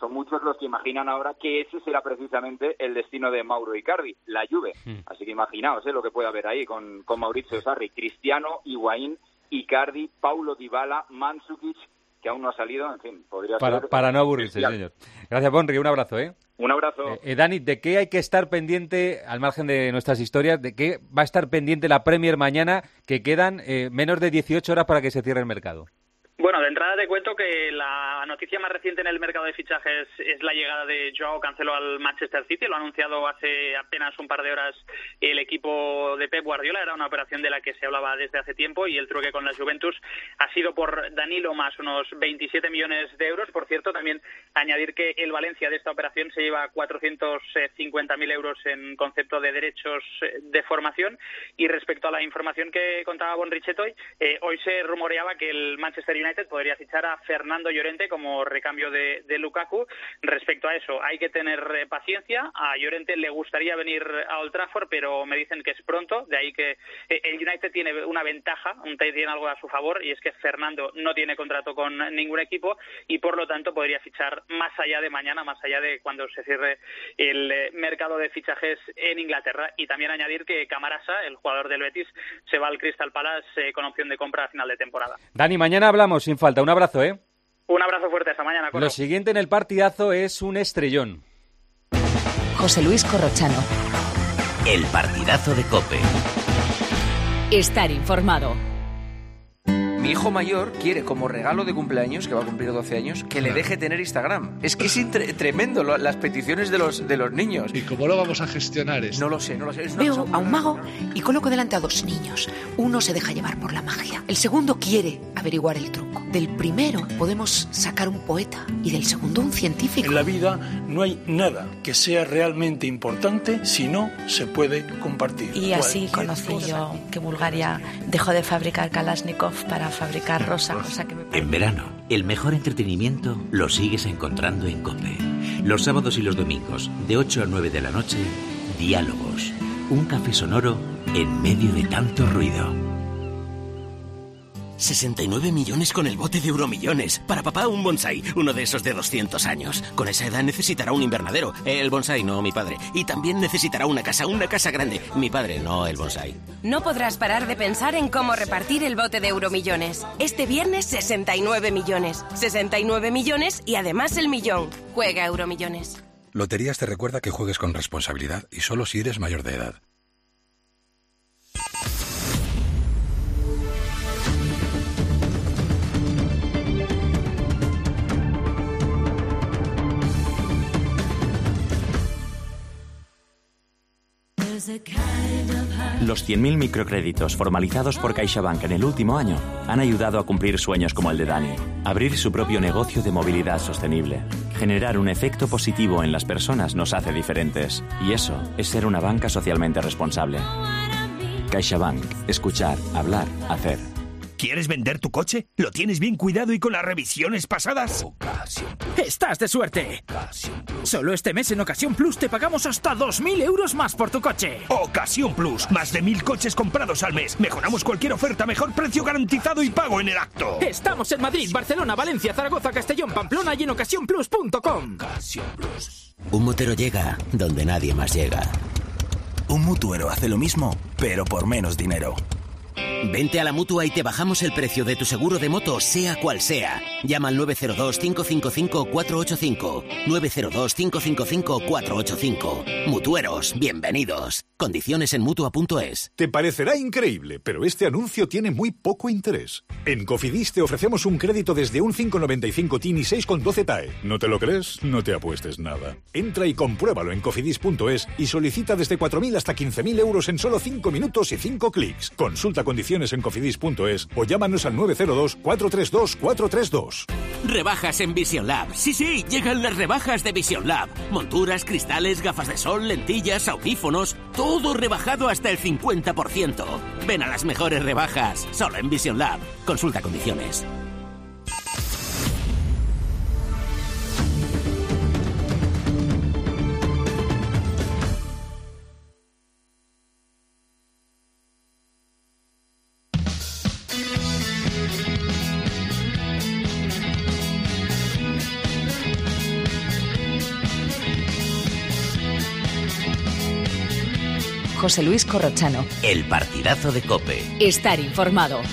Speaker 26: son muchos los que imaginan ahora que ese será precisamente el destino de Mauro Icardi, la Juve. Así que imaginaos lo que puede haber ahí con Maurizio Sarri, Cristiano, Higuaín, Icardi, Paulo Dybala, Mandzukic, que aún no ha salido, en fin, podría ser...
Speaker 4: Para no aburrirse, señor. Gracias, Bonri, un abrazo, ¿eh?
Speaker 26: Un abrazo.
Speaker 4: Dani, ¿de qué hay que estar pendiente, al margen de nuestras historias, de qué va a estar pendiente la Premier mañana, que quedan menos de 18 horas para que se cierre el mercado?
Speaker 11: Bueno, de entrada te cuento que la noticia más reciente en el mercado de fichajes es la llegada de Joao Cancelo al Manchester City. Lo ha anunciado hace apenas un par de horas el equipo de Pep Guardiola. Era una operación de la que se hablaba desde hace tiempo y el trueque con la Juventus ha sido por Danilo más unos 27 millones de euros. Por cierto, también añadir que el Valencia de esta operación se lleva 450.000 euros en concepto de derechos de formación. Y respecto a la información que contaba Bonrichetto, hoy se rumoreaba que el Manchester United podría fichar a Fernando Llorente como recambio de Lukaku. Respecto a eso, hay que tener paciencia. A Llorente le gustaría venir a Old Trafford, pero me dicen que es pronto. De ahí que el United tiene una ventaja, tiene algo a su favor, y es que Fernando no tiene contrato con ningún equipo y por lo tanto podría fichar más allá de mañana, más allá de cuando se cierre el mercado de fichajes en Inglaterra. Y también añadir que Camarasa, el jugador del Betis, se va al Crystal Palace con opción de compra a final de temporada.
Speaker 4: Dani, mañana hablamos sin falta. Un abrazo, ¿eh?
Speaker 11: Un abrazo fuerte, hasta mañana.
Speaker 4: Lo siguiente en el partidazo es un estrellón.
Speaker 1: José Luis Corrochano.
Speaker 2: El partidazo de COPE.
Speaker 1: Estar informado.
Speaker 13: Mi hijo mayor quiere como regalo de cumpleaños, que va a cumplir 12 años, que le deje tener Instagram. Es que es tremendo las peticiones de los niños.
Speaker 15: ¿Y cómo lo vamos a gestionar esto?
Speaker 13: No lo sé.
Speaker 16: Veo a un mago y coloco delante a dos niños. Uno se deja llevar por la magia. El segundo quiere averiguar el truco. Del primero podemos sacar un poeta y del segundo un científico.
Speaker 17: En la vida no hay nada que sea realmente importante si no se puede compartir.
Speaker 16: Y así conocí yo que Bulgaria dejó de fabricar Kalashnikov para fabricar rosa, cosa que me...
Speaker 2: En verano, el mejor entretenimiento lo sigues encontrando en COPE. Los sábados y los domingos, de 8 a 9 de la noche, Diálogos. Un café sonoro en medio de tanto ruido. 69 millones con el bote de Euromillones. Para papá, un bonsai, uno de esos de 200 años. Con esa edad necesitará un invernadero. El bonsai, no mi padre. Y también necesitará una casa grande. Mi padre, no el bonsai.
Speaker 21: No podrás parar de pensar en cómo repartir el bote de Euromillones. Este viernes, 69 millones. 69 millones y además el millón. Juega Euromillones.
Speaker 18: Loterías te recuerda que juegues con responsabilidad y solo si eres mayor de edad.
Speaker 27: Los 100.000 microcréditos formalizados por CaixaBank en el último año han ayudado a cumplir sueños como el de Dani. Abrir su propio negocio de movilidad sostenible. Generar un efecto positivo en las personas nos hace diferentes. Y eso es ser una banca socialmente responsable. CaixaBank. Escuchar, hablar, hacer.
Speaker 19: ¿Quieres vender tu coche? ¿Lo tienes bien cuidado y con las revisiones pasadas? ¡Estás de suerte! Solo este mes en Ocasión Plus te pagamos hasta 2.000 euros más por tu coche. Ocasión Plus. Más de 1.000 coches comprados al mes. Mejoramos cualquier oferta, mejor precio garantizado y pago en el acto. Estamos en Madrid, Barcelona, Valencia, Zaragoza, Castellón, Pamplona y en ocasiónplus.com.
Speaker 2: Un motero llega donde nadie más llega.
Speaker 25: Un mutuero hace lo mismo, pero por menos dinero.
Speaker 2: Vente a la Mutua y te bajamos el precio de tu seguro de moto, sea cual sea. Llama al 902-555-485. 902-555-485. Mutueros, bienvenidos. Condiciones en Mutua.es.
Speaker 28: Te parecerá increíble, pero este anuncio tiene muy poco interés. En Cofidis te ofrecemos un crédito desde un 5,95 TIN y 6,12 TAE. ¿No te lo crees? No te apuestes nada. Entra y compruébalo en Cofidis.es y solicita desde 4.000 hasta 15.000 euros en solo 5 minutos y 5 clics. Consulta condiciones en Cofidis.es o llámanos al 902-432-432.
Speaker 2: Rebajas en Vision Lab. Sí, llegan las rebajas de Vision Lab. Monturas, cristales, gafas de sol, lentillas, audífonos, todo rebajado hasta el 50%. Ven a las mejores rebajas, solo en Vision Lab. Consulta condiciones.
Speaker 1: José Luis Corrochano.
Speaker 2: El partidazo de COPE.
Speaker 1: Estar informado.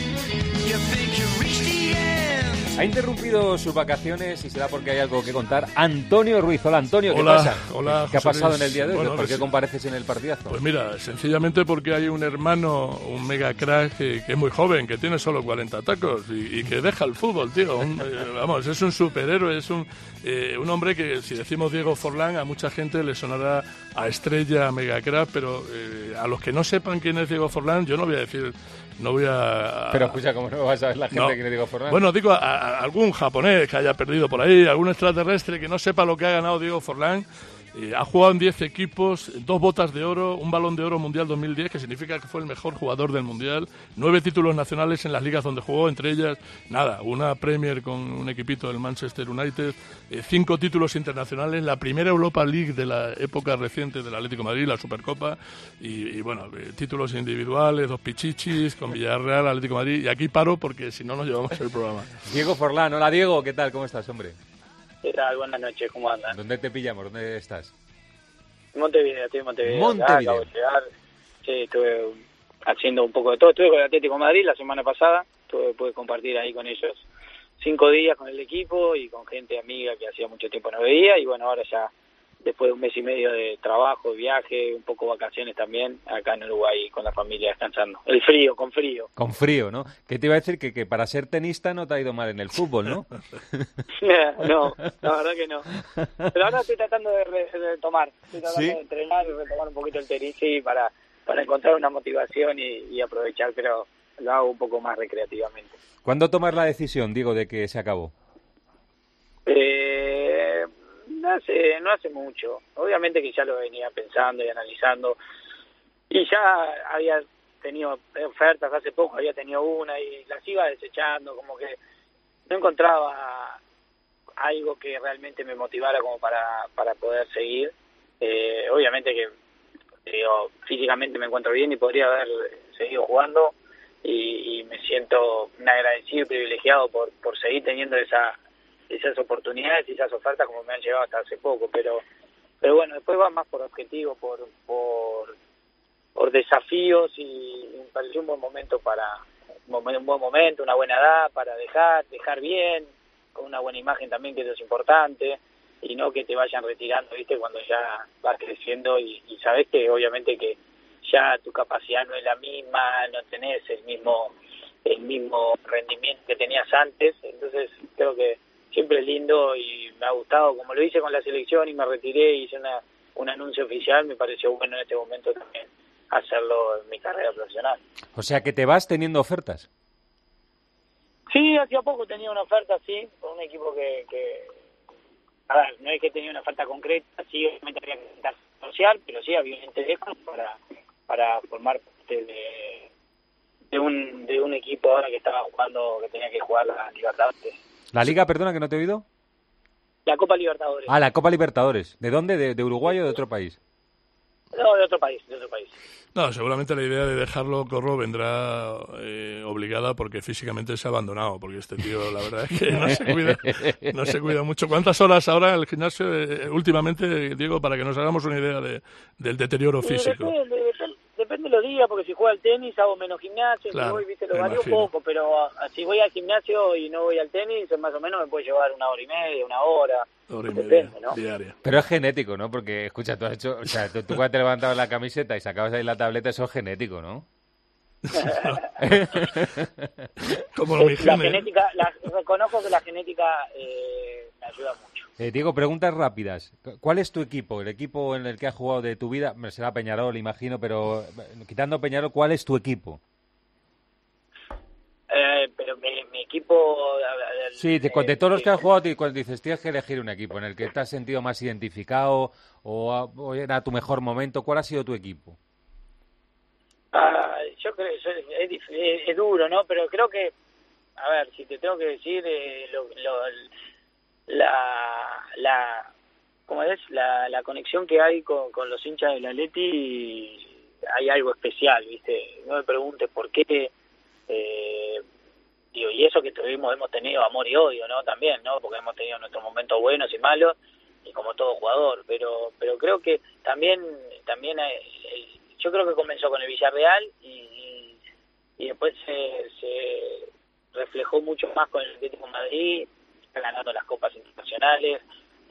Speaker 4: Ha interrumpido sus vacaciones y será porque hay algo que contar Antonio Ruiz. Hola, Antonio, ¿qué
Speaker 3: Hola,
Speaker 4: pasa?
Speaker 3: hola,
Speaker 4: ¿Qué ha
Speaker 3: José
Speaker 4: pasado
Speaker 3: Luis?
Speaker 4: en el día de hoy?
Speaker 3: Bueno,
Speaker 4: ¿Por qué compareces en el partidazo?
Speaker 3: Pues mira, sencillamente porque hay un hermano, un mega crack que es muy joven, que tiene solo 40 tacos y que deja el fútbol, tío. Vamos, es un superhéroe, es un hombre que, si decimos Diego Forlán, a mucha gente le sonará a estrella, a mega crack, pero a los que no sepan quién es Diego Forlán, yo no voy a decir...
Speaker 4: Pero escucha, ¿cómo no vas a ver la gente quién es Diego Forlán?
Speaker 3: Bueno, digo, a algún japonés que haya perdido por ahí, algún extraterrestre que no sepa lo que ha ganado Diego Forlán. Ha jugado en 10 equipos, 2 botas de oro, un balón de oro mundial 2010, que significa que fue el mejor jugador del mundial, 9 títulos nacionales en las ligas donde jugó, entre ellas, una Premier con un equipito del Manchester United, 5 títulos internacionales, la primera Europa League de la época reciente del Atlético de Madrid, la Supercopa, y títulos individuales, 2 pichichis, con Villarreal, Atlético de Madrid, y aquí paro porque si no nos llevamos el programa.
Speaker 4: Diego Forlán, hola Diego, ¿qué tal? ¿Cómo estás, hombre?
Speaker 7: ¿Qué tal? Buenas noches, ¿cómo andan?
Speaker 4: ¿Dónde te pillamos? ¿Dónde estás?
Speaker 7: Montevideo, estoy en Montevideo.
Speaker 4: Montevideo.
Speaker 7: Acabo de llegar. Sí, estuve haciendo un poco de todo. Estuve con el Atlético de Madrid la semana pasada. Pude compartir ahí con ellos 5 días con el equipo y con gente amiga que hacía mucho tiempo no veía. Y bueno, ahora ya, después de un mes y medio de trabajo, viaje, un poco vacaciones también, acá en Uruguay con la familia descansando. Con frío.
Speaker 4: Con frío, ¿no? ¿Qué te iba a decir? Que para ser tenista no te ha ido mal en el fútbol, ¿no?
Speaker 7: No, la verdad que no. Pero ahora estoy tratando de retomar. Estoy tratando de entrenar y retomar un poquito el tenis para encontrar una motivación y aprovechar, pero lo hago un poco más recreativamente.
Speaker 4: ¿Cuándo tomas la decisión, Diego, de que se acabó?
Speaker 7: No hace mucho. Obviamente que ya lo venía pensando y analizando. Y ya había tenido ofertas hace poco, había tenido una y las iba desechando, como que no encontraba algo que realmente me motivara como para poder seguir. Obviamente que físicamente me encuentro bien y podría haber seguido jugando y me siento un agradecido y privilegiado por seguir teniendo esas oportunidades y esas ofertas como me han llegado hasta hace poco, pero bueno, después va más por objetivos, por desafíos y me pareció un buen momento una buena edad para dejar bien, con una buena imagen también, que eso es importante, y no que te vayan retirando, ¿viste? Cuando ya vas creciendo y sabes que obviamente que ya tu capacidad no es la misma, no tenés el mismo rendimiento que tenías antes, entonces creo que siempre es lindo y me ha gustado, como lo hice con la selección y me retiré y hice un anuncio oficial, me pareció bueno en este momento también hacerlo en mi carrera profesional.
Speaker 4: O sea, que te vas teniendo ofertas.
Speaker 7: Sí, hacía poco tenía una oferta, sí, con un equipo que a ver, no es que tenía una oferta concreta, sí, obviamente había que intentar social, pero sí había un interés para formar parte de un equipo ahora que estaba jugando, que tenía que jugar la Libertadores.
Speaker 4: ¿La Liga, perdona, que no te he oído?
Speaker 7: La Copa Libertadores.
Speaker 4: Ah, la Copa Libertadores. ¿De dónde? ¿De Uruguay o de otro país?
Speaker 7: No, de otro país.
Speaker 3: No, seguramente la idea de dejarlo, Corro, vendrá obligada porque físicamente se ha abandonado, porque este tío, la verdad es que no se cuida mucho. ¿Cuántas horas ahora en el gimnasio últimamente, Diego, para que nos hagamos una idea del deterioro físico?
Speaker 7: Depende de los días, porque si juego al tenis hago menos gimnasio,
Speaker 3: claro,
Speaker 7: si voy, lo varío poco, pero si voy al gimnasio y no voy al tenis, más o menos me puede llevar 1 hora y media, 1 hora. Depende, ¿no?
Speaker 3: Diaria.
Speaker 4: Pero es genético, ¿no? Porque, escucha, tú has hecho, o sea, tú cuando te levantabas la camiseta y sacabas ahí la tableta, eso es genético, ¿no?
Speaker 3: Como mi
Speaker 7: genética, reconozco que la genética me ayuda mucho.
Speaker 4: Diego, preguntas rápidas. ¿Cuál es tu equipo? El equipo en el que has jugado de tu vida, será Peñarol, imagino, pero quitando Peñarol, ¿cuál es tu equipo?
Speaker 7: Pero mi equipo...
Speaker 4: Sí, de todos los que has jugado, cuando dices, tienes que elegir un equipo en el que te has sentido más identificado o era tu mejor momento, ¿cuál ha sido tu equipo?
Speaker 7: Yo creo es duro, ¿no? Pero creo que, a ver, si te tengo que decir, ¿cómo es? La conexión que hay con los hinchas del Atleti, hay algo especial, ¿viste? No me preguntes por qué, y eso que hemos tenido amor y odio, ¿no? También, ¿no? Porque hemos tenido nuestros momentos buenos y malos, y como todo jugador, pero creo que también yo creo que comenzó con el Villarreal y después se reflejó mucho más con el Atlético de Madrid, ganando las copas internacionales,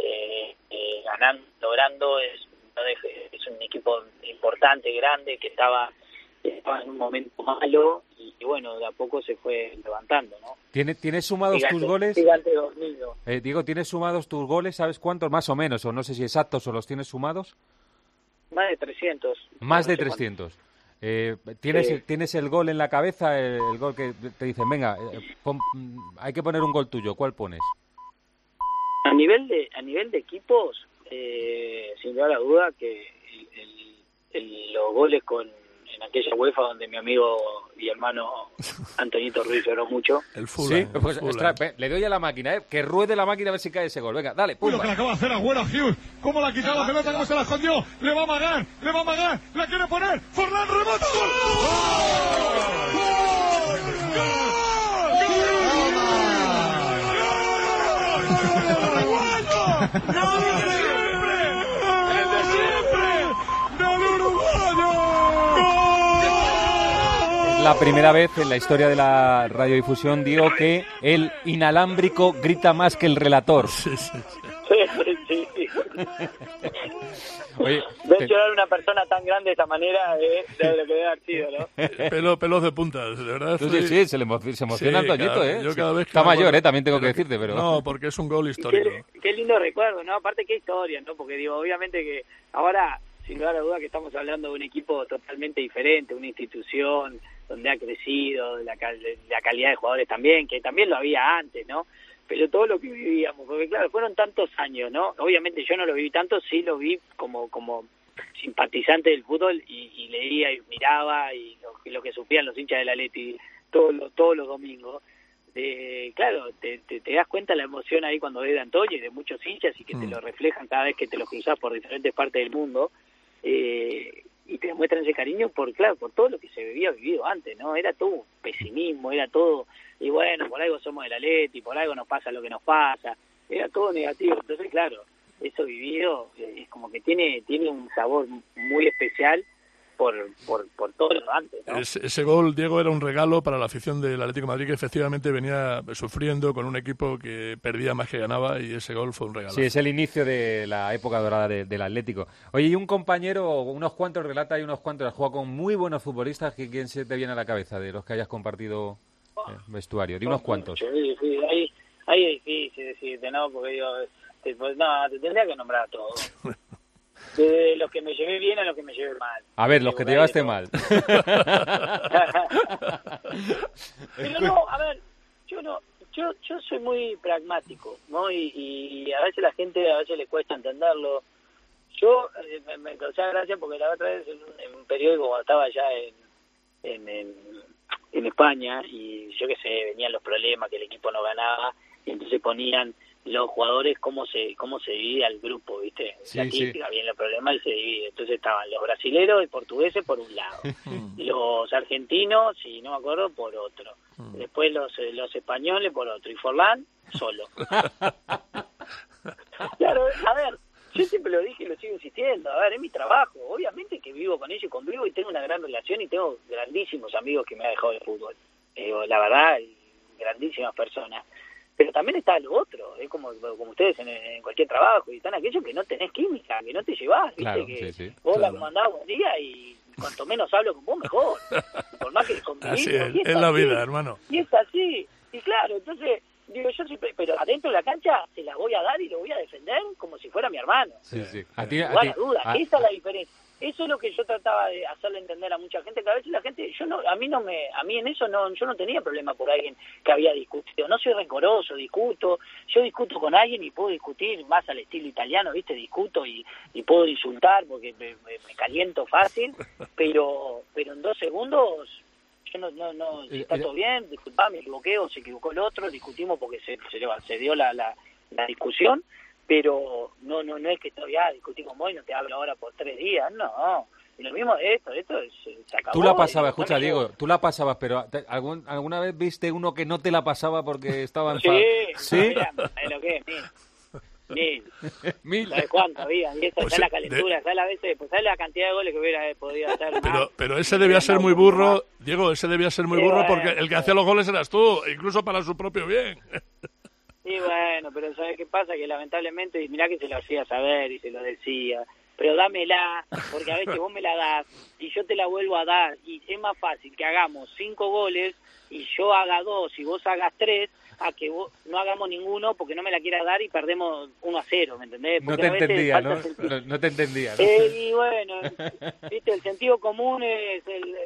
Speaker 7: logrando, es un equipo importante, grande, que estaba en un momento malo y bueno, de a poco se fue levantando, ¿no?
Speaker 4: ¿Tienes sumados tus goles? Diego, ¿tienes sumados tus goles? ¿Sabes cuántos? Más o menos, o no sé si exactos, o los tienes sumados.
Speaker 7: Más de 300.
Speaker 4: Más de 300. ¿Tienes el gol en la cabeza? El gol que te dicen, venga, hay que poner un gol tuyo. ¿Cuál pones?
Speaker 7: A nivel de equipos, sin lugar a duda que los goles en aquella UEFA donde mi amigo y hermano Antonito Ruiz lloró mucho.
Speaker 3: El Fulham.
Speaker 4: Sí, pues le doy a la máquina, que ruede la máquina a ver si cae ese gol. Venga, dale, pumba.
Speaker 8: Lo que le acaba de hacer Agüero Hughes. ¿Cómo la ha quitado la pelota? ¿Cómo se la escondió? Le va a amagar. La quiere poner. Forlán remata. ¡Gol!
Speaker 4: La primera vez en la historia de la radiodifusión, digo, que el inalámbrico grita más que el relator.
Speaker 7: Sí.
Speaker 4: Oye,
Speaker 7: ver llorar a una persona tan grande de esta manera de lo que debe haber sido, ¿no?
Speaker 3: Pelos de punta, de verdad.
Speaker 4: Sí, se emociona Antoñito, ¿eh?
Speaker 3: Está
Speaker 4: mayor, también tengo que decirte, pero...
Speaker 3: No, porque es un gol histórico.
Speaker 7: Qué lindo recuerdo, ¿no? Aparte, qué historia, ¿no? Porque digo, obviamente que ahora, sin lugar a duda, que estamos hablando de un equipo totalmente diferente, una institución donde ha crecido, la calidad de jugadores también, que también lo había antes, ¿no? Pero todo lo que vivíamos, porque claro, fueron tantos años, ¿no? Obviamente yo no lo viví tanto, sí lo vi como simpatizante del fútbol y leía y miraba y lo que sufrían los hinchas del Atleti todos los domingos. Claro, te das cuenta la emoción ahí cuando ves de Antonio y de muchos hinchas y que te lo reflejan cada vez que te los cruzás por diferentes partes del mundo. Y te demuestran ese cariño por todo lo que se había vivido antes, ¿no? Era todo pesimismo, era todo, y bueno, por algo somos del Atleti, por algo nos pasa lo que nos pasa, era todo negativo. Entonces, claro, eso vivido es como que tiene un sabor muy especial por todo lo antes, ¿no?
Speaker 3: Ese gol, Diego, era un regalo para la afición del Atlético de Madrid, que efectivamente venía sufriendo con un equipo que perdía más que ganaba, y ese gol fue un regalo.
Speaker 4: Sí, es el inicio de la época dorada del Atlético. Oye, y un compañero, unos cuantos relata y unos cuantos, has jugado con muy buenos futbolistas. ¿Quién se te viene a la cabeza de los que hayas compartido vestuario? De unos cuantos.
Speaker 7: Sí, ahí es difícil decirte, ¿no? Porque digo, te tendría que nombrar a todos. De los que me llevé bien a los que me llevé mal.
Speaker 4: A ver, los que te llevaste mal.
Speaker 7: Pero no, a ver, yo soy muy pragmático, ¿no? Y a veces la gente, le cuesta entenderlo. Yo me causaba gracia porque la otra vez en un periódico, cuando estaba allá en España, y yo qué sé, venían los problemas, que el equipo no ganaba, y entonces ponían los jugadores cómo se divide al grupo, ¿viste?
Speaker 4: Sí,
Speaker 7: la típica, viene el problema y se divide. Entonces estaban los brasileros y portugueses por un lado, los argentinos, si no me acuerdo, por otro, después los españoles por otro, y Forlán solo. Claro, a ver, yo siempre lo dije y lo sigo insistiendo, a ver, es mi trabajo, obviamente que vivo con ellos y convivo y tengo una gran relación y tengo grandísimos amigos que me han dejado de fútbol, la verdad, grandísimas personas. Pero también está lo otro, es como ustedes en cualquier trabajo, y están aquellos que no tenés química, que no te llevás, ¿viste?
Speaker 4: Claro,
Speaker 7: que
Speaker 4: sí,
Speaker 7: vos la comandás un día y cuanto menos hablo con vos, mejor. Por más que convivimos.
Speaker 3: Así es la vida, hermano.
Speaker 7: Y es así. Y claro, entonces, digo, yo siempre, pero adentro de la cancha se la voy a dar y lo voy a defender como si fuera mi hermano.
Speaker 4: Sí.
Speaker 7: Sin duda, esa es la diferencia. Eso es lo que yo trataba de hacerle entender a mucha gente, que a veces la gente, yo en eso yo no tenía problema por alguien que había discutido, no soy rencoroso, yo discuto con alguien y puedo discutir más al estilo italiano, ¿viste? Discuto y puedo insultar porque me caliento fácil, pero en 2 segundos yo no si está todo bien, disculpá, me equivoqué o se equivocó el otro, discutimos porque se dio la discusión. Pero no es que todavía discutí con vos y no te hablo ahora por 3 días, no. Y lo mismo de esto se acabó.
Speaker 4: Tú la pasabas, escucha, Diego, tú la pasabas, pero ¿alguna vez viste uno que no te la pasaba porque estaba enfadado?
Speaker 7: Sí. Mira, es lo que es, mira. 1000. ¿Sabes cuánto había? Y esa es la calentura, ¿sabes? A veces, pues, ¿sabes la cantidad de goles que hubiera podido hacer?
Speaker 3: Pero ese debía ser muy burro, Diego, porque el que hacía los goles eras tú, incluso para su propio bien.
Speaker 7: Sí, bueno, pero ¿sabes qué pasa? Que lamentablemente, y mirá que se lo hacía saber y se lo decía, pero dámela, porque a veces vos me la das y yo te la vuelvo a dar, y es más fácil que hagamos 5 goles y yo haga 2 y vos hagas 3, a que vos no hagamos ninguno porque no me la quieras dar y perdemos 1-0, ¿me entendés? Porque
Speaker 4: no te entendía, ¿no? No te entendía, ¿no?
Speaker 7: Y bueno, viste, el sentido común es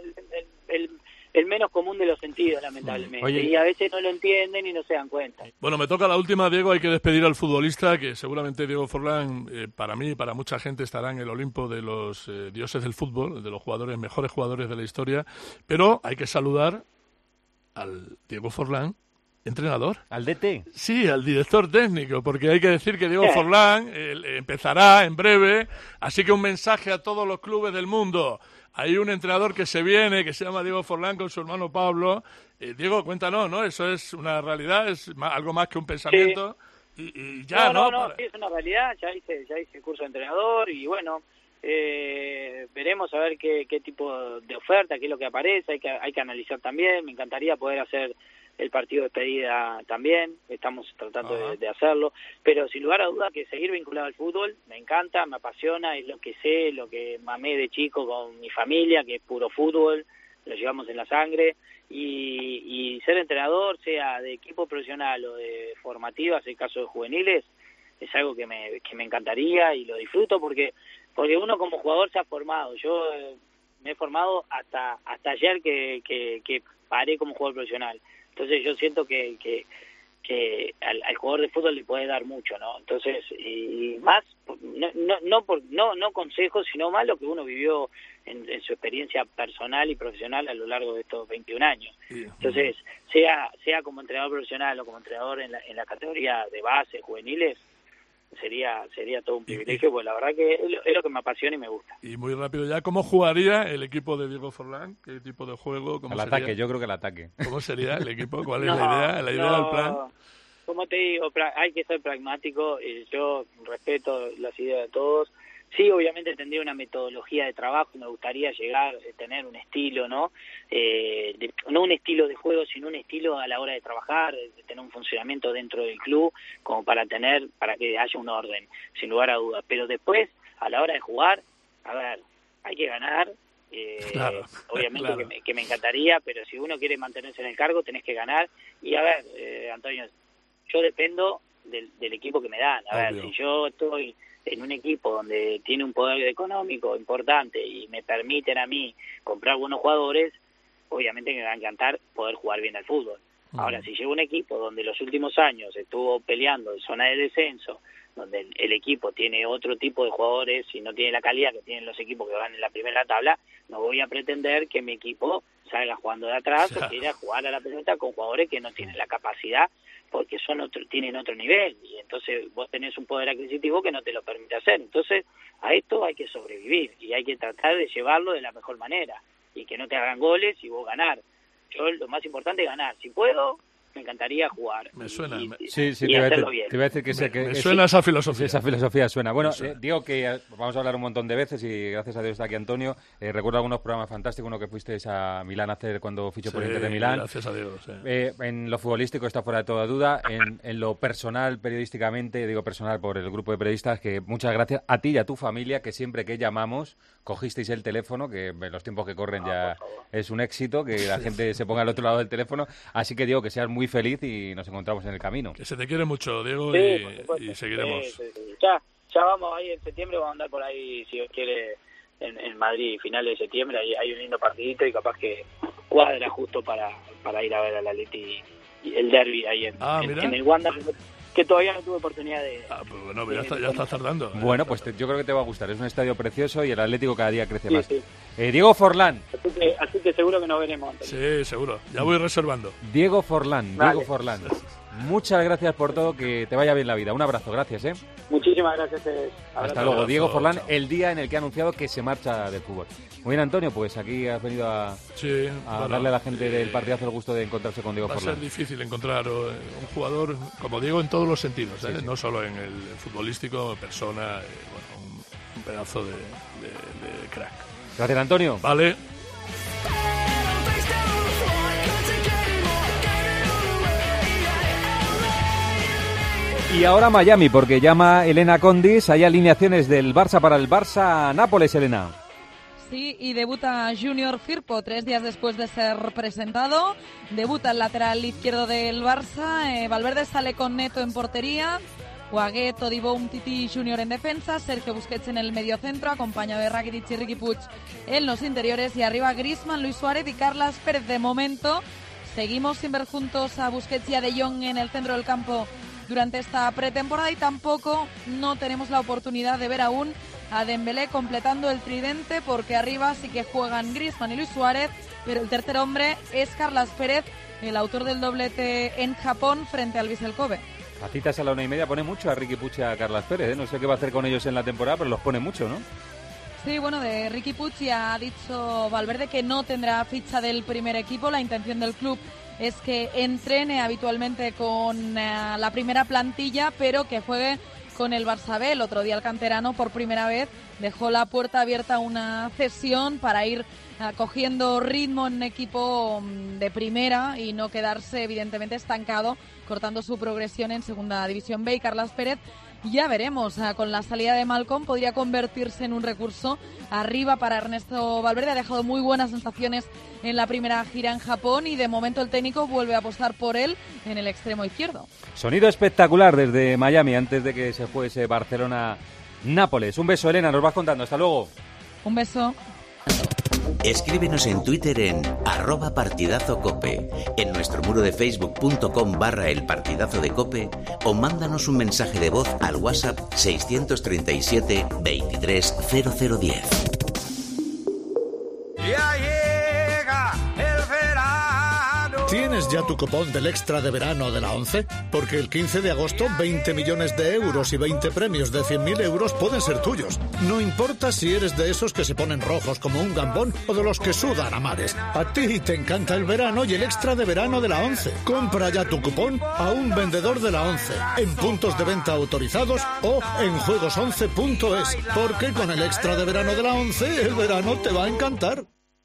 Speaker 7: el menos común de los sentidos, lamentablemente.
Speaker 3: Oye,
Speaker 7: y a veces no lo entienden y no se dan cuenta.
Speaker 3: Bueno, me toca la última, Diego. Hay que despedir al futbolista, que seguramente Diego Forlán, para mí y para mucha gente, estará en el Olimpo de los dioses del fútbol, de los mejores jugadores de la historia. Pero hay que saludar al Diego Forlán, entrenador.
Speaker 4: ¿Al DT?
Speaker 3: Sí, al director técnico, porque hay que decir que Diego Forlán empezará en breve, así que un mensaje a todos los clubes del mundo. Hay un entrenador que se viene, que se llama Diego Forlán, con su hermano Pablo. Diego, cuéntanos, ¿no? Eso es una realidad, es algo más que un pensamiento. Sí. Y ya, ¿no?
Speaker 7: Sí, es una realidad. Ya hice el curso de entrenador y bueno, veremos a ver qué tipo de oferta, qué es lo que aparece. Hay que analizar también. Me encantaría poder hacer el partido de despedida también, estamos tratando de hacerlo, pero sin lugar a dudas que seguir vinculado al fútbol me encanta, me apasiona, es lo que sé, lo que mamé de chico con mi familia, que es puro fútbol, lo llevamos en la sangre, y ser entrenador, sea de equipo profesional o de formativas, en el caso de juveniles, es algo que me encantaría y lo disfruto porque uno como jugador se ha formado. Yo me he formado hasta ayer que paré como jugador profesional. Entonces yo siento que al jugador de fútbol le puede dar mucho, ¿no? Entonces, y más, no consejos, sino más lo que uno vivió en su experiencia personal y profesional a lo largo de estos 21 años. Entonces, sea como entrenador profesional o como entrenador en la categoría de base, juveniles, sería todo un privilegio, pues la verdad que es lo que me apasiona y me gusta.
Speaker 3: Y muy rápido ya, ¿cómo jugaría el equipo de Diego Forlán? ¿Qué tipo de juego? ¿Cómo
Speaker 4: sería? Ataque, yo creo que el ataque.
Speaker 3: ¿Cómo sería el equipo? ¿Cuál es la idea? ¿La idea del plan?
Speaker 7: Como te digo, hay que ser pragmático, yo respeto las ideas de todos. Sí, obviamente tendría una metodología de trabajo, me gustaría llegar a tener un estilo, ¿no? No un estilo de juego, sino un estilo a la hora de trabajar, de tener un funcionamiento dentro del club, como para que haya un orden, sin lugar a dudas. Pero después, a la hora de jugar, a ver, hay que ganar,
Speaker 3: claro,
Speaker 7: obviamente
Speaker 3: claro.
Speaker 7: Que me encantaría, pero si uno quiere mantenerse en el cargo, tenés que ganar. Y a ver, Antonio, yo dependo del equipo que me dan. A ver, si yo estoy en un equipo donde tiene un poder económico importante y me permiten a mí comprar buenos jugadores, obviamente me va a encantar poder jugar bien al fútbol. Ahora, si llego a un equipo donde los últimos años estuvo peleando en zona de descenso, donde el equipo tiene otro tipo de jugadores y no tiene la calidad que tienen los equipos que van en la primera tabla, no voy a pretender que mi equipo salga jugando de atrás o quiera jugar a la pelota con jugadores que no tienen la capacidad porque tienen otro nivel, y entonces vos tenés un poder adquisitivo que no te lo permite hacer. Entonces, a esto hay que sobrevivir y hay que tratar de llevarlo de la mejor manera y que no te hagan goles y vos ganar. Yo lo más importante es ganar. Si puedo, me encantaría jugar.
Speaker 3: Me suena.
Speaker 4: Sí, te iba a decir que
Speaker 3: me suena esa filosofía.
Speaker 4: Esa filosofía suena. Bueno, digo que vamos a hablar un montón de veces y gracias a Dios está aquí Antonio. Recuerdo algunos programas fantásticos, uno que fuisteis a Milán a hacer cuando fichó por Inter de Milán.
Speaker 3: Gracias a Dios.
Speaker 4: En lo futbolístico está fuera de toda duda. En lo personal, periodísticamente, digo personal por el grupo de periodistas, que muchas gracias a ti y a tu familia, que siempre que llamamos cogisteis el teléfono, que en los tiempos que corren ya es un éxito, que la gente se ponga al otro lado del teléfono. Así que digo que seas muy feliz y nos encontramos en el camino.
Speaker 3: Que se te quiere mucho, Diego, y seguiremos.
Speaker 7: Sí. Ya vamos ahí en septiembre, vamos a andar por ahí, si Dios quiere, en Madrid, finales de septiembre, hay un lindo partidito y capaz que cuadra justo para ir a ver al Atleti y el derbi ahí en el Wanda, que todavía no tuve oportunidad de...
Speaker 3: pues bueno, ya está tardando.
Speaker 4: Bueno, pues yo creo que te va a gustar, es un estadio precioso y el Atlético cada día crece más. Sí. Diego Forlán.
Speaker 7: Así que seguro que nos veremos.
Speaker 3: Sí, seguro, ya voy reservando.
Speaker 4: Diego Forlán. Muchas gracias por todo, que te vaya bien la vida. Un abrazo, gracias.
Speaker 7: Muchísimas gracias a ustedes.
Speaker 4: Hasta luego. Diego Forlán, el día en el que ha anunciado que se marcha del fútbol. Muy bien, Antonio, pues aquí has venido a darle a la gente del partidazo el gusto de encontrarse con Diego Forlán.
Speaker 3: Va a ser difícil encontrar un jugador como Diego en todos los sentidos, ¿eh? Sí. No solo en el futbolístico, persona, un pedazo de crack.
Speaker 4: Gracias, Antonio.
Speaker 3: Vale.
Speaker 4: Y ahora Miami, porque llama Elena Condis. Hay alineaciones del Barça para el Barça-Nápoles, Elena.
Speaker 5: Sí, y debuta Junior Firpo 3 días después de ser presentado. Debuta el lateral izquierdo del Barça. Valverde sale con Neto en portería. Guagué, Todibo, Umtiti Junior en defensa. Sergio Busquets en el mediocentro, acompañado de Rakitic y Riqui Puig en los interiores. Y arriba Griezmann, Luis Suárez y Carlas Pérez. De momento seguimos sin ver juntos a Busquets y a De Jong en el centro del campo durante esta pretemporada, y tampoco no tenemos la oportunidad de ver aún a Dembélé completando el tridente, porque arriba sí que juegan Griezmann y Luis Suárez, pero el tercer hombre es Carlas Pérez, el autor del doblete en Japón frente al Vissel Kobe.
Speaker 4: A citas a la 1:30 pone mucho a Riqui Puig y a Carlas Pérez, ¿eh? No sé qué va a hacer con ellos en la temporada, pero los pone mucho, ¿no?
Speaker 5: Sí, bueno, de Riqui Puig ya ha dicho Valverde que no tendrá ficha del primer equipo. La intención del club es que entrene habitualmente con la primera plantilla, pero que juegue con el Barça B. El otro día el canterano por primera vez dejó la puerta abierta a una cesión para ir cogiendo ritmo en un equipo de primera y no quedarse evidentemente estancado, cortando su progresión en Segunda División B. Y Carlas Pérez, ya veremos, con la salida de Malcom podría convertirse en un recurso arriba para Ernesto Valverde. Ha dejado muy buenas sensaciones en la primera gira en Japón y de momento el técnico vuelve a apostar por él en el extremo izquierdo.
Speaker 4: Sonido espectacular desde Miami antes de que se fuese Barcelona-Nápoles. Un beso, Elena, nos vas contando. Hasta luego.
Speaker 5: Un beso.
Speaker 2: Escríbenos en Twitter en @partidazocope, en nuestro muro de facebook.com/elpartidazodecope o mándanos un mensaje de voz al WhatsApp 637 23 0010.
Speaker 9: Ya llega el verano.
Speaker 28: ¿Tienes ya tu cupón del extra de verano de la ONCE? Porque el 15 de agosto 20 millones de euros y 20 premios de 100.000 euros pueden ser tuyos. No importa si eres de esos que se ponen rojos como un gambón o de los que sudan a mares. A ti te encanta el verano y el extra de verano de la ONCE. Compra ya tu cupón a un vendedor de la ONCE, en puntos de venta autorizados o en juegos11.es. Porque con el extra de verano de la ONCE, el verano te va a encantar.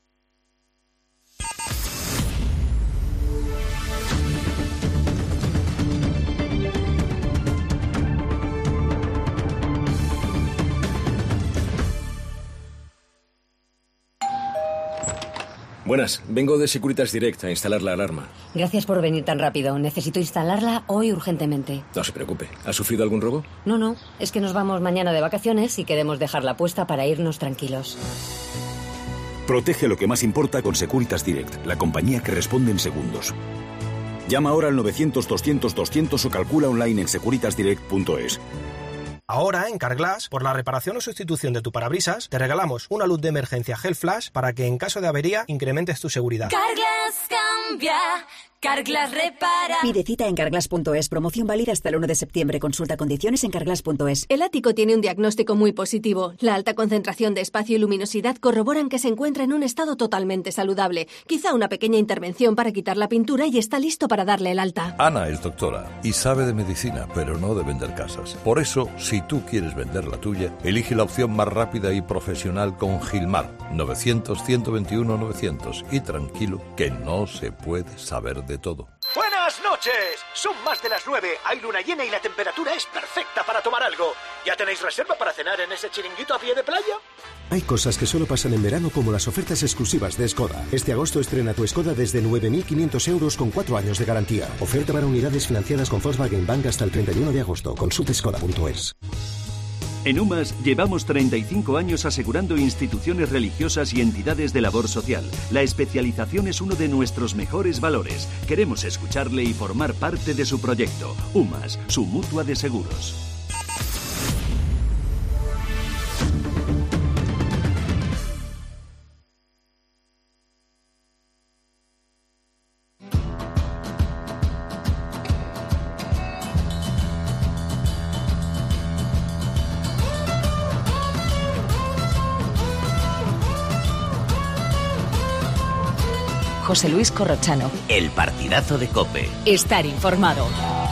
Speaker 10: Buenas, vengo de Securitas Direct a instalar la alarma.
Speaker 14: Gracias por venir tan rápido. Necesito instalarla hoy urgentemente.
Speaker 10: No se preocupe. ¿Ha sufrido algún robo?
Speaker 14: No. Es que nos vamos mañana de vacaciones y queremos dejarla puesta para irnos tranquilos.
Speaker 28: Protege lo que más importa con Securitas Direct, la compañía que responde en segundos. Llama ahora al 900-200-200 o calcula online en securitasdirect.es.
Speaker 20: Ahora, en Carglass, por la reparación o sustitución de tu parabrisas, te regalamos una luz de emergencia Gel Flash para que en caso de avería incrementes tu seguridad.
Speaker 21: Carglass cambia, Carglass repara.
Speaker 22: Pide cita en Carglass.es. Promoción válida hasta el 1 de septiembre. Consulta condiciones en Carglass.es.
Speaker 23: El ático tiene un diagnóstico muy positivo. La alta concentración de espacio y luminosidad corroboran que se encuentra en un estado totalmente saludable. Quizá una pequeña intervención para quitar la pintura y está listo para darle el alta.
Speaker 24: Ana es doctora y sabe de medicina, pero no de vender casas. Por eso, si tú quieres vender la tuya, elige la opción más rápida y profesional con Gilmar. 900-121-900. Y tranquilo, que no se puede saber de todo.
Speaker 29: ¡Buenas noches! Son más de las 9, hay luna llena y la temperatura es perfecta para tomar algo. ¿Ya tenéis reserva para cenar en ese chiringuito a pie de playa?
Speaker 30: Hay cosas que solo pasan en verano, como las ofertas exclusivas de Skoda. Este agosto estrena tu Skoda desde 9.500 euros con 4 años de garantía. Oferta para unidades financiadas con Volkswagen Bank hasta el 31 de agosto. Consulte skoda.es.
Speaker 31: En UMAS llevamos 35 años asegurando instituciones religiosas y entidades de labor social. La especialización es uno de nuestros mejores valores. Queremos escucharle y formar parte de su proyecto. UMAS, su mutua de seguros.
Speaker 1: José Luis Corrochano.
Speaker 2: El partidazo de COPE.
Speaker 1: Estar informado.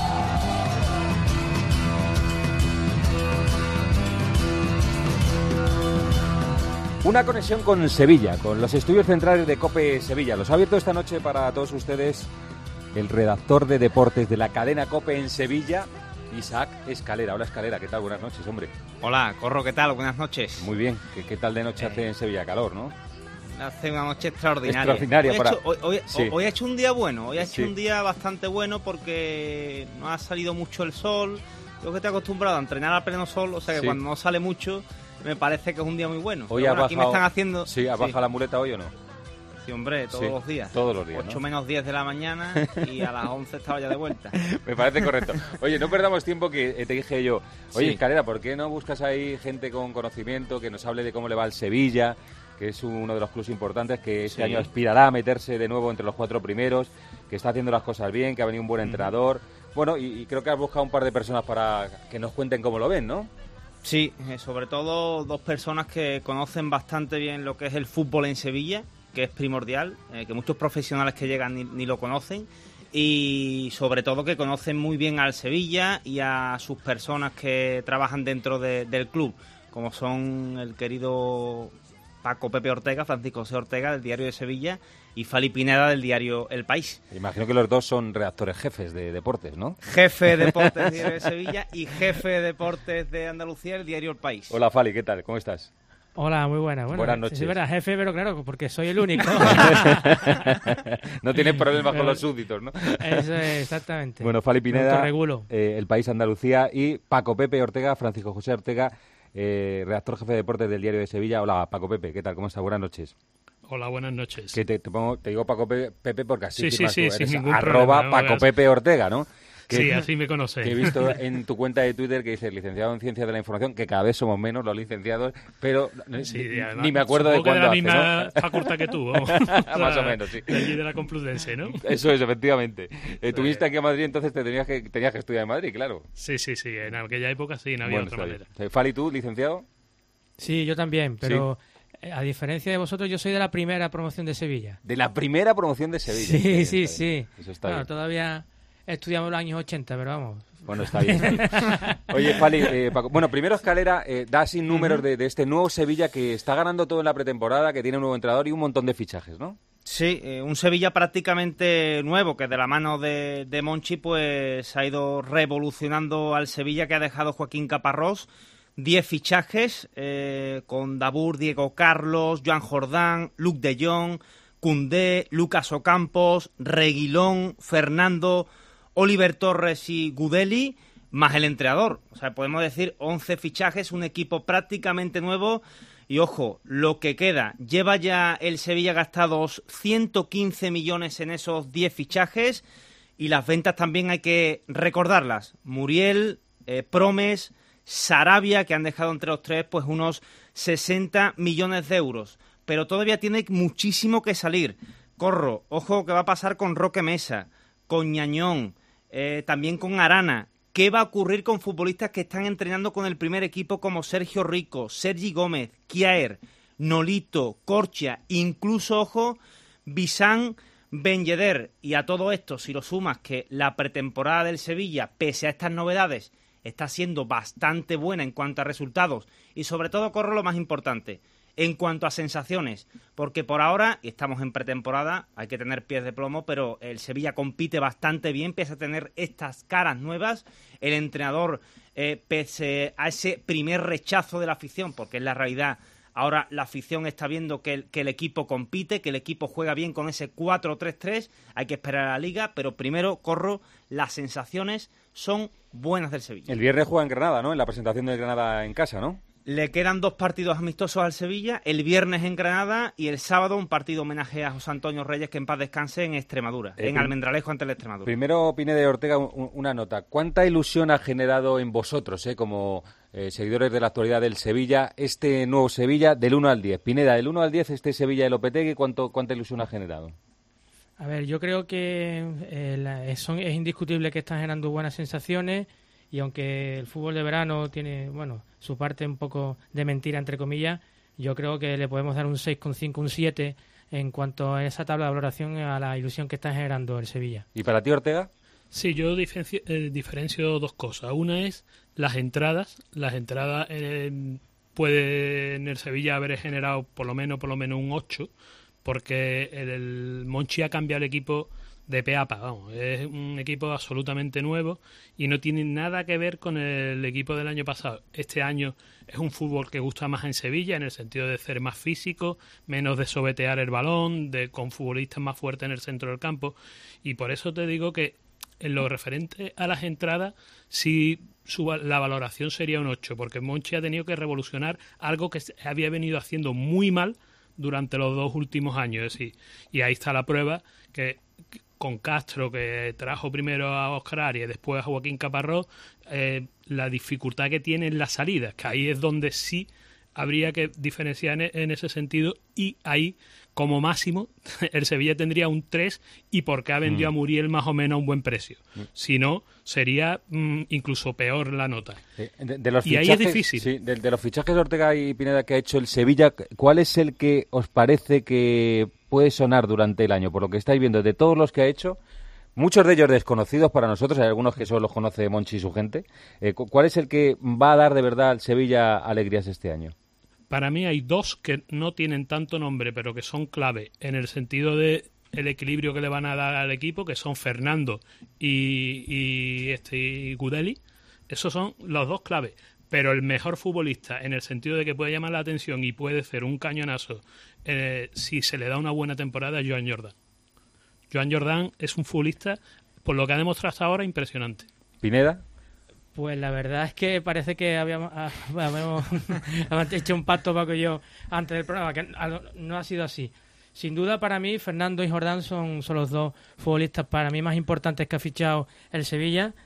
Speaker 4: Una conexión con Sevilla, con los estudios centrales de COPE Sevilla. Los ha abierto esta noche para todos ustedes el redactor de deportes de la cadena COPE en Sevilla, Isaac Escalera. Hola Escalera, ¿qué tal? Buenas noches, hombre.
Speaker 6: Hola, Corro, ¿qué tal? Buenas noches.
Speaker 4: Muy bien, ¿qué tal de noche hace en Sevilla? Calor, ¿no?
Speaker 6: Hace una noche extraordinaria. Hoy ha hecho un día bueno, hoy ha hecho un día bastante bueno porque no ha salido mucho el sol. Yo que estoy acostumbrado a entrenar a pleno sol, o sea que cuando no sale mucho me parece que es un día muy bueno.
Speaker 4: Hoy ha bajado,
Speaker 6: aquí me están haciendo...
Speaker 4: Sí, ¿ha bajado la muleta hoy o no?
Speaker 6: Sí, hombre, todos los días.
Speaker 4: Todos los días,
Speaker 6: 8 menos 10 de la mañana y a las 11 estaba ya de vuelta.
Speaker 4: Me parece correcto. Oye, no perdamos tiempo, que te dije yo, oye, Escalera, ¿por qué no buscas ahí gente con conocimiento que nos hable de cómo le va al Sevilla, que es uno de los clubes importantes, que este año aspirará a meterse de nuevo entre los 4 primeros, que está haciendo las cosas bien, que ha venido un buen entrenador? Bueno, y creo que has buscado un par de personas para que nos cuenten cómo lo ven, ¿no?
Speaker 6: Sí, sobre todo 2 personas que conocen bastante bien lo que es el fútbol en Sevilla, que es primordial, que muchos profesionales que llegan ni lo conocen, y sobre todo que conocen muy bien al Sevilla y a sus personas que trabajan dentro del club, como son el querido Paco Pepe Ortega, Francisco José Ortega, del Diario de Sevilla, y Fali Pineda, del diario El País.
Speaker 4: Imagino que los dos son redactores jefes de deportes, ¿no?
Speaker 6: Jefe de deportes del Diario de Sevilla y jefe de deportes de Andalucía, el Diario El País.
Speaker 4: Hola Fali, ¿qué tal? ¿Cómo estás?
Speaker 11: Hola, muy buena. Bueno,
Speaker 4: buenas noches.
Speaker 11: Sí, verdad, jefe, pero claro, porque soy el único.
Speaker 4: No tienes problemas con los súbditos, ¿no?
Speaker 11: Eso es, exactamente.
Speaker 4: Bueno, Fali Pineda, El País Andalucía, y Paco Pepe Ortega, Francisco José Ortega, redactor jefe de deportes del Diario de Sevilla. Hola, Paco Pepe, ¿qué tal? ¿Cómo estás? Buenas noches.
Speaker 12: Hola, buenas noches.
Speaker 4: Que te digo Paco Pepe porque así
Speaker 12: sí,
Speaker 4: eres
Speaker 12: sin ningún
Speaker 4: arroba
Speaker 12: problema,
Speaker 4: Paco Pepe Ortega, ¿no?
Speaker 12: Sí, así me conoce.
Speaker 4: Que he visto en tu cuenta de Twitter que dices licenciado en Ciencias de la Información, que cada vez somos menos los licenciados, pero ni me acuerdo de cuándo hace,
Speaker 12: de la misma facultad que tú, vamos.
Speaker 4: Más o menos, sí.
Speaker 12: De allí de la Complutense, ¿no?
Speaker 4: Eso es, efectivamente. Tuviste aquí a Madrid, entonces tenías que estudiar en Madrid, claro.
Speaker 12: Sí, en aquella época sí, no había otra manera.
Speaker 4: Fali, ¿tú, licenciado?
Speaker 11: Sí, yo también, pero... ¿Sí? A diferencia de vosotros, yo soy de la primera promoción de Sevilla.
Speaker 4: ¿De la primera promoción de Sevilla?
Speaker 11: Sí.
Speaker 4: Eso está bien.
Speaker 11: Todavía estudiamos los años 80, pero vamos.
Speaker 4: Bueno, está bien. Oye, Fali, bueno, primero Escalera, da así números de este nuevo Sevilla que está ganando todo en la pretemporada, que tiene un nuevo entrenador y un montón de fichajes, ¿no?
Speaker 6: Sí, un Sevilla prácticamente nuevo, que de la mano de Monchi pues ha ido revolucionando al Sevilla que ha dejado Joaquín Caparrós. 10 fichajes con Dabur, Diego Carlos, Joan Jordán, Luc de Jong, Koundé, Lucas Ocampos, Reguilón, Fernando, Oliver Torres y Gudeli, más el entrenador. O sea, podemos decir 11 fichajes, un equipo prácticamente nuevo. Y ojo, lo que queda, lleva ya el Sevilla gastados 115 millones en esos 10 fichajes, y las ventas también hay que recordarlas. Muriel, Promes, Sarabia, que han dejado entre los tres pues unos 60 millones de euros. Pero todavía tiene muchísimo que salir. Corro, ojo, ¿qué va a pasar con Roque Mesa, con Ñañón, también con Arana? ¿Qué va a ocurrir con futbolistas que están entrenando con el primer equipo como Sergio Rico, Sergi Gómez, Kiaer, Nolito, Corchia, incluso, ojo, Bisán, Ben Yedder? Y a todo esto, si lo sumas que la pretemporada del Sevilla, pese a estas novedades, está siendo bastante buena en cuanto a resultados y sobre todo, Corro, lo más importante, en cuanto a sensaciones, porque por ahora, y estamos en pretemporada, hay que tener pies de plomo, pero el Sevilla compite bastante bien, pese a tener estas caras nuevas, el entrenador, pese a ese primer rechazo de la afición, porque es la realidad, ahora la afición está viendo que el equipo compite, que el equipo juega bien con ese 4-3-3, hay que esperar a la Liga, pero primero, Corro, las sensaciones son buenas del Sevilla.
Speaker 4: El viernes juega en Granada, ¿no? En la presentación del Granada en casa, ¿no?
Speaker 6: Le quedan 2 partidos amistosos al Sevilla, el viernes en Granada y el sábado un partido homenaje a José Antonio Reyes, que en paz descanse, en Extremadura, en Almendralejo ante el Extremadura.
Speaker 4: Primero, Pineda de Ortega, una nota. ¿Cuánta ilusión ha generado en vosotros, como seguidores de la actualidad del Sevilla, este nuevo Sevilla del 1 al 10? Pineda, del 1 al 10, este Sevilla de Lopetegui, ¿cuánta ilusión ha generado?
Speaker 11: A ver, yo creo que es indiscutible que están generando buenas sensaciones, y aunque el fútbol de verano tiene, su parte un poco de mentira, entre comillas, yo creo que le podemos dar un 6,5, un 7 en cuanto a esa tabla de valoración, a la ilusión que está generando el Sevilla.
Speaker 4: ¿Y para ti, Ortega?
Speaker 12: Sí, yo diferencio dos cosas. Una es las entradas. Las entradas puede en el Sevilla haber generado por lo menos un 8, porque el Monchi ha cambiado el equipo de pe a pa, vamos. Es un equipo absolutamente nuevo y no tiene nada que ver con el equipo del año pasado. Este año es un fútbol que gusta más en Sevilla, en el sentido de ser más físico, menos de sobetear el balón, con futbolistas más fuertes en el centro del campo, y por eso te digo que en lo referente a las entradas, sí, la valoración sería un 8, porque Monchi ha tenido que revolucionar algo que había venido haciendo muy mal durante los 2 últimos años. Es decir, y ahí está la prueba que con Castro, que trajo primero a Óscar Arias y después a Joaquín Caparrós, la dificultad que tiene en las salidas, que ahí es donde sí habría que diferenciar en ese sentido, y ahí como máximo el Sevilla tendría un 3, y porque ha vendido a Muriel más o menos a un buen precio. Si no, sería incluso peor la nota.
Speaker 4: De los
Speaker 12: y
Speaker 4: fichajes,
Speaker 12: ahí es difícil.
Speaker 4: Sí, de los fichajes de Ortega y Pineda que ha hecho el Sevilla, ¿cuál es el que os parece que puede sonar durante el año? Por lo que estáis viendo, de todos los que ha hecho, muchos de ellos desconocidos para nosotros, hay algunos que solo los conoce Monchi y su gente. ¿Cuál es el que va a dar de verdad al Sevilla alegrías este año?
Speaker 12: Para mí hay 2 que no tienen tanto nombre, pero que son clave en el sentido de el equilibrio que le van a dar al equipo, que son Fernando y Gudeli. Esos son los 2 claves. Pero el mejor futbolista, en el sentido de que puede llamar la atención y puede ser un cañonazo si se le da una buena temporada, es Joan Jordán. Joan Jordán es un futbolista, por lo que ha demostrado hasta ahora, impresionante.
Speaker 4: ¿Pineda?
Speaker 11: Pues la verdad es que parece que habíamos hecho un pacto, Paco y yo, antes del programa, que no ha sido así. Sin duda, para mí, Fernando y Jordán son los 2 futbolistas para mí más importantes que ha fichado el Sevilla.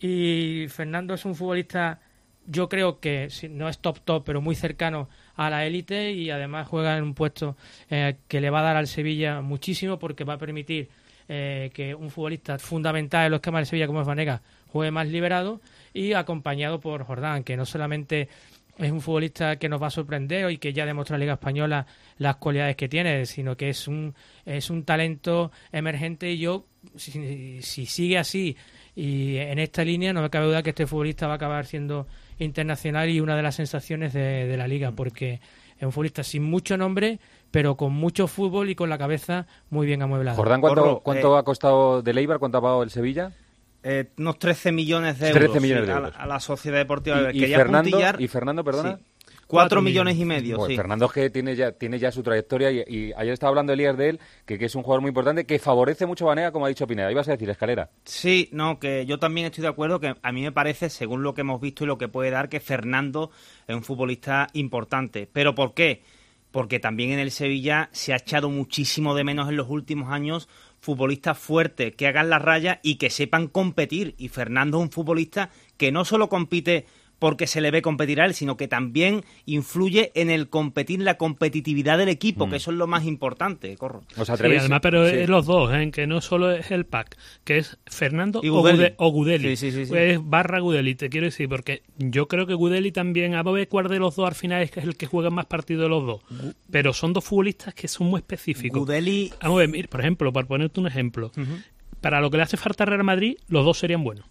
Speaker 11: Y Fernando es un futbolista, yo creo que no es top, pero muy cercano a la élite, y además juega en un puesto que le va a dar al Sevilla muchísimo, porque va a permitir que un futbolista fundamental en los esquemas del Sevilla como es Vanega juegue más liberado, y acompañado por Jordán, que no solamente es un futbolista que nos va a sorprender y que ya demostró en la Liga Española las cualidades que tiene, sino que es un talento emergente, y yo, si sigue así y en esta línea, no me cabe duda que este futbolista va a acabar siendo internacional y una de las sensaciones de la Liga, porque es un futbolista sin mucho nombre, pero con mucho fútbol y con la cabeza muy bien amueblada.
Speaker 4: Jordán, ¿cuánto ha costado del Eibar? ¿Cuánto ha pagado el Sevilla?
Speaker 6: Unos 13 millones de euros,
Speaker 4: 13 millones de euros.
Speaker 6: A la Sociedad Deportiva.
Speaker 4: ¿Y Fernando, perdona?
Speaker 6: Sí. 4 millones y medio,
Speaker 4: pues
Speaker 6: sí.
Speaker 4: Fernando, es que tiene ya su trayectoria, y ayer estaba hablando Elías de él, que es un jugador muy importante, que favorece mucho a Vanega, como ha dicho Pineda. Ibas a decir, Escalera.
Speaker 6: Sí, no, que yo también estoy de acuerdo, que a mí me parece, según lo que hemos visto y lo que puede dar, que Fernando es un futbolista importante. ¿Pero por qué? Porque también en el Sevilla se ha echado muchísimo de menos en los últimos años futbolistas fuertes, que hagan la raya y que sepan competir. Y Fernando es un futbolista que no solo compite porque se le ve competir a él, sino que también influye en el competir, la competitividad del equipo, que eso es lo más importante, Corro.
Speaker 4: ¿Os atrevéis?
Speaker 12: Sí, además, pero es los 2, que no solo es el pack, que es Fernando o Gudeli. Sí. Es barra Gudeli, te quiero decir, porque yo creo que Gudeli también, a ver cuál de los 2 al final es el que juega más partidos de los 2, pero son 2 futbolistas que son muy específicos.
Speaker 6: Gudeli...
Speaker 12: Vamos a ver, por ejemplo, para ponerte un ejemplo, para lo que le hace falta a Real Madrid, los 2 serían buenos.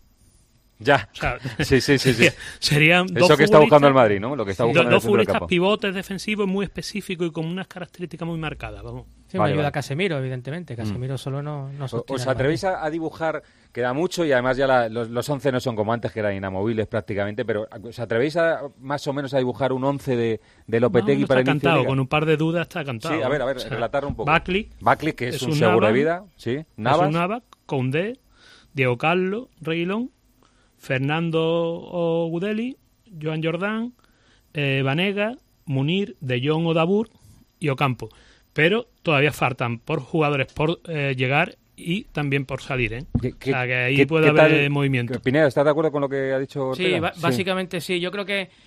Speaker 4: Ya,
Speaker 12: o sea,
Speaker 4: sí.
Speaker 12: Serían
Speaker 4: eso que está buscando el Madrid, ¿no? Lo que está buscando
Speaker 12: dos futbolistas pivotes defensivos muy específicos y con unas características muy marcadas, vamos.
Speaker 11: Sí, me ayuda Casemiro, evidentemente. Casemiro solo no sostiene.
Speaker 4: ¿Os atrevéis a dibujar? Queda mucho, y además ya los 11 no son como antes, que eran inamovibles prácticamente, pero ¿os atrevéis más o menos a dibujar un 11 de Lopetegui para el inicio de Liga?
Speaker 12: Con un par de dudas está cantado.
Speaker 4: Sí, a ver, relatarlo un poco.
Speaker 12: Buckley,
Speaker 4: que es un seguro de vida. Sí.
Speaker 12: Navas, Koundé, Diego Carlos, Reguilón, Fernando o Gudeli, Joan Jordán, Vanega, Munir, De Jong o Dabur y Ocampo. Pero todavía faltan por jugadores por llegar y también por salir, O sea, que ahí puede haber movimiento.
Speaker 4: Pineda, ¿estás de acuerdo con lo que ha dicho Ortega?
Speaker 11: Sí, básicamente sí. Yo creo que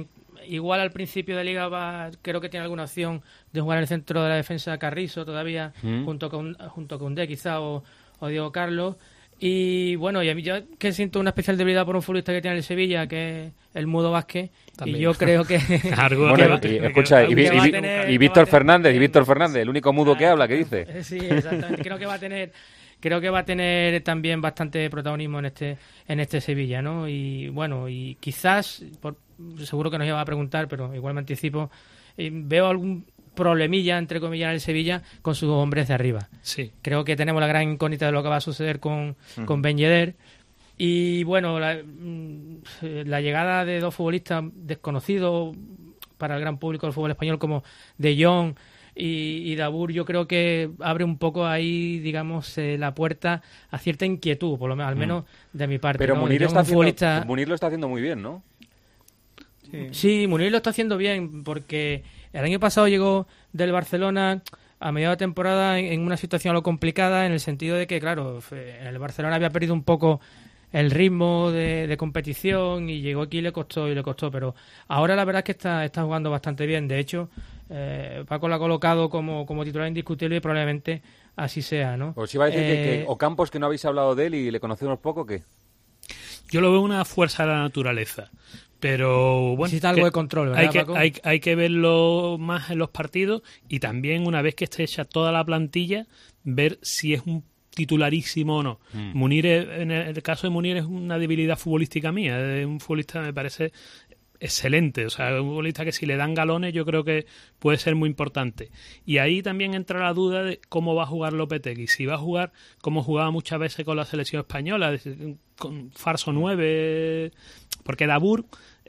Speaker 11: igual al principio de Liga creo que tiene alguna opción de jugar en el centro de la defensa Carrizo todavía, junto con Koundé quizá o Diego Carlos. Y bueno, y a mí yo que siento una especial debilidad por un futbolista que tiene el Sevilla, que es el Mudo Vázquez, también. Y yo creo que...
Speaker 4: y Víctor Fernández, el único mudo que habla, ¿qué dice?
Speaker 11: Sí, exactamente, creo que va a tener también bastante protagonismo en este Sevilla, ¿no? Y bueno, y quizás, seguro que nos iba a preguntar, pero igual me anticipo, veo algún problemilla, entre comillas, en el Sevilla con sus hombres de arriba.
Speaker 12: Sí.
Speaker 11: Creo que tenemos la gran incógnita de lo que va a suceder con Ben Yedder. Y bueno, la llegada de dos futbolistas desconocidos para el gran público del fútbol español como De Jong y Dabbur, yo creo que abre un poco ahí, digamos, la puerta a cierta inquietud, por lo menos, al menos de mi parte.
Speaker 4: Pero
Speaker 11: ¿no?
Speaker 4: Munir lo está haciendo muy bien, ¿no?
Speaker 11: Sí, Munir lo está haciendo bien, porque el año pasado llegó del Barcelona a mediados de temporada en una situación algo complicada, en el sentido de que, claro, en el Barcelona había perdido un poco el ritmo de competición y llegó aquí y le costó, pero ahora la verdad es que está jugando bastante bien. De hecho, Paco lo ha colocado como titular indiscutible y probablemente así sea, ¿no?
Speaker 4: Os iba a decir que Ocampos, que no habéis hablado de él y le conocemos poco, ¿qué?
Speaker 12: Yo lo veo una fuerza de la naturaleza. Pero bueno,
Speaker 11: necesita algo de control, ¿verdad, Paco?
Speaker 12: Hay que verlo más en los partidos y también, una vez que esté hecha toda la plantilla, ver si es un titularísimo o no. Munir, en el caso de Munir, es una debilidad futbolística mía. Es un futbolista, me parece excelente, o sea, un futbolista que si le dan galones yo creo que puede ser muy importante. Y ahí también entra la duda de cómo va a jugar Lopetegui, si va a jugar como jugaba muchas veces con la selección española, con falso 9, porque Dabbur,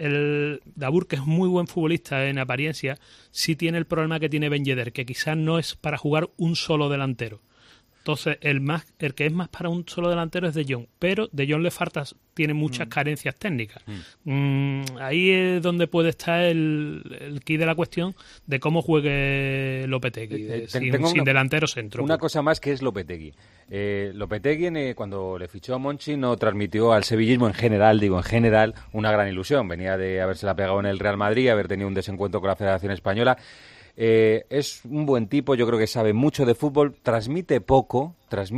Speaker 12: que es muy buen futbolista en apariencia, sí tiene el problema que tiene Ben Yedder, que quizás no es para jugar un solo delantero. Entonces, el que es más para un solo delantero es De Jong, pero De Jong tiene muchas carencias técnicas. Ahí es donde puede estar el quid de la cuestión de cómo juegue Lopetegui, sin delantero centro.
Speaker 4: Una cosa más que es Lopetegui. Lopetegui, cuando le fichó a Monchi, no transmitió al sevillismo en general, una gran ilusión. Venía de habérsela pegado en el Real Madrid, haber tenido un desencuentro con la Federación Española. Es un buen tipo, yo creo que sabe mucho de fútbol, transmite poco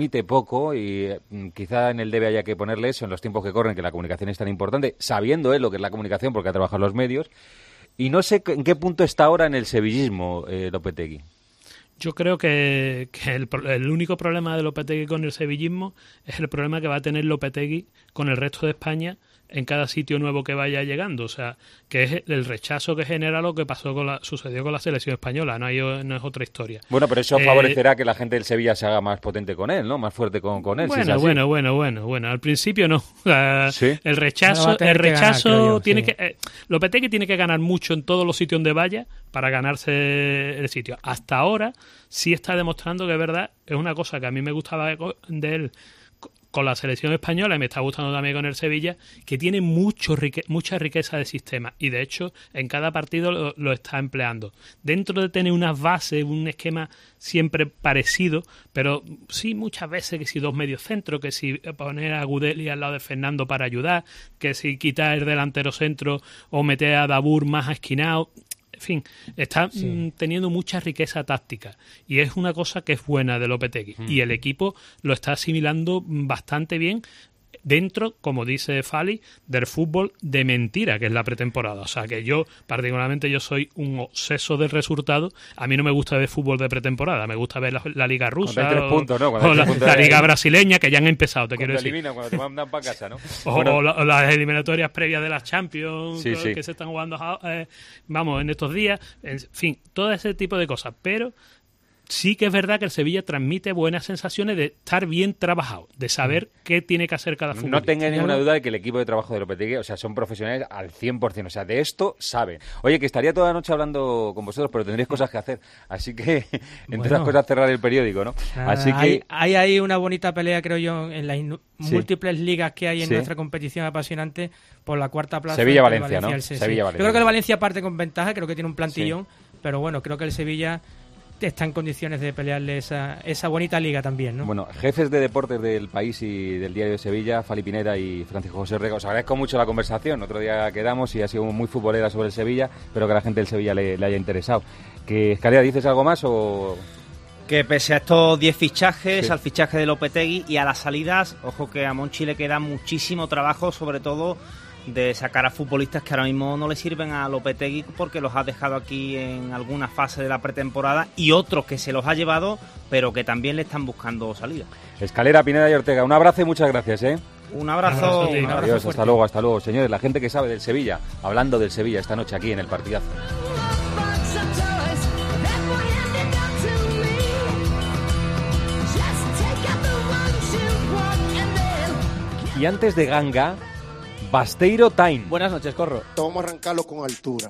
Speaker 4: y quizá en el debe haya que ponerle eso en los tiempos que corren, que la comunicación es tan importante, sabiendo él lo que es la comunicación porque ha trabajado en los medios. Y no sé en qué punto está ahora en el sevillismo Lopetegui.
Speaker 12: Yo creo que el único problema de Lopetegui con el sevillismo es el problema que va a tener Lopetegui con el resto de España en cada sitio nuevo que vaya llegando, o sea, que es el rechazo que genera lo que sucedió con la selección española, no es otra historia.
Speaker 4: Bueno, pero eso favorecerá que la gente del Sevilla se haga más potente con él, ¿no? Más fuerte con él.
Speaker 12: Bueno, al principio no. ¿Sí? El rechazo tiene que Lopetegui tiene que ganar mucho en todos los sitios donde vaya para ganarse el sitio. Hasta ahora sí está demostrando que es verdad, es una cosa que a mí me gustaba de él con la selección española y me está gustando también con el Sevilla, que tiene mucha riqueza de sistema y de hecho en cada partido lo está empleando. Dentro de tener unas bases, un esquema siempre parecido, pero sí muchas veces que si dos mediocentros, que si poner a Gudeli al lado de Fernando para ayudar, que si quitar el delantero centro o meter a Dabbur más esquinado. En fin, está teniendo mucha riqueza táctica y es una cosa que es buena de Lopetegui y el equipo lo está asimilando bastante bien dentro, como dice Fali, del fútbol de mentira que es la pretemporada. O sea que yo, particularmente, yo soy un obseso del resultado. A mí no me gusta ver fútbol de pretemporada, me gusta ver la Liga Rusa o la Liga brasileña, que ya han empezado, te quiero decir.
Speaker 4: Cuando te mandan para casa, ¿no?
Speaker 12: O las eliminatorias previas de las Champions que se están jugando en estos días. En fin, todo ese tipo de cosas. Pero sí que es verdad que el Sevilla transmite buenas sensaciones de estar bien trabajado, de saber qué tiene que hacer cada futbolista.
Speaker 4: No tenga ninguna duda de que el equipo de trabajo de Lopetegui, o sea, son profesionales al 100%, o sea, de esto saben. Oye, que estaría toda la noche hablando con vosotros, pero tendréis cosas que hacer, así que, entre otras cosas, cerrar el periódico, ¿no? Así que
Speaker 11: hay ahí una bonita pelea, creo yo, en las múltiples ligas que hay en nuestra competición apasionante por la cuarta plaza.
Speaker 4: Sevilla-Valencia, ¿no?
Speaker 11: Sevilla-Valencia. Yo creo que el Valencia parte con ventaja, creo que tiene un plantillón, pero bueno, creo que el Sevilla está en condiciones de pelearle esa bonita liga también, ¿no?
Speaker 4: Bueno, jefes de deportes del País y del Diario de Sevilla, Fali Pineda y Francisco José Rega, os agradezco mucho la conversación. Otro día quedamos y ha sido muy futbolera sobre el Sevilla, espero que a la gente del Sevilla le haya interesado. ¿Que Escalera, dices algo más o...?
Speaker 6: Que pese a estos 10 fichajes, al fichaje de Lopetegui y a las salidas, ojo que a Monchi le queda muchísimo trabajo, sobre todo de sacar a futbolistas que ahora mismo no le sirven a Lopetegui porque los ha dejado aquí en alguna fase de la pretemporada, y otros que se los ha llevado pero que también le están buscando salida.
Speaker 4: Escalera, Pineda y Ortega, un abrazo y muchas gracias, ¿eh?
Speaker 6: Un abrazo.
Speaker 4: Adiós, hasta luego. Señores, la gente que sabe del Sevilla, hablando del Sevilla esta noche aquí en el partidazo. Y antes de Ganga, Basteiro Time.
Speaker 7: Buenas noches, Corro.
Speaker 8: Vamos a arrancarlo con altura.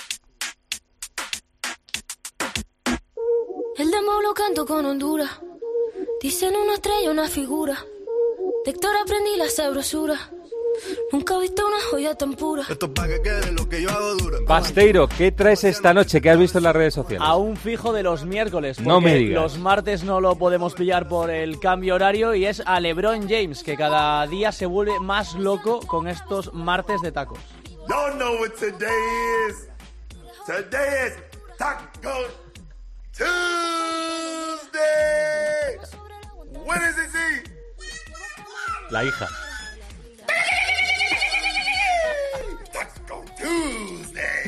Speaker 13: El demo lo canto con Honduras. Dicen una estrella, una figura. De Héctor aprendí la sabrosura. Nunca he visto una joya tan pura.
Speaker 8: Esto es para que quede lo que yo hago dura.
Speaker 4: Basteiro, ¿qué traes esta noche? ¿Qué has visto en las redes sociales?
Speaker 7: A un fijo de los miércoles.
Speaker 4: No me digas.
Speaker 7: Los martes no lo podemos pillar por el cambio horario, y es a LeBron James, que cada día se vuelve más loco con estos martes de tacos.
Speaker 9: Y'all know what today is. Today is Taco Tuesday. When is it?
Speaker 4: La hija.
Speaker 9: Taco Tuesday.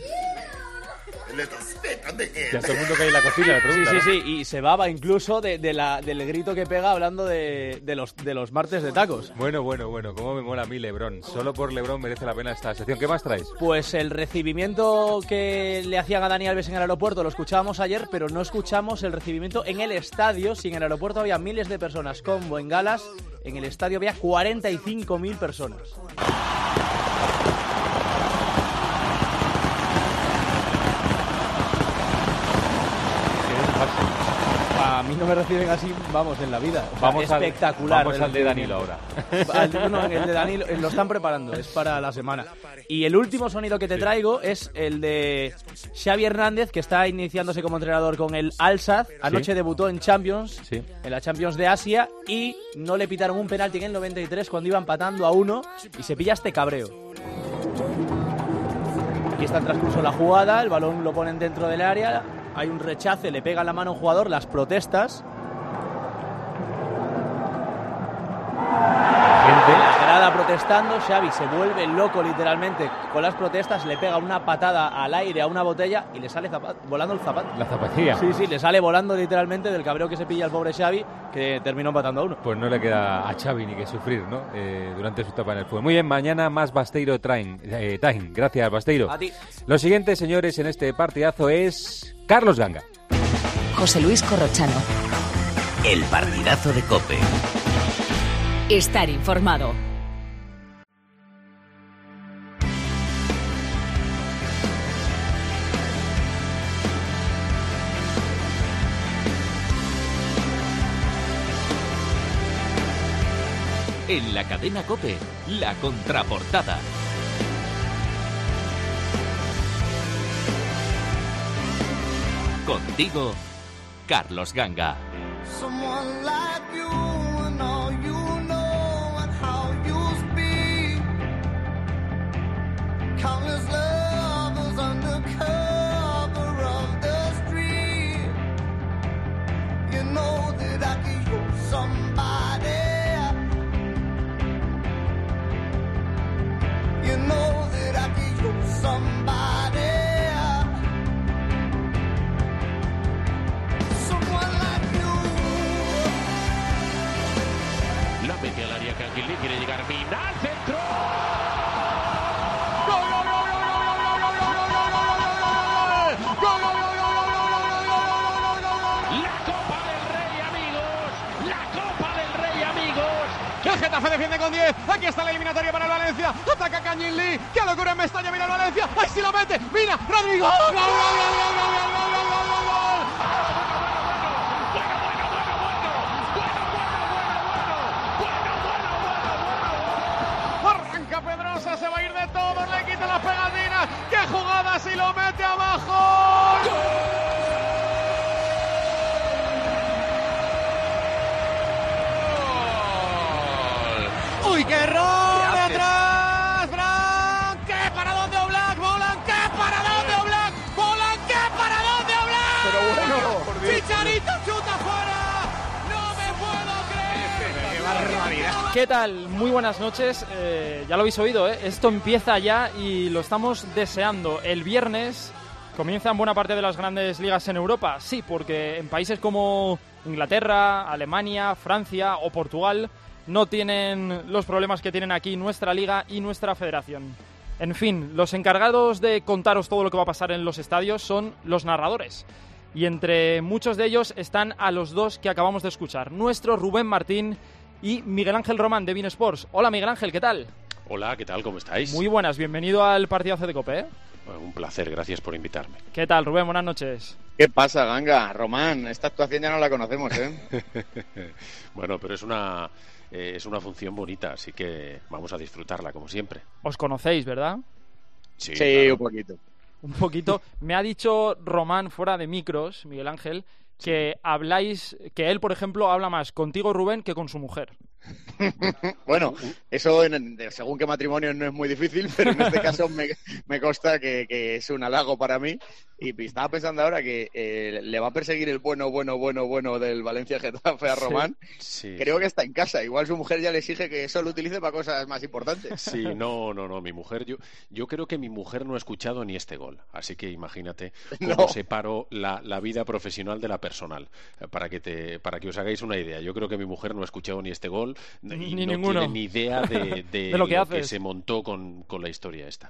Speaker 4: Ya todo el mundo que hay en la cocina le pregunta,
Speaker 7: Sí, y se baba incluso del grito que pega hablando de los martes de tacos.
Speaker 4: Bueno, cómo me mola a mí LeBron. Solo por LeBron merece la pena esta sección. ¿Qué más traes?
Speaker 7: Pues el recibimiento que le hacían a Dani Alves en el aeropuerto lo escuchábamos ayer, pero no escuchamos el recibimiento en el estadio. Si en el aeropuerto había miles de personas con bengalas, en el estadio había 45.000 personas. A mí no me reciben así, vamos, en la vida. O sea, espectacular.
Speaker 4: Vamos al de Danilo ahora.
Speaker 7: No, el de Danilo lo están preparando, es para la semana. Y el último sonido que te traigo es el de Xavi Hernández, que está iniciándose como entrenador con el Al-Sadd. Anoche debutó en Champions, en la Champions de Asia, y no le pitaron un penalti en el 93 cuando iba empatando a 1, y se pilla este cabreo. Aquí está el transcurso de la jugada, el balón lo ponen dentro del área, hay un rechace, le pega la mano a un jugador, las protestas. La grada protestando, Xavi se vuelve loco literalmente con las protestas, le pega una patada al aire a una botella y le sale volando el zapato.
Speaker 4: La zapatilla.
Speaker 7: Sí, le sale volando literalmente del cabreo que se pilla el pobre Xavi, que terminó empatando a 1.
Speaker 4: Pues no le queda a Xavi ni que sufrir, ¿no? Durante su etapa en el fútbol. Muy bien, mañana más Basteiro Time. Gracias, Basteiro.
Speaker 7: A ti.
Speaker 4: Lo siguiente, señores, en este partidazo es Carlos Ganga.
Speaker 1: José Luis Corrochano.
Speaker 2: El partidazo de COPE.
Speaker 1: Estar informado.
Speaker 2: En la cadena COPE, la contraportada. Contigo, Carlos Ganga.
Speaker 9: Someone like you and all you know and how you speak. Countless lovers under cover of the street. You know that I could use somebody. You know that I could use somebody.
Speaker 15: La mete al área, Canguilí quiere llegar Mina al centro. La Copa del Rey, amigos. La Copa del Rey, amigos.
Speaker 16: El Getafe defiende con 10. Aquí está la eliminatoria para el Valencia. Ataca Kangin Lee. ¡Qué locura en Mestalla! Mira el Valencia. ¡Ahí sí lo mete! ¡Mina! ¡Rodrigo! ¡Gol, gol, gol, gol, gol, gol, gol, gol, gol, gol! Arranca Pedrosa, se va a ir de todos, le quita las pegatinas. ¡Qué jugada! Si lo mete abajo. ¡Uy, qué error de atrás! ¡Bran! ¡Qué paradón de Oblak! ¡Volan! ¡Qué paradón de Oblak! ¡Volan! ¡Qué paradón de Oblak!
Speaker 9: Pero bueno, por Dios.
Speaker 16: ¡Chicharito chuta!
Speaker 3: ¿Qué tal? Muy buenas noches. Ya lo habéis oído, ¿eh? Esto empieza ya y lo estamos deseando. El viernes comienzan buena parte de las grandes ligas en Europa. Sí, porque en países como Inglaterra, Alemania, Francia o Portugal no tienen los problemas que tienen aquí nuestra liga y nuestra federación. En fin, los encargados de contaros todo lo que va a pasar en los estadios son los narradores. Y entre muchos de ellos están a los dos que acabamos de escuchar, nuestro Rubén Martín y Miguel Ángel Román de beIN Sports. Hola Miguel Ángel, ¿qué tal?
Speaker 5: Hola, ¿qué tal? ¿Cómo estáis?
Speaker 3: Muy buenas, bienvenido al partidazo de COPE, ¿eh?
Speaker 5: Bueno, un placer, gracias por invitarme.
Speaker 3: ¿Qué tal, Rubén? Buenas noches.
Speaker 10: ¿Qué pasa, Ganga? Román, esta actuación ya no la conocemos, ¿eh?
Speaker 5: Bueno, pero es una función bonita, así que vamos a disfrutarla, como siempre.
Speaker 3: Os conocéis, ¿verdad?
Speaker 10: Sí, claro. Un poquito.
Speaker 3: Un poquito. Me ha dicho Román, fuera de micros, Miguel Ángel, que habláis, que él, por ejemplo, habla más contigo, Rubén, que con su mujer.
Speaker 10: Bueno, eso según qué matrimonio no es muy difícil, pero en este caso me consta que es un halago para mí. Y estaba pensando ahora que le va a perseguir el bueno del Valencia Getafe a Román.
Speaker 5: Sí,
Speaker 10: Creo que está en casa. Igual su mujer ya le exige que eso lo utilice para cosas más importantes.
Speaker 5: Sí, no, mi mujer, yo creo que mi mujer no ha escuchado ni este gol. Así que imagínate cómo separo la vida profesional de la personal. Para que os hagáis una idea. Yo creo que mi mujer no ha escuchado ni este gol y no
Speaker 3: ninguno.
Speaker 5: tiene ni idea de
Speaker 3: lo
Speaker 5: que se montó con la historia esta.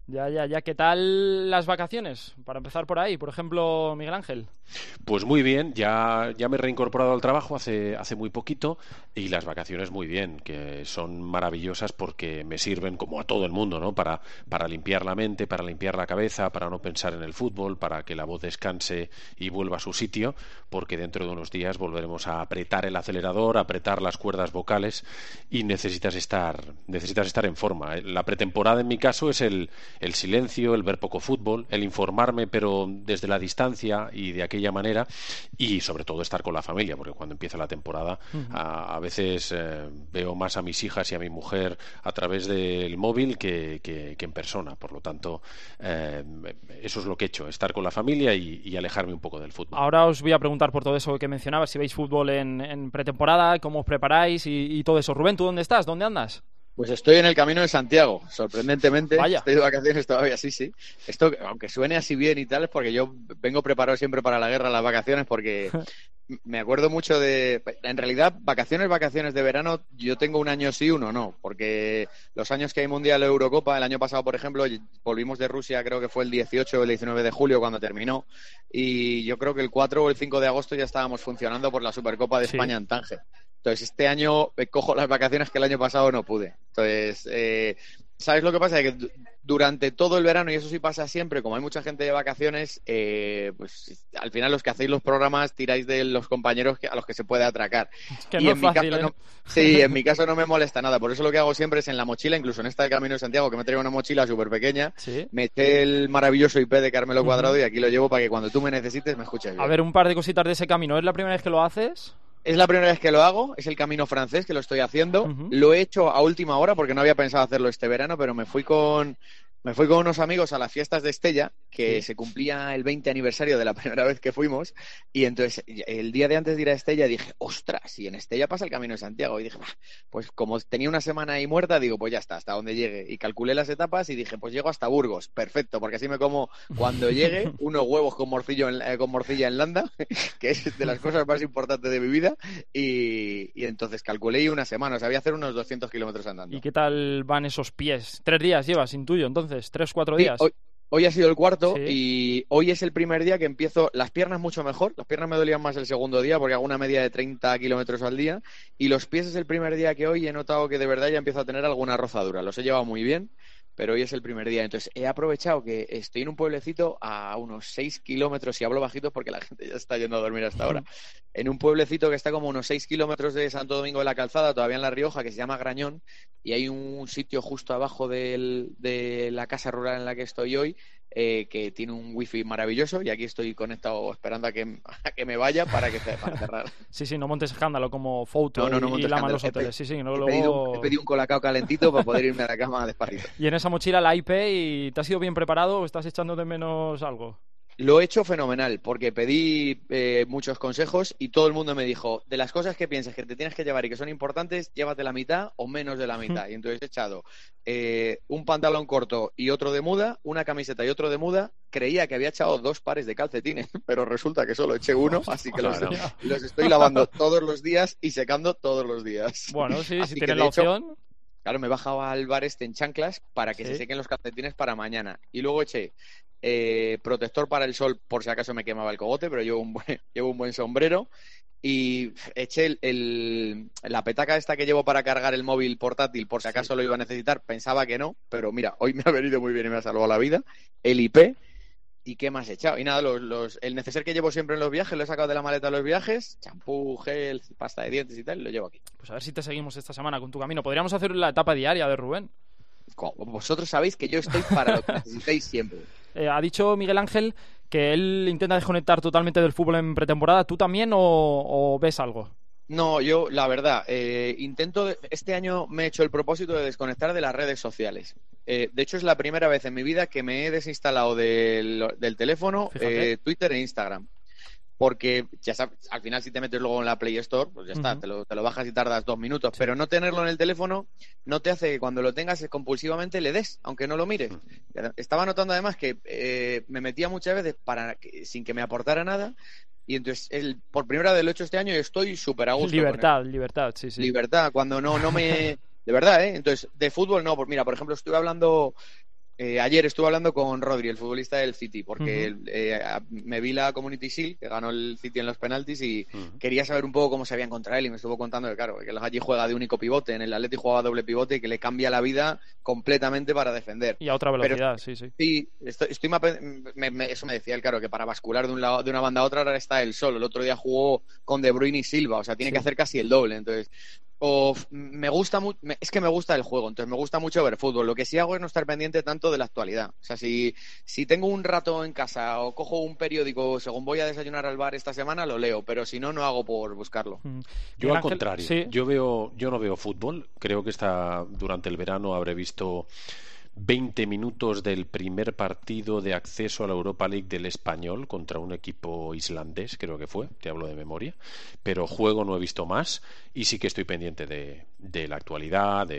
Speaker 3: Ya. ¿Qué tal las vacaciones? Para empezar por ahí, por ejemplo, Miguel Ángel.
Speaker 5: Pues muy bien, ya me he reincorporado al trabajo hace muy poquito y las vacaciones muy bien, que son maravillosas porque me sirven, como a todo el mundo, ¿no? Para limpiar la mente, para limpiar la cabeza, para no pensar en el fútbol, para que la voz descanse y vuelva a su sitio, porque dentro de unos días volveremos a apretar el acelerador, a apretar las cuerdas vocales y necesitas estar en forma. La pretemporada, en mi caso, es el silencio, el ver poco fútbol, el informarme pero desde la distancia y de aquella manera, y sobre todo estar con la familia, porque cuando empieza la temporada a veces veo más a mis hijas y a mi mujer a través del móvil que en persona. Por lo tanto, eso es lo que he hecho, estar con la familia y alejarme un poco del fútbol.
Speaker 3: Ahora os voy a preguntar por todo eso que mencionabas, si veis fútbol en pretemporada, cómo os preparáis y todo eso. Rubén, ¿tú dónde estás? ¿Dónde andas?
Speaker 10: Pues estoy en el Camino de Santiago, sorprendentemente.
Speaker 3: Vaya.
Speaker 10: Estoy de vacaciones todavía, sí. Esto, aunque suene así bien y tal, es porque yo vengo preparado siempre para la guerra, las vacaciones, porque me acuerdo mucho de... En realidad, vacaciones de verano, yo tengo un año sí, uno no, porque los años que hay Mundial o Eurocopa, el año pasado, por ejemplo, volvimos de Rusia, creo que fue el 18 o el 19 de julio cuando terminó, y yo creo que el 4 o el 5 de agosto ya estábamos funcionando por la Supercopa de España en Tánger. Entonces, este año cojo las vacaciones que el año pasado no pude. Entonces, ¿sabes lo que pasa? Que durante todo el verano, y eso sí pasa siempre, como hay mucha gente de vacaciones, pues al final los que hacéis los programas tiráis de los compañeros a los que se puede atracar.
Speaker 3: Es que no es fácil, ¿eh?
Speaker 10: Sí, en mi caso no me molesta nada. Por eso lo que hago siempre es en la mochila, incluso en esta de Camino de Santiago, que me traigo una mochila súper pequeña, me eché el maravilloso IP de Carmelo Cuadrado y aquí lo llevo para que cuando tú me necesites me escuches bien.
Speaker 3: A ver, un par de cositas de ese camino. ¿Es la primera vez que lo haces?
Speaker 10: Es la primera vez que lo hago, es el camino francés que lo estoy haciendo. Lo he hecho a última hora porque no había pensado hacerlo este verano, pero me fui con unos amigos a las fiestas de Estella, que se cumplía el 20 aniversario de la primera vez que fuimos, y entonces el día de antes de ir a Estella dije, ostras, y en Estella pasa el Camino de Santiago, y dije, pues como tenía una semana ahí muerta, digo, pues ya está, hasta donde llegue, y calculé las etapas y dije, pues llego hasta Burgos, perfecto, porque así me como cuando llegue unos huevos con morcilla en landa, que es de las cosas más importantes de mi vida, y entonces calculé una semana, o sea, voy a hacer unos 200 kilómetros andando.
Speaker 3: ¿Y qué tal van esos pies? 3 días llevas, intuyo, entonces. 3-4 días.
Speaker 10: Hoy ha sido el cuarto y hoy es el primer día que empiezo. Las piernas mucho mejor. Las piernas me dolían más el segundo día porque hago una media de 30 kilómetros al día. Y los pies es el primer día que hoy he notado que de verdad ya empiezo a tener alguna rozadura. Los he llevado muy bien, pero hoy es el primer día. Entonces he aprovechado que estoy en un pueblecito a unos 6 kilómetros, y hablo bajito porque la gente ya está yendo a dormir hasta ahora. En un pueblecito que está como unos 6 kilómetros de Santo Domingo de la Calzada, todavía en La Rioja, que se llama Grañón, y hay un sitio justo abajo de la casa rural en la que estoy hoy, que tiene un wifi maravilloso, y aquí estoy conectado esperando a que me vaya para cerrar.
Speaker 3: Sí, no montes escándalo como Fouto y Lama los hoteles.
Speaker 10: He pedido un colacao calentito para poder irme a la cama despacito.
Speaker 3: Y en esa mochila la IP, ¿y te has ido bien preparado o estás echando de menos algo?
Speaker 10: Lo he hecho fenomenal, porque pedí muchos consejos y todo el mundo me dijo, de las cosas que piensas que te tienes que llevar y que son importantes, llévate la mitad o menos de la mitad. Y entonces he echado un pantalón corto y otro de muda, una camiseta y otro de muda. Creía que había echado 2 pares de calcetines, pero resulta que solo eché uno, así que los estoy lavando todos los días y secando todos los días.
Speaker 3: Bueno, sí,
Speaker 10: así
Speaker 3: si
Speaker 10: que,
Speaker 3: tienes
Speaker 10: de
Speaker 3: la
Speaker 10: hecho,
Speaker 3: opción.
Speaker 10: Claro, me he bajado al bar en chanclas para que
Speaker 3: Sí.
Speaker 10: se sequen los calcetines para mañana. Y luego eché protector para el sol por si acaso me quemaba el cogote, pero llevo un buen sombrero. Y eché la petaca esta que llevo para cargar el móvil portátil por si acaso lo iba a necesitar. Pensaba que no, pero mira, hoy me ha venido muy bien y me ha salvado la vida. El IP. ¿Y qué más he echado? Y nada, el neceser que llevo siempre en los viajes, lo he sacado de la maleta de los viajes, champú, gel, pasta de dientes y tal, y lo llevo aquí.
Speaker 3: Pues a ver si te seguimos esta semana con tu camino. Podríamos hacer la etapa diaria de Rubén.
Speaker 10: Vosotros sabéis que yo estoy para lo que necesitéis siempre.
Speaker 3: Ha dicho Miguel Ángel que él intenta desconectar totalmente del fútbol en pretemporada. ¿Tú también o ves algo?
Speaker 10: No, yo, la verdad, este año me he hecho el propósito de desconectar de las redes sociales. De hecho, es la primera vez en mi vida que me he desinstalado del teléfono Twitter e Instagram. Porque, ya sabes, al final si te metes luego en la Play Store, pues ya está, te lo bajas y tardas 2 minutos. Pero no tenerlo en el teléfono no te hace que cuando lo tengas compulsivamente le des, aunque no lo mires. Estaba notando además que me metía muchas veces sin que me aportara nada. Y entonces, por primera vez lo he hecho este año y estoy súper a gusto.
Speaker 3: Libertad, sí.
Speaker 10: Libertad, cuando no me... De verdad, ¿eh? Entonces, de fútbol no. Mira, por ejemplo, ayer estuve hablando con Rodri, el futbolista del City, porque me vi la Community Shield, que ganó el City en los penaltis, y quería saber un poco cómo se habían contra él, y me estuvo contando que, claro, que allí juega de único pivote, en el Atleti jugaba doble pivote, y que le cambia la vida completamente para defender.
Speaker 3: Y a otra velocidad, sí.
Speaker 10: Sí, eso me decía él, claro, que para bascular de una banda a otra ahora está él solo. El otro día jugó con De Bruyne y Silva, o sea, tiene que hacer casi el doble, entonces... me gusta es que me gusta el juego, entonces me gusta mucho ver fútbol. Lo que sí hago es no estar pendiente tanto de la actualidad. O sea, si tengo un rato en casa o cojo un periódico según voy a desayunar al bar esta semana, lo leo, pero si no, no hago por buscarlo.
Speaker 5: Yo al contrario, yo no veo fútbol. Creo que durante el verano habré visto 20 minutos del primer partido de acceso a la Europa League del Español contra un equipo islandés, creo que fue, te hablo de memoria, pero juego no he visto más y sí que estoy pendiente de la actualidad,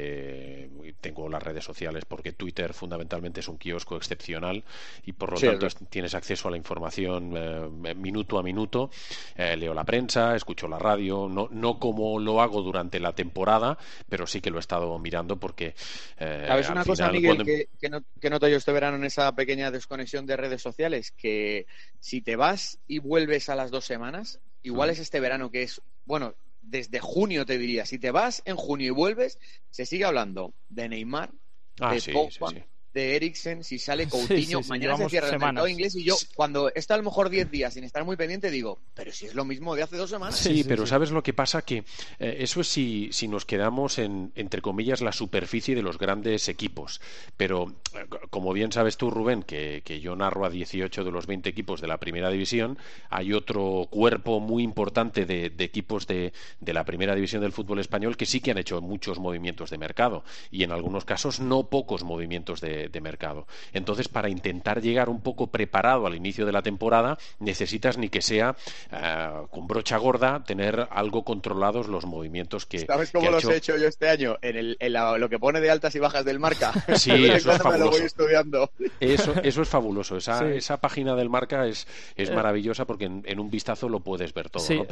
Speaker 5: tengo las redes sociales porque Twitter fundamentalmente es un kiosco excepcional y por lo tanto tienes acceso a la información minuto a minuto, leo la prensa, escucho la radio, no como lo hago durante la temporada, pero sí que lo he estado mirando porque
Speaker 10: ¿sabes una cosa, Miguel, que noto yo este verano en esa pequeña desconexión de redes sociales? Que si te vas y vuelves a las 2 semanas, igual es este verano que es, bueno, desde junio te diría, si te vas en junio y vuelves, se sigue hablando de Neymar, de Pogba, de Eriksen, si sale Coutinho, mañana se cierra el mercado inglés y yo, cuando está a lo mejor 10 días sin estar muy pendiente, digo, pero si es lo mismo de hace 2 semanas.
Speaker 5: Sí, pero ¿sabes lo que pasa? Que eso es si nos quedamos entre comillas, la superficie de los grandes equipos. Pero, como bien sabes tú, Rubén, que yo narro a 18 de los 20 equipos de la primera división, hay otro cuerpo muy importante de equipos de la primera división del fútbol español que sí que han hecho muchos movimientos de mercado y en algunos casos no pocos movimientos de mercado. Entonces, para intentar llegar un poco preparado al inicio de la temporada, necesitas ni que sea con brocha gorda tener algo controlados los movimientos que
Speaker 10: ¿sabes cómo los he hecho yo este año? En lo que pone de altas y bajas del Marca.
Speaker 5: Sí, eso es fabuloso.
Speaker 10: Me lo voy estudiando.
Speaker 5: Eso es fabuloso. Esa página del Marca es maravillosa porque en un vistazo lo puedes ver todo, ¿no?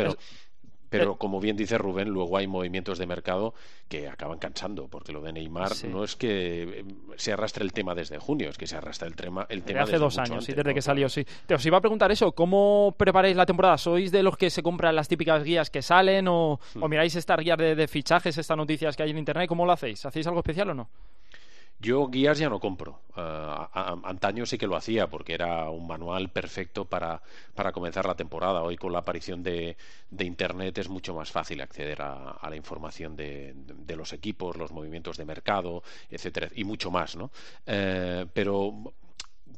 Speaker 5: Pero como bien dice Rubén, luego hay movimientos de mercado que acaban cansando, porque lo de Neymar no es que se arrastre el tema desde junio, es que se arrastra el tema
Speaker 3: desde hace 2 años, antes, desde que salió, sí. Os iba a preguntar eso, ¿cómo preparáis la temporada? ¿Sois de los que se compran las típicas guías que salen o miráis estas guías de fichajes, estas noticias que hay en internet? ¿Cómo lo hacéis? ¿Hacéis algo especial o no?
Speaker 5: Yo guías ya no compro. Antaño sí que lo hacía porque era un manual perfecto para comenzar la temporada. Hoy con la aparición de Internet es mucho más fácil acceder a la información de los equipos, los movimientos de mercado, etcétera, y mucho más, ¿no? Pero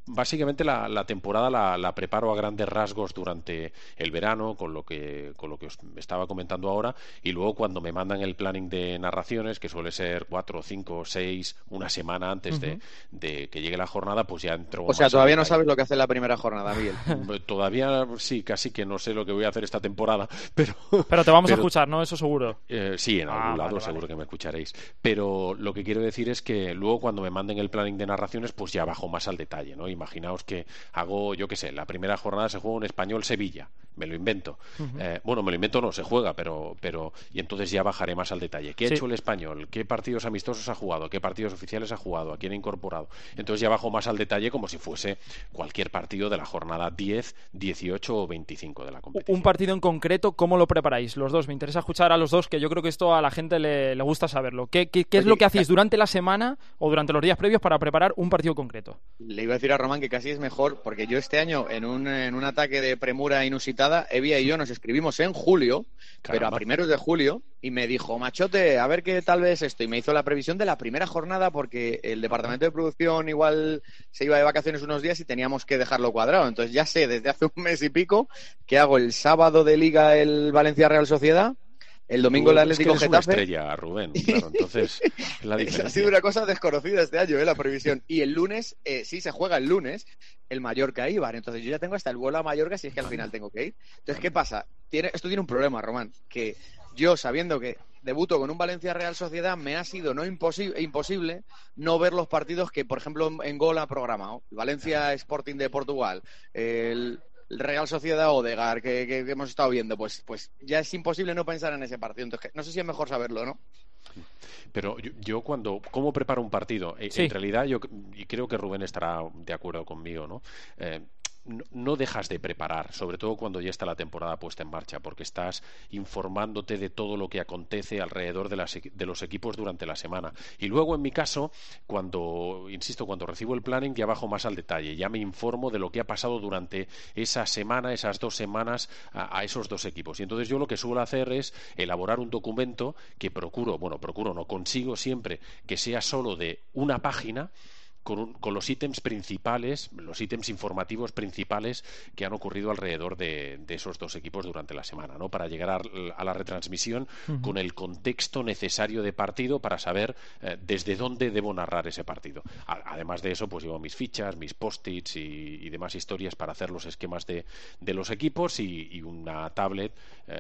Speaker 5: Básicamente la temporada la preparo a grandes rasgos durante el verano, con lo que os estaba comentando ahora, y luego cuando me mandan el planning de narraciones, que suele ser 4, 5, 6, una semana antes de que llegue la jornada, pues ya entro.
Speaker 10: O sea, todavía no sabes lo que hace la primera jornada, Miguel.
Speaker 5: Todavía sí, casi que no sé lo que voy a hacer esta temporada, pero
Speaker 3: te vamos a escuchar, ¿no? Eso seguro.
Speaker 5: Sí, en algún lado seguro que me escucharéis. Pero lo que quiero decir es que luego cuando me manden el planning de narraciones, pues ya bajo más al detalle, ¿no? Imaginaos que hago, yo qué sé, la primera jornada se juega un Español-Sevilla, me lo invento. Bueno, me lo invento no, se juega, pero y entonces ya bajaré más al detalle. ¿Qué ha hecho el Español? ¿Qué partidos amistosos ha jugado? ¿Qué partidos oficiales ha jugado? ¿A quién ha incorporado? Entonces ya bajo más al detalle como si fuese cualquier partido de la jornada 10, 18 o 25 de la competición.
Speaker 3: Un partido en concreto, ¿cómo lo preparáis? Los dos, me interesa escuchar a los dos, que yo creo que esto a la gente le gusta saberlo. ¿Qué es lo que hacéis durante la semana o durante los días previos para preparar un partido concreto?
Speaker 10: Le iba a decir a Román que casi es mejor, porque yo este año, en un ataque de premura inusitada, Evia y yo nos escribimos en julio, pero a primeros de julio, y me dijo, machote, a ver qué tal vez esto, y me hizo la previsión de la primera jornada, porque el departamento de producción igual se iba de vacaciones unos días y teníamos que dejarlo cuadrado. Entonces ya sé desde hace un mes y pico que hago el sábado de Liga el Valencia Real Sociedad, el domingo el Atlético Getafe.
Speaker 5: Una estrella, Rubén, claro, entonces la diferencia.
Speaker 10: Ha sido una cosa desconocida este año, la previsión. Y el lunes, sí, se juega el lunes, el Mallorca-Eibar. Entonces yo ya tengo hasta el vuelo a Mallorca si es que al final tengo que ir. Entonces, ¿qué pasa? Esto tiene un problema, Román, que yo, sabiendo que debuto con un Valencia Real Sociedad, me ha sido imposible no ver los partidos que, por ejemplo, en Gol ha programado. El Valencia Sporting de Portugal, el Real Sociedad Odegaard que hemos estado viendo, pues ya es imposible no pensar en ese partido. Entonces, no sé si es mejor saberlo, ¿no?
Speaker 5: Pero yo ¿cómo preparo un partido?
Speaker 3: Sí.
Speaker 5: En realidad, y creo que Rubén estará de acuerdo conmigo, ¿no? No dejas de preparar, sobre todo cuando ya está la temporada puesta en marcha, porque estás informándote de todo lo que acontece alrededor de los equipos durante la semana. Y luego, en mi caso, cuando recibo el planning, ya bajo más al detalle, ya me informo de lo que ha pasado durante esa semana, esas 2 semanas, a esos 2 equipos. Y entonces yo lo que suelo hacer es elaborar un documento que consigo siempre que sea solo de una página, con los ítems principales, los ítems informativos principales que han ocurrido alrededor de esos 2 equipos durante la semana, ¿no? Para llegar a la retransmisión con el contexto necesario de partido para saber desde dónde debo narrar ese partido. Además de eso, pues llevo mis fichas, mis post-its y demás historias para hacer los esquemas de los equipos y una tablet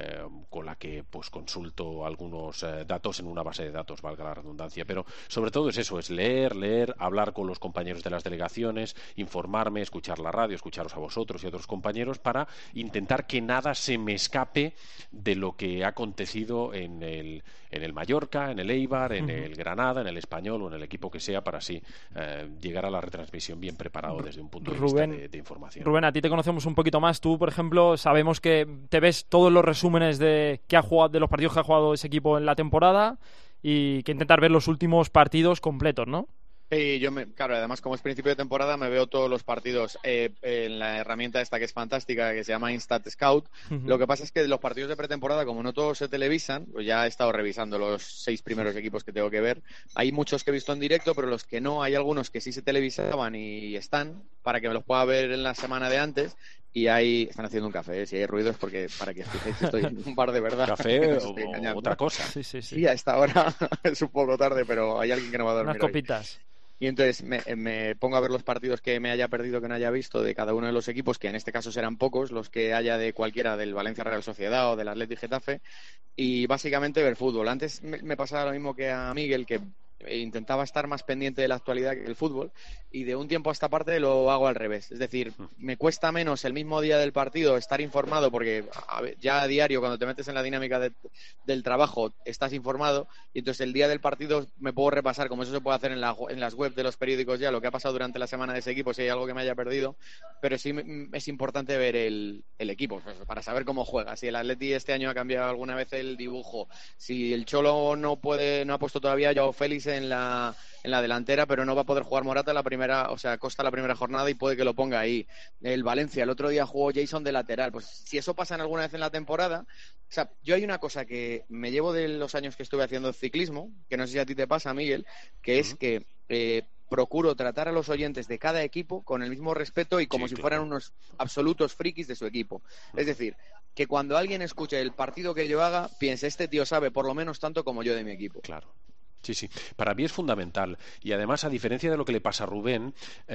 Speaker 5: con la que pues consulto algunos datos en una base de datos, valga la redundancia. Pero sobre todo es eso, es leer, hablar con los compañeros de las delegaciones, informarme, escuchar la radio, escucharos a vosotros y a otros compañeros para intentar que nada se me escape de lo que ha acontecido en el Mallorca, en el Eibar, en el Granada, en el Español o en el equipo que sea, para así llegar a la retransmisión bien preparado desde un punto de vista de información.
Speaker 3: Rubén, a ti te conocemos un poquito más. Tú, por ejemplo, sabemos que te ves todos los resúmenes de los partidos que ha jugado ese equipo en la temporada y que intentar ver los últimos partidos completos, ¿no?
Speaker 10: Sí, claro, además como es principio de temporada me veo todos los partidos en la herramienta esta que es fantástica, que se llama Instat Scout. Lo que pasa es que los partidos de pretemporada, como no todos se televisan, pues ya he estado revisando los 6 primeros equipos que tengo que ver. Hay muchos que he visto en directo, pero los que no, hay algunos que sí se televisaban y están, para que me los pueda ver en la semana de antes. Y están haciendo un café, si hay ruidos, porque para que os fijéis que estoy en un bar de verdad.
Speaker 5: ¿Café o otra cosa?
Speaker 10: Sí, a esta hora es un poco tarde, pero hay alguien que no va a dormir.
Speaker 3: Unas copitas.
Speaker 10: Hoy. Y entonces me pongo a ver los partidos que me haya perdido, que no haya visto, de cada uno de los equipos, que en este caso serán pocos, los que haya de cualquiera, del Valencia Real Sociedad o del Atlético Getafe, y básicamente ver fútbol. Antes me pasaba lo mismo que a Miguel, que intentaba estar más pendiente de la actualidad que el fútbol, y de un tiempo a esta parte lo hago al revés. Es decir, me cuesta menos el mismo día del partido estar informado, porque ya a diario, cuando te metes en la dinámica del trabajo, estás informado, y entonces el día del partido me puedo repasar, como eso se puede hacer en las webs de los periódicos ya, lo que ha pasado durante la semana de ese equipo, si hay algo que me haya perdido, pero sí es importante ver el equipo, pues, para saber cómo juega. Si el Atleti este año ha cambiado alguna vez el dibujo, si el Cholo no ha puesto todavía a Joao Félix en la delantera, pero no va a poder jugar Morata Costa la primera jornada y puede que lo ponga ahí. El Valencia, el otro día jugó Jason de lateral. Pues si eso pasa en alguna vez en la temporada, o sea, yo hay una cosa que me llevo de los años que estuve haciendo ciclismo, que no sé si a ti te pasa, Miguel, que es que procuro tratar a los oyentes de cada equipo con el mismo respeto y como si fueran unos absolutos frikis de su equipo. Es decir, que cuando alguien escuche el partido que yo haga, piense, este tío sabe por lo menos tanto como yo de mi equipo.
Speaker 5: Claro. Sí, sí, para mí es fundamental. Y además, a diferencia de lo que le pasa a Rubén,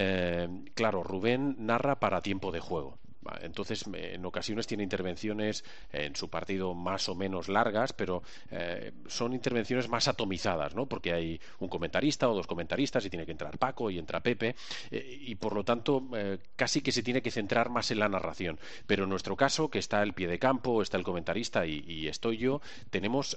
Speaker 5: claro, Rubén narra para tiempo de juego. Entonces, en ocasiones tiene intervenciones en su partido más o menos largas, pero son intervenciones más atomizadas, ¿no? Porque hay un comentarista o dos comentaristas y tiene que entrar Paco y entra Pepe y por lo tanto casi que se tiene que centrar más en la narración. Pero en nuestro caso, que está el pie de campo, está el comentarista y estoy yo, tenemos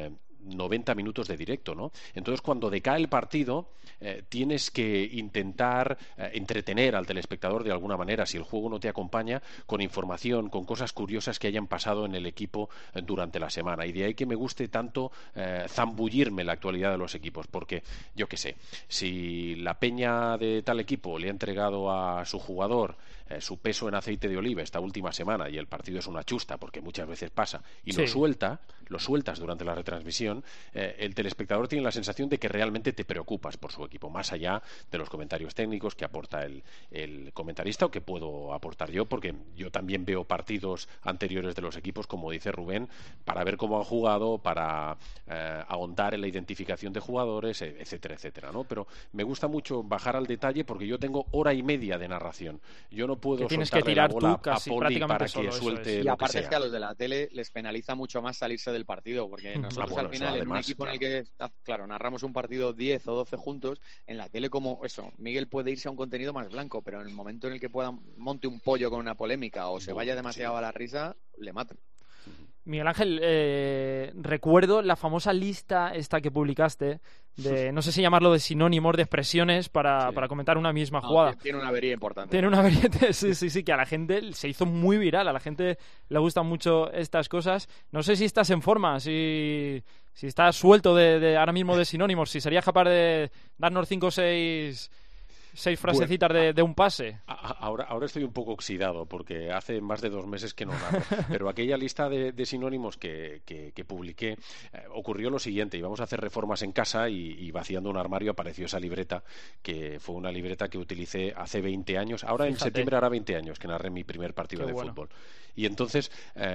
Speaker 5: 90 minutos de directo, ¿no? Entonces, cuando decae el partido, tienes que intentar entretener al telespectador de alguna manera, si el juego no te acompaña, con información, con cosas curiosas que hayan pasado en el equipo durante la semana. Y de ahí que me guste tanto zambullirme en la actualidad de los equipos, porque, yo qué sé, si la peña de tal equipo le ha entregado a su jugador su peso en aceite de oliva esta última semana y el partido es una chusta, porque muchas veces pasa, y lo sueltas durante la retransmisión, el telespectador tiene la sensación de que realmente te preocupas por su equipo, más allá de los comentarios técnicos que aporta el comentarista o que puedo aportar yo, porque yo también veo partidos anteriores de los equipos, como dice Rubén, para ver cómo han jugado, para ahondar en la identificación de jugadores, etcétera, etcétera, ¿no? Pero me gusta mucho bajar al detalle porque yo tengo hora y media de narración. Yo no puedo soltarle la bola a Poli para que suelte.
Speaker 10: Y aparte es que a los de la tele les penaliza mucho más salirse del partido, porque nosotros al final, en un equipo en el que, claro, narramos un partido 10 o 12 juntos, en la tele como eso, Miguel puede irse a un contenido más blanco, pero en el momento en el que monte un pollo con una polémica o se vaya demasiado a la risa, le matan.
Speaker 3: Miguel Ángel, recuerdo la famosa lista esta que publicaste de, no sé si llamarlo de sinónimos, de expresiones para comentar una misma jugada.
Speaker 10: Tiene una avería importante.
Speaker 3: Tiene una avería, sí, que a la gente se hizo muy viral, a la gente le gustan mucho estas cosas. No sé si estás en forma, si estás suelto de ahora mismo de sinónimos, si serías capaz de darnos 5 o 6 frasecitas de un pase.
Speaker 5: Ahora estoy un poco oxidado porque hace más de 2 meses que no narro, pero aquella lista de sinónimos que publiqué, ocurrió lo siguiente: íbamos a hacer reformas en casa y vaciando un armario apareció esa libreta, que fue una libreta que utilicé hace 20 años, ahora Fíjate. En septiembre hará 20 años que narré mi primer partido fútbol. Y entonces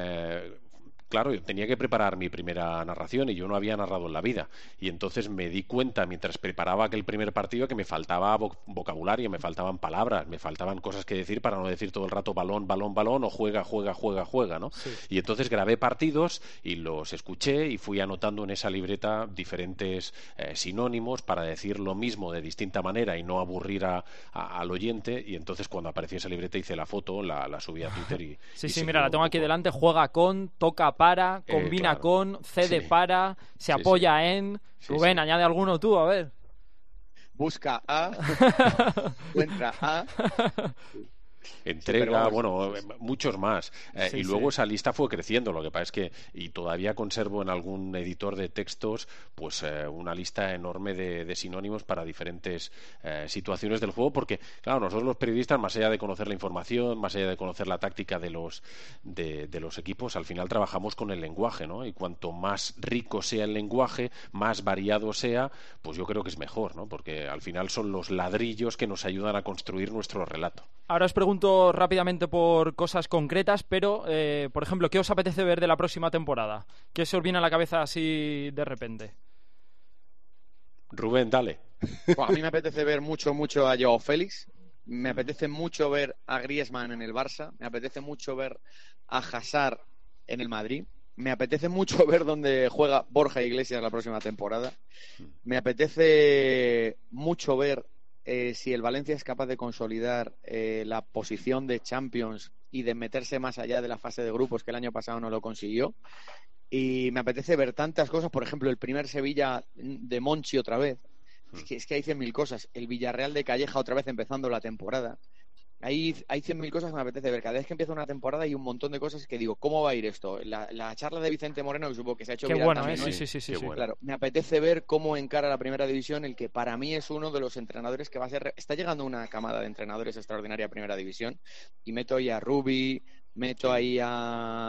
Speaker 5: claro, yo tenía que preparar mi primera narración y yo no había narrado en la vida. Y entonces me di cuenta, mientras preparaba aquel primer partido, que me faltaba vocabulario, me faltaban palabras, me faltaban cosas que decir para no decir todo el rato balón, balón, balón o juega, juega, juega, juega, ¿no? Sí. Y entonces grabé partidos y los escuché y fui anotando en esa libreta diferentes sinónimos para decir lo mismo de distinta manera y no aburrir al oyente. Y entonces cuando apareció esa libreta hice la foto, la subí a Twitter y...
Speaker 3: Sí, mira, la tengo aquí delante. Juega con, toca para, combina con, cede para, se apoya en... Rubén, añade alguno tú, a ver.
Speaker 10: Busca a, encuentra a...
Speaker 5: Entrega, bueno, muchos más. Y luego esa lista fue creciendo. Lo que pasa es que, y todavía conservo en algún editor de textos, pues una lista enorme de sinónimos para diferentes situaciones del juego, porque, claro, nosotros los periodistas, más allá de conocer la información, más allá de conocer la táctica de los equipos, al final trabajamos con el lenguaje, ¿no? Y cuanto más rico sea el lenguaje, más variado sea, pues yo creo que es mejor, ¿no? Porque al final son los ladrillos que nos ayudan a construir nuestro relato.
Speaker 3: Ahora os pregunto rápidamente por cosas concretas, pero, por ejemplo, ¿qué os apetece ver de la próxima temporada? ¿Qué se os viene a la cabeza así de repente?
Speaker 5: Rubén, dale.
Speaker 10: Bueno, a mí me apetece ver mucho a Joao Félix. Me apetece mucho ver a Griezmann en el Barça. Me apetece mucho ver a Hazard en el Madrid. Me apetece mucho ver dónde juega Borja Iglesias la próxima temporada. Me apetece mucho ver si el Valencia es capaz de consolidar la posición de Champions y de meterse más allá de la fase de grupos, que el año pasado no lo consiguió. Y me apetece ver tantas cosas, por ejemplo, el primer Sevilla de Monchi otra vez. Es que hay 100.000 cosas. El Villarreal de Calleja otra vez empezando la temporada. Hay 100.000 cosas que me apetece ver. Cada vez que empieza una temporada hay un montón de cosas que digo, ¿cómo va a ir esto? La charla de Vicente Moreno, que supongo que se ha hecho
Speaker 3: viral
Speaker 10: viral
Speaker 3: también,
Speaker 10: también,
Speaker 3: ¿no? Sí.
Speaker 10: Bueno. Claro, me apetece ver cómo encara la primera división, el que para mí es uno de los entrenadores que va a ser... Está llegando una camada de entrenadores extraordinaria a primera división, y meto ahí a Rubi, meto ahí a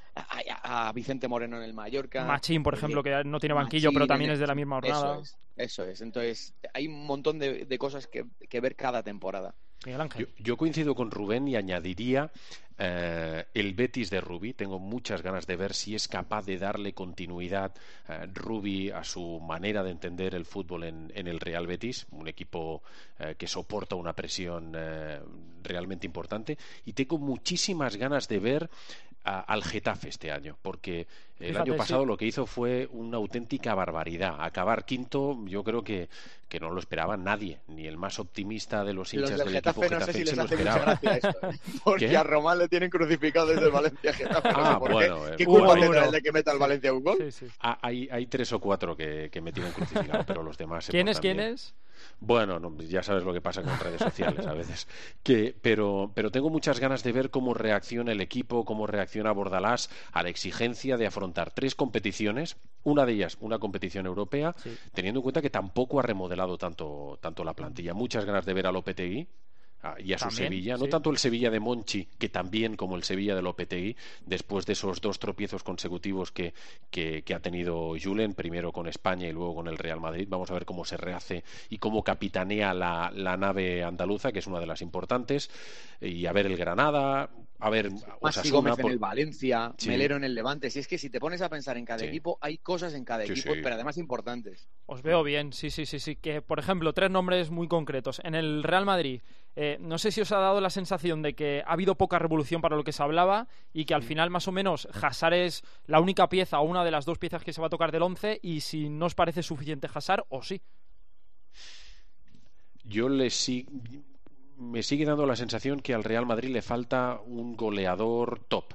Speaker 10: a Vicente Moreno en el Mallorca.
Speaker 3: Machín, por ejemplo, que no tiene banquillo, pero también es de la misma jornada.
Speaker 10: Eso es. Entonces, hay un montón de cosas que ver cada temporada.
Speaker 3: Miguel Ángel.
Speaker 5: Yo coincido con Rubén y añadiría el Betis de Rubi. Tengo muchas ganas de ver si es capaz de darle continuidad Rubi a su manera de entender el fútbol en el Real Betis, un equipo que soporta una presión realmente importante, y tengo muchísimas ganas de ver al Getafe este año, porque el año pasado lo que hizo fue una auténtica barbaridad. Acabar quinto, yo creo que no lo esperaba nadie, ni el más optimista de los hinchas del equipo Getafe.
Speaker 10: No sé si les
Speaker 5: lo
Speaker 10: hace
Speaker 5: esperaba.
Speaker 10: mucha gracia esto, porque
Speaker 5: ¿Qué?
Speaker 10: a Román le tienen crucificado desde el Valencia Getafe. ¿Qué
Speaker 5: bueno,
Speaker 10: culpa tendrá el de que meta al Valencia un gol?
Speaker 3: Sí.
Speaker 5: Hay 3 o 4 que me tienen crucificado, pero los demás se
Speaker 3: ¿Quién
Speaker 5: portan bien.
Speaker 3: es?
Speaker 5: Bueno, ya sabes lo que pasa con redes sociales a veces. Pero tengo muchas ganas de ver cómo reacciona el equipo, cómo reacciona Bordalás a la exigencia de afrontar 3 competiciones, una de ellas una competición europea, teniendo en cuenta que tampoco ha remodelado tanto la plantilla. Muchas ganas de ver a Lopetegui y a su Sevilla, no tanto el Sevilla de Monchi, que también como el Sevilla de Lopetegui, después de esos 2 tropiezos consecutivos que ha tenido Julen, primero con España y luego con el Real Madrid. Vamos a ver cómo se rehace y cómo capitanea la nave andaluza, que es una de las importantes, y a ver el Granada, a ver
Speaker 10: Masi Gómez en el Valencia, Melero en el Levante. Si es que si te pones a pensar en cada equipo, hay cosas en cada equipo, pero además importantes.
Speaker 3: Os veo bien, sí. Que, por ejemplo, 3 nombres muy concretos. En el Real Madrid, no sé si os ha dado la sensación de que ha habido poca revolución para lo que se hablaba y que al final, más o menos, Hazard es la única pieza o una de las 2 piezas que se va a tocar del 11, y si no os parece suficiente Hazard, o sí.
Speaker 5: Me sigue dando la sensación que al Real Madrid le falta un goleador top.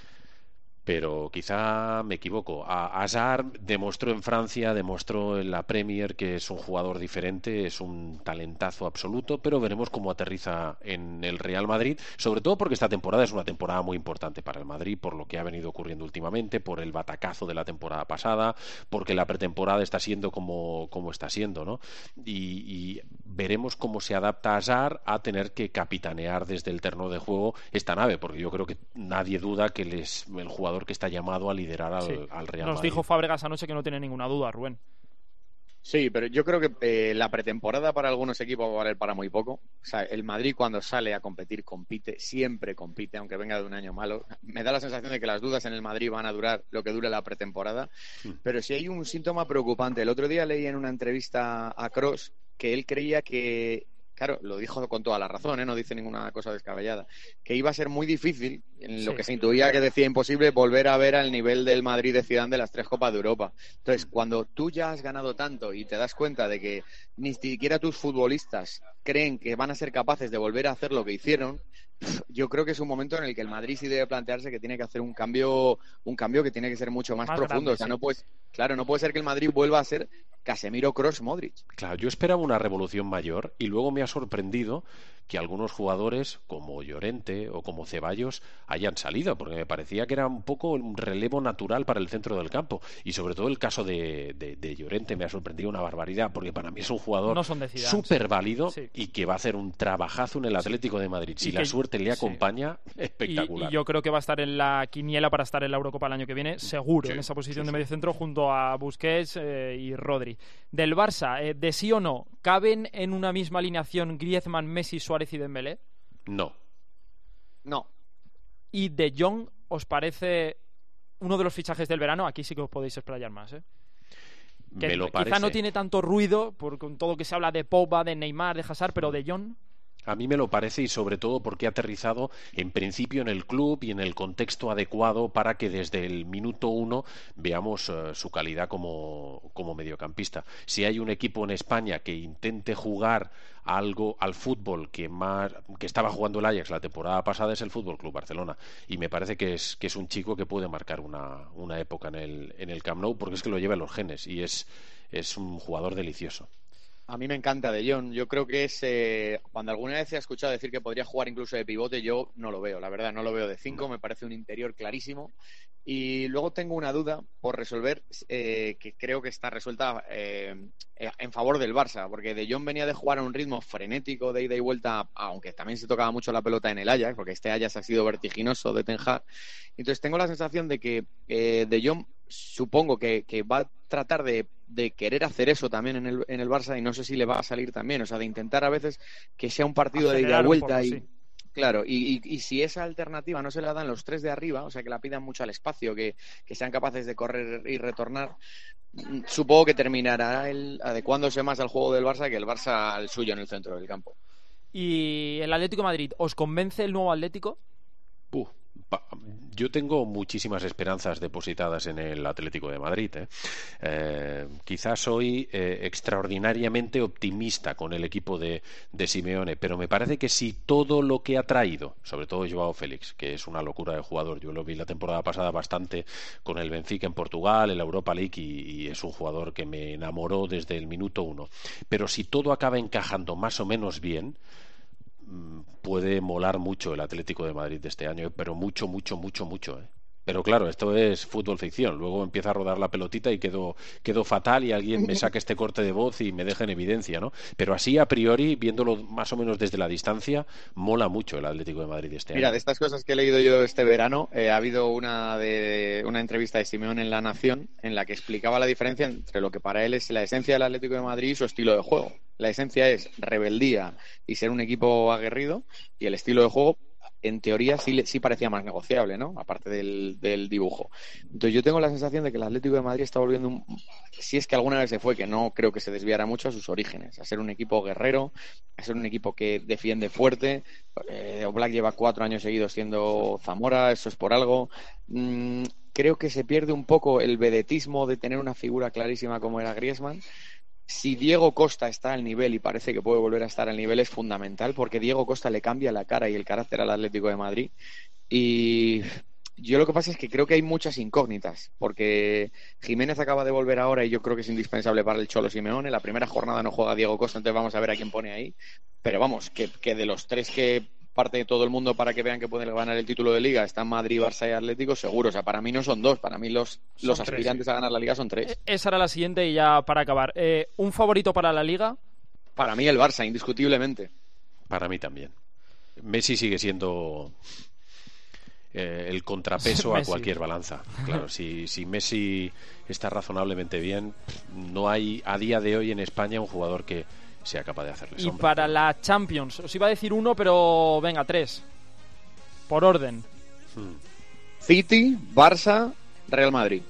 Speaker 5: Pero quizá me equivoco. Hazard demostró en Francia, demostró en la Premier que es un jugador diferente, es un talentazo absoluto, pero veremos cómo aterriza en el Real Madrid, sobre todo porque esta temporada es una temporada muy importante para el Madrid, por lo que ha venido ocurriendo últimamente, por el batacazo de la temporada pasada, porque la pretemporada está siendo como está siendo, ¿no? Y veremos cómo se adapta Hazard a tener que capitanear desde el terreno de juego esta nave, porque yo creo que nadie duda que él es el jugador que está llamado a liderar al Real Madrid.
Speaker 3: Nos dijo Fábregas anoche que no tiene ninguna duda, Rubén.
Speaker 10: Sí, pero yo creo que la pretemporada para algunos equipos va a valer para muy poco. O sea, el Madrid cuando sale a competir, compite, siempre compite, aunque venga de un año malo. Me da la sensación de que las dudas en el Madrid van a durar lo que dure la pretemporada. Pero sí hay un síntoma preocupante. El otro día leí en una entrevista a Kroos que él creía que, claro, lo dijo con toda la razón, no dice ninguna cosa descabellada, que iba a ser muy difícil, en lo que se intuía que decía imposible, volver a ver al nivel del Madrid de Zidane de las 3 Copas de Europa. Entonces, cuando tú ya has ganado tanto y te das cuenta de que ni siquiera tus futbolistas creen que van a ser capaces de volver a hacer lo que hicieron, yo creo que es un momento en el que el Madrid sí debe plantearse que tiene que hacer un cambio que tiene que ser mucho más profundo.
Speaker 3: Grande,
Speaker 10: o sea, no puede ser que el Madrid vuelva a ser Casemiro, Kroos, Modric.
Speaker 5: Claro, yo esperaba una revolución mayor y luego me ha sorprendido que algunos jugadores como Llorente o como Ceballos hayan salido, porque me parecía que era un poco un relevo natural para el centro del campo, y sobre todo el caso de Llorente me ha sorprendido una barbaridad, porque para mí es un jugador súper válido y que va a hacer un trabajazo en el Atlético de Madrid. Si la suerte le acompaña, espectacular.
Speaker 3: Y yo creo que va a estar en la quiniela para estar en la Eurocopa el año que viene, seguro, en esa posición de mediocentro junto a Busquets y Rodri. Del Barça, de sí o no, ¿caben en una misma alineación Griezmann, Messi, Suárez y Dembélé?
Speaker 5: No.
Speaker 3: ¿Y De Jong os parece uno de los fichajes del verano? Aquí sí que os podéis explayar más, que
Speaker 5: me lo
Speaker 3: quizá
Speaker 5: parece.
Speaker 3: No tiene tanto ruido con todo lo que se habla de Pogba, de Neymar, de Hazard, pero De Jong...
Speaker 5: A mí me lo parece, y sobre todo porque ha aterrizado en principio en el club y en el contexto adecuado para que desde el minuto 1 veamos su calidad como mediocampista. Si hay un equipo en España que intente jugar algo al fútbol que estaba jugando el Ajax la temporada pasada, es el Fútbol Club Barcelona, y me parece que es un chico que puede marcar una época en el Camp Nou, porque es que lo lleva en los genes y es un jugador delicioso.
Speaker 10: A mí me encanta De Jong. Yo creo que es cuando alguna vez he escuchado decir que podría jugar incluso de pivote, yo no lo veo, la verdad, no lo veo de 5, me parece un interior clarísimo. Y luego tengo una duda por resolver que creo que está resuelta en favor del Barça, porque De Jong venía de jugar a un ritmo frenético de ida y vuelta, aunque también se tocaba mucho la pelota en el Ajax, porque este Ajax ha sido vertiginoso de Ten Hag. Entonces tengo la sensación de que De Jong supongo que va a tratar de querer hacer eso también en el Barça, y no sé si le va a salir también, o sea, de intentar a veces que sea un partido de ida y vuelta y... Sí. Claro, y si esa alternativa no se la dan los 3 de arriba, o sea, que la pidan mucho al espacio, que sean capaces de correr y retornar, supongo que terminará adecuándose más al juego del Barça que el Barça al suyo en el centro del campo.
Speaker 3: ¿Y el Atlético de Madrid, os convence el nuevo Atlético?
Speaker 5: Yo tengo muchísimas esperanzas depositadas en el Atlético de Madrid. Quizás soy extraordinariamente optimista con el equipo de Simeone, pero me parece que si todo lo que ha traído, sobre todo Joao Félix, que es una locura de jugador, yo lo vi la temporada pasada bastante con el Benfica en Portugal, en la Europa League, y es un jugador que me enamoró desde el minuto 1, pero si todo acaba encajando más o menos bien, puede molar mucho el Atlético de Madrid de este año, pero mucho. Pero claro, esto es fútbol ficción. Luego empieza a rodar la pelotita y quedo fatal y alguien me saca este corte de voz y me deja en evidencia, ¿no? Pero así, a priori, viéndolo más o menos desde la distancia, mola mucho el Atlético de Madrid este año.
Speaker 10: Mira, de estas cosas que he leído yo este verano, ha habido una entrevista de Simeone en La Nación en la que explicaba la diferencia entre lo que para él es la esencia del Atlético de Madrid y su estilo de juego. La esencia es rebeldía y ser un equipo aguerrido, y el estilo de juego, en teoría, sí parecía más negociable, ¿no? Aparte del dibujo. Entonces yo tengo la sensación de que el Atlético de Madrid está volviendo, si es que alguna vez se fue, que no creo que se desviara mucho, a sus orígenes, a ser un equipo guerrero, a ser un equipo que defiende fuerte. Oblak lleva 4 años seguidos siendo Zamora, eso es por algo. Creo que se pierde un poco el vedetismo de tener una figura clarísima como era Griezmann. Si Diego Costa está al nivel, y parece que puede volver a estar al nivel, es fundamental, porque Diego Costa le cambia la cara y el carácter al Atlético de Madrid. Y yo lo que pasa es que creo que hay muchas incógnitas, porque Jiménez acaba de volver ahora y yo creo que es indispensable para el Cholo Simeone. La primera jornada no juega Diego Costa, entonces vamos a ver a quién pone ahí. Pero vamos, que de los 3 que parte de todo el mundo para que vean que pueden ganar el título de Liga están Madrid, Barça y Atlético, seguro. O sea, para mí no son 2, para mí los aspirantes a ganar la Liga son 3.
Speaker 3: Esa era la siguiente, y ya para acabar. ¿Un favorito para la Liga?
Speaker 10: Para mí el Barça, indiscutiblemente.
Speaker 5: Para mí también. Messi sigue siendo el contrapeso a cualquier balanza. Claro, si Messi está razonablemente bien, no hay a día de hoy en España un jugador que sea capaz de hacerle sombra.
Speaker 3: Y para la Champions, os iba a decir 1, pero venga, 3. Por orden.
Speaker 10: City, Barça, Real Madrid.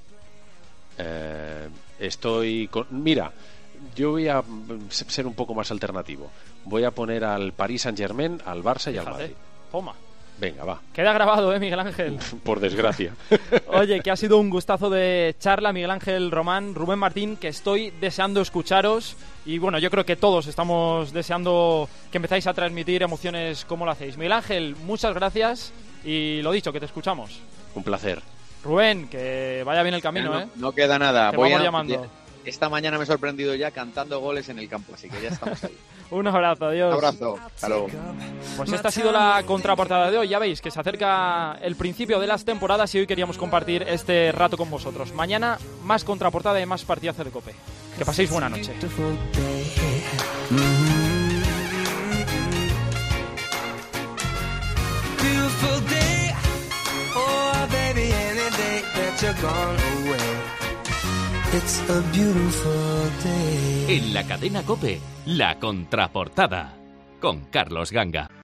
Speaker 5: Mira, yo voy a ser un poco más alternativo. Voy a poner al Paris Saint-Germain, al Barça y al Madrid.
Speaker 3: Toma.
Speaker 5: Venga, va.
Speaker 3: Queda grabado, Miguel Ángel.
Speaker 5: Por desgracia.
Speaker 3: Oye, que ha sido un gustazo de charla, Miguel Ángel Román, Rubén Martín, que estoy deseando escucharos. Y bueno, yo creo que todos estamos deseando que empezáis a transmitir emociones como lo hacéis. Miguel Ángel, muchas gracias. Y lo dicho, que te escuchamos.
Speaker 5: Un placer.
Speaker 3: Rubén, que vaya bien el camino,
Speaker 10: No queda nada.
Speaker 3: Te vamos llamando.
Speaker 10: Esta mañana me he sorprendido ya cantando goles en el campo, así que ya estamos ahí.
Speaker 3: Un abrazo, adiós.
Speaker 10: Un abrazo, hasta luego.
Speaker 3: Pues esta ha sido la contraportada de hoy. Ya veis que se acerca el principio de las temporadas y hoy queríamos compartir este rato con vosotros. Mañana más contraportada y más partidazo de COPE. Que paséis buena noche.
Speaker 9: It's a beautiful day.
Speaker 2: En la cadena COPE, la contraportada con Carlos Ganga.